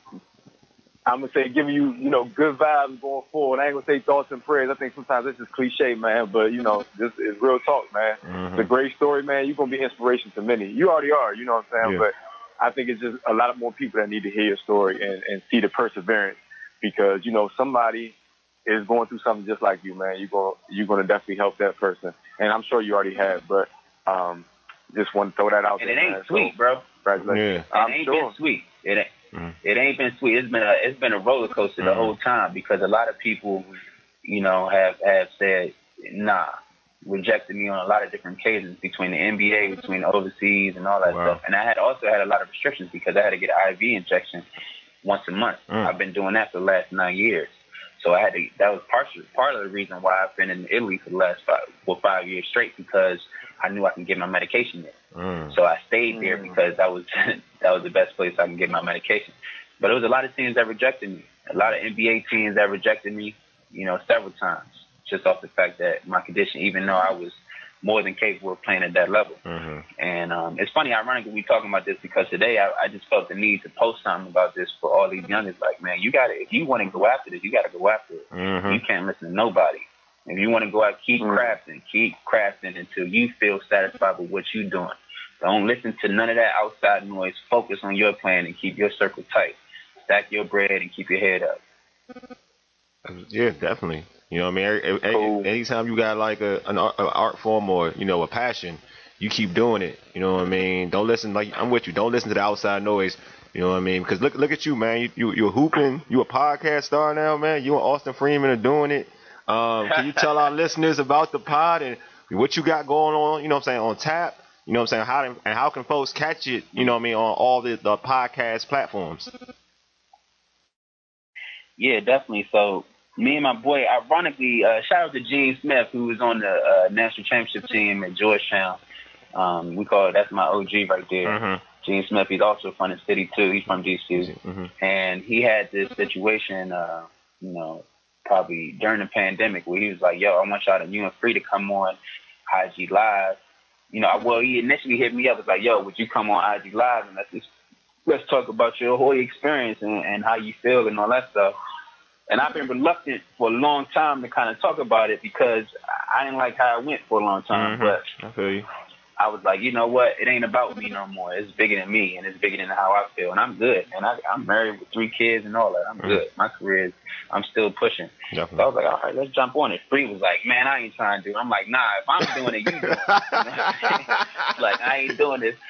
I'm going to say giving you, you know, good vibes going forward. I ain't going to say thoughts and prayers. I think sometimes it's just cliche, man. But, you know, this is real talk, man. Mm-hmm. It's a great story, man. You're going to be inspiration to many. You already are, you know what I'm saying? Yeah. But I think it's just a lot of more people that need to hear your story and, and see the perseverance because, you know, somebody is going through something just like you, man. You're going you're going to definitely help that person. And I'm sure you already have. But um, just want to throw that out and there, it ain't man. sweet, so, bro. Congratulations. Yeah. It ain't sure. been sweet. It ain't. Mm. It ain't been sweet. It's been a it's been a roller coaster mm. the whole time because a lot of people, you know, have have said nah, rejected me on a lot of different occasions between the N B A, between the overseas, and all that wow. stuff. And I had also had a lot of restrictions because I had to get an I V injection once a month. Mm. I've been doing that for the last nine years, so I had to. That was partially part of the reason why I've been in Italy for the last five well five years straight because I knew I can get my medication there. Mm. So I stayed there because that was that was the best place I can get my medication. But there was a lot of teams that rejected me. A lot of N B A teams that rejected me, you know, several times, just off the fact that my condition, even though I was more than capable of playing at that level. Mm-hmm. And um, it's funny, ironically, we talking about this because today I, I just felt the need to post something about this for all these youngins. Like, man, you got to, if you want to go after this, you got to go after it. Mm-hmm. You can't listen to nobody. If you want to go out, keep mm-hmm. crafting, keep crafting until you feel satisfied with what you're doing. Don't listen to none of that outside noise. Focus on your plan and keep your circle tight. Stack your bread and keep your head up. Yeah, definitely. You know what I mean? Cool. Anytime you got like a an art form or, you know, a passion, you keep doing it. You know what I mean? Don't listen, like, I'm with you. Don't listen to the outside noise. You know what I mean? Because look look at you, man. You, you, you're hooping. You a podcast star now, man. You and Austin Freeman are doing it. Um, can you tell our listeners about the pod and what you got going on, you know what I'm saying, on tap? You know what I'm saying? How and how can folks catch it, you know what I mean, on all the, the podcast platforms? Yeah, definitely. So me and my boy, ironically, uh, shout out to Gene Smith, who was on the uh, national championship team at Georgetown. Um, we call it, that's my O G right there. Mm-hmm. Gene Smith, he's also from the city, too. He's from D C. Mm-hmm. And he had this situation, uh, you know, probably during the pandemic where he was like, yo, I want y'all to, you and Free to come on, I G Live. You know, well, he initially hit me up. Was like, yo, would you come on I G Live and let's just let's talk about your Hoya experience and, and how you feel and all that stuff. And I've been reluctant for a long time to kind of talk about it because I didn't like how it went for a long time. Mm-hmm. But I feel you. I was like, you know what? It ain't about me no more. It's bigger than me, and it's bigger than how I feel. And I'm good. And I, I'm married with three kids and all that. I'm mm-hmm. good. My career is, I'm still pushing. Definitely. So I was like, all right, let's jump on it. Free was like, man, I ain't trying to do it. I'm like, nah, if I'm doing it, you doing it. Like, I ain't doing this.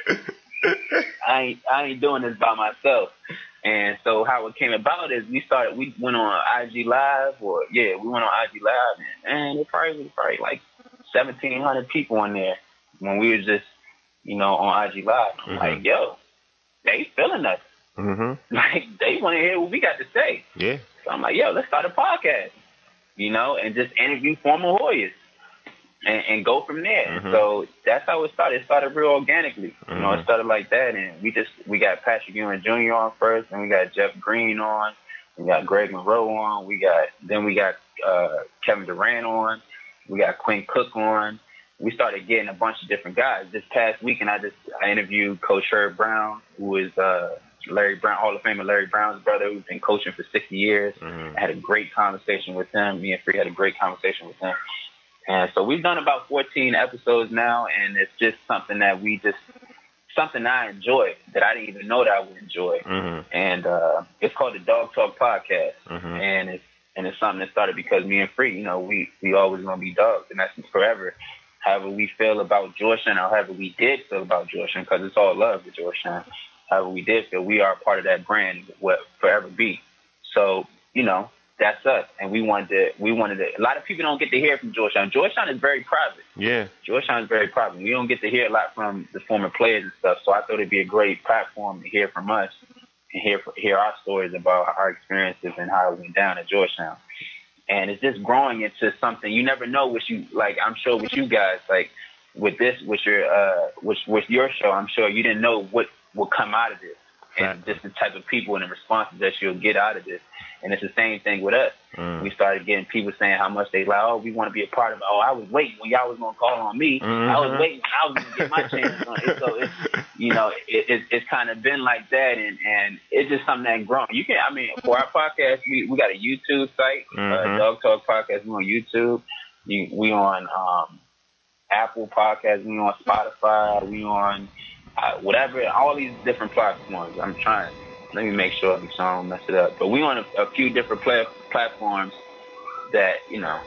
I ain't, I ain't doing this by myself. And so how it came about is we started, we went on I G Live, or yeah, we went on I G Live, and, and it probably was probably like seventeen hundred people on there when we were just, you know, on I G Live. I'm mm-hmm. like, yo, they feeling us. Mm-hmm. Like, they want to hear what we got to say. Yeah. So I'm like, yo, let's start a podcast, you know, and just interview former Hoyas and, and go from there. Mm-hmm. So that's how it started. It started real organically. Mm-hmm. You know, it started like that. And we just, we got Patrick Ewing Junior on first, and we got Jeff Green on. We got Greg Monroe on. We got, then we got uh, Kevin Durant on. We got Quinn Cook on. We started getting a bunch of different guys. This past weekend, I just I interviewed Coach Herb Brown, who is uh, Larry Brown, Hall of Famer Larry Brown's brother, who's been coaching for sixty years. Mm-hmm. I had a great conversation with him. Me and Free had a great conversation with him. And so we've done about fourteen episodes now, and it's just something that we just, something I enjoy that I didn't even know that I would enjoy. Mm-hmm. And uh, it's called the Dog Talk Podcast. Mm-hmm. And it's and it's something that started because me and Free, you know, we, we always going to be dogs, and that's forever. However we feel about Georgetown, or however we did feel about Georgetown, because it's all love to Georgetown. However we did feel, we are a part of that brand, what forever be. So, you know, that's us. And we wanted to, we wanted to, a lot of people don't get to hear from Georgetown. Georgetown is very private. Yeah. Georgetown is very private. We don't get to hear a lot from the former players and stuff. So I thought it'd be a great platform to hear from us and hear, hear our stories about our experiences and how it went down at Georgetown. And it's just growing into something you never know what you, like, I'm sure with you guys, like with this, with your, uh, with, with your show, I'm sure you didn't know what will come out of this. And just the type of people and the responses that you'll get out of this. And it's the same thing with us. Mm. We started getting people saying how much they like, oh, we want to be a part of it. Oh, I was waiting when y'all was going to call on me. Mm-hmm. I was waiting when I was going to get my chance on it. So, it's, you know, it, it, it's kind of been like that. And, and it's just something that's grown. You can, I mean, for our podcast, we, we got a YouTube site, mm-hmm. uh, Dog Talk Podcast. We on YouTube. You, we on um, Apple Podcasts. We on Spotify. We on uh, whatever, all these different platforms. I'm trying Let me make sure so I don't mess it up. But we on a, a few different play, platforms that, you know,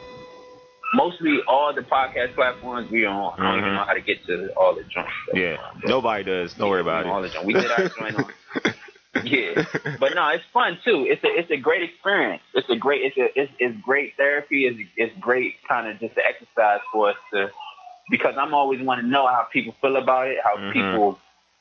mostly all the podcast platforms we on. Mm-hmm. I don't even know how to get to all the joints. Yeah, nobody does. Don't yeah, worry about all it. The we did our joint on. Yeah, but no, it's fun too. It's a it's a great experience. It's a great it's a it's, it's great therapy. It's it's great kind of just an exercise for us to, because I'm always want to know how people feel about it, how mm-hmm. people.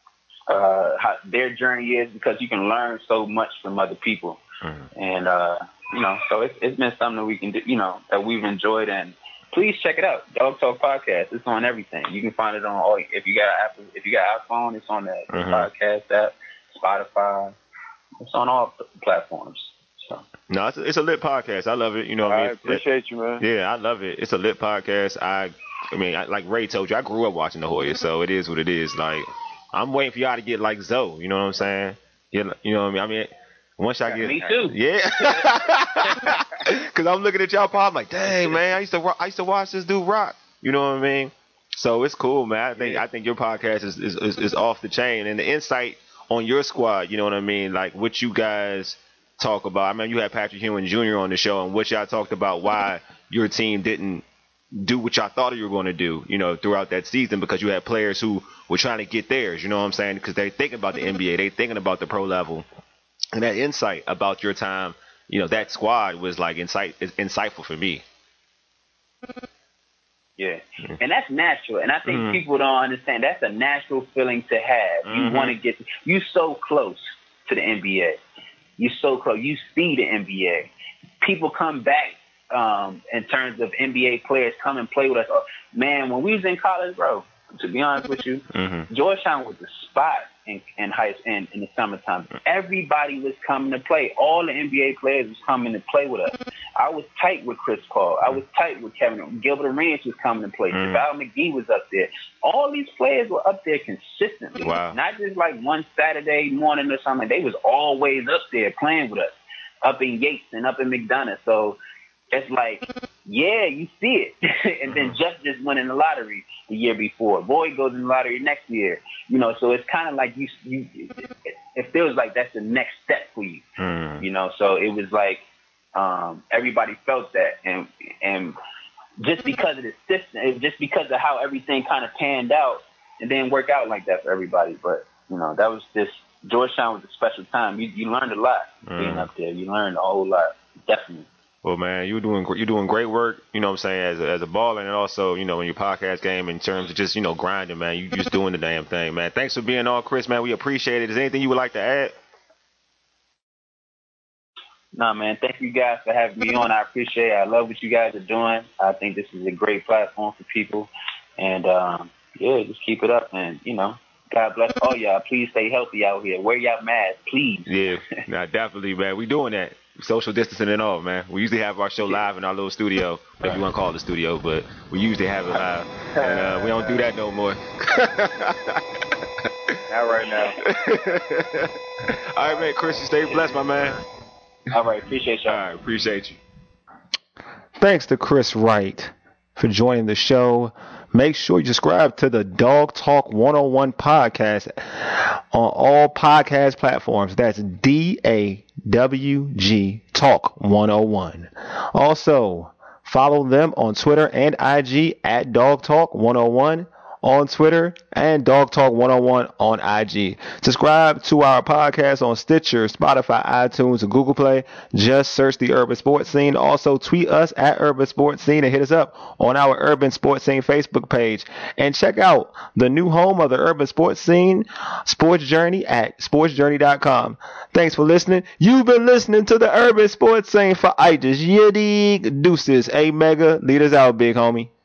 Uh, how their journey is, because you can learn so much from other people. Mm-hmm. And, uh, you know, so it's, it's been something that we can do, you know, that we've enjoyed. And please check it out. Dog Talk Podcast. It's on everything. You can find it on all, if you got Apple, if you got iPhone, it's on the mm-hmm. podcast app, Spotify. It's on all platforms. So. No, it's a, it's a lit podcast. I love it. You know what I mean? I appreciate you, man. Yeah, I love it. It's a lit podcast. I, I mean, I, like Ray told you, I grew up watching the Hoyas, so it is what it is. Like, I'm waiting for y'all to get like Zoe, you know what I'm saying? You know, you know what I mean? I mean, once I get, me too. Yeah, because I'm looking at y'all, pop, I'm like, dang man, I used to, I used to watch this dude rock. You know what I mean? So it's cool, man. I think, yeah. I think your podcast is, is is is off the chain, and the insight on your squad. You know what I mean? Like what you guys talk about. I mean, you had Patrick Ewing Junior on the show, and what y'all talked about why your team didn't do what y'all thought you were going to do, you know, throughout that season, because you had players who were trying to get theirs, you know what I'm saying? Because they're thinking about the N B A, they're thinking about the pro level. And that insight about your time, you know, that squad was like insight, insightful for me. Yeah. Mm-hmm. And that's natural. And I think mm-hmm. people don't understand that's a natural feeling to have. Mm-hmm. You want to get, you so close to the N B A. You're so close. You see the N B A. People come back. Um, in terms of N B A players come and play with us. Oh, man, when we was in college, bro, to be honest with you, mm-hmm. Georgetown was the spot in, in high in, in the summertime. Everybody was coming to play. All the N B A players was coming to play with us. I was tight with Chris Paul. I was tight with Kevin. Gilbert Arenas was coming to play. Mm. Val McGee was up there. All these players were up there consistently. Wow. Not just like one Saturday morning or something. They was always up there playing with us, up in Yates and up in McDonough. So it's like, yeah, you see it. And then Jeff just went in the lottery the year before. Boyd goes in the lottery next year. You know, so it's kind of like you, you, it feels like that's the next step for you. Mm. You know, so it was like, um, everybody felt that. And, and just because of the system, just because of how everything kind of panned out, it didn't work out like that for everybody. But, you know, that was just, Georgetown was a special time. You, you learned a lot Mm. being up there. You learned a whole lot, definitely. Well, man, you're doing you're doing great work, you know what I'm saying, as a, as a baller, and also, you know, in your podcast game in terms of just, you know, grinding, man. You just doing the damn thing, man. Thanks for being on, Chris, man. We appreciate it. Is there anything you would like to add? No, man, thank you guys for having me on. I appreciate it. I love what you guys are doing. I think this is a great platform for people. And, um, yeah, just keep it up. And, you know, God bless all y'all. Please stay healthy out here. Wear y'all masks, please. Yeah, nah, definitely, man. We doing that. Social distancing and all, man. We usually have our show live in our little studio, if you want to call it a studio, but we usually have it live. And uh, we don't do that no more. Not right now. All right, man. Chris, you stay blessed, my man. All right. Appreciate y'all. All right. Appreciate you. Thanks to Chris Wright for joining the show. Make sure you subscribe to the Dog Talk one oh one podcast on all podcast platforms. That's D A W G Talk one oh one. Also, follow them on Twitter and I G at Dog Talk one oh one on Twitter and Dog Talk one oh one on I G. Subscribe to our podcast on Stitcher, Spotify, iTunes, and Google Play. Just search the Urban Sports Scene. Also, tweet us at Urban Sports Scene and hit us up on our Urban Sports Scene Facebook page. And check out the new home of the Urban Sports Scene, Sports Journey, at sports journey dot com. Thanks for listening. You've been listening to the Urban Sports Scene for Itis. Yiddy deuces. A Mega, lead us out, big homie.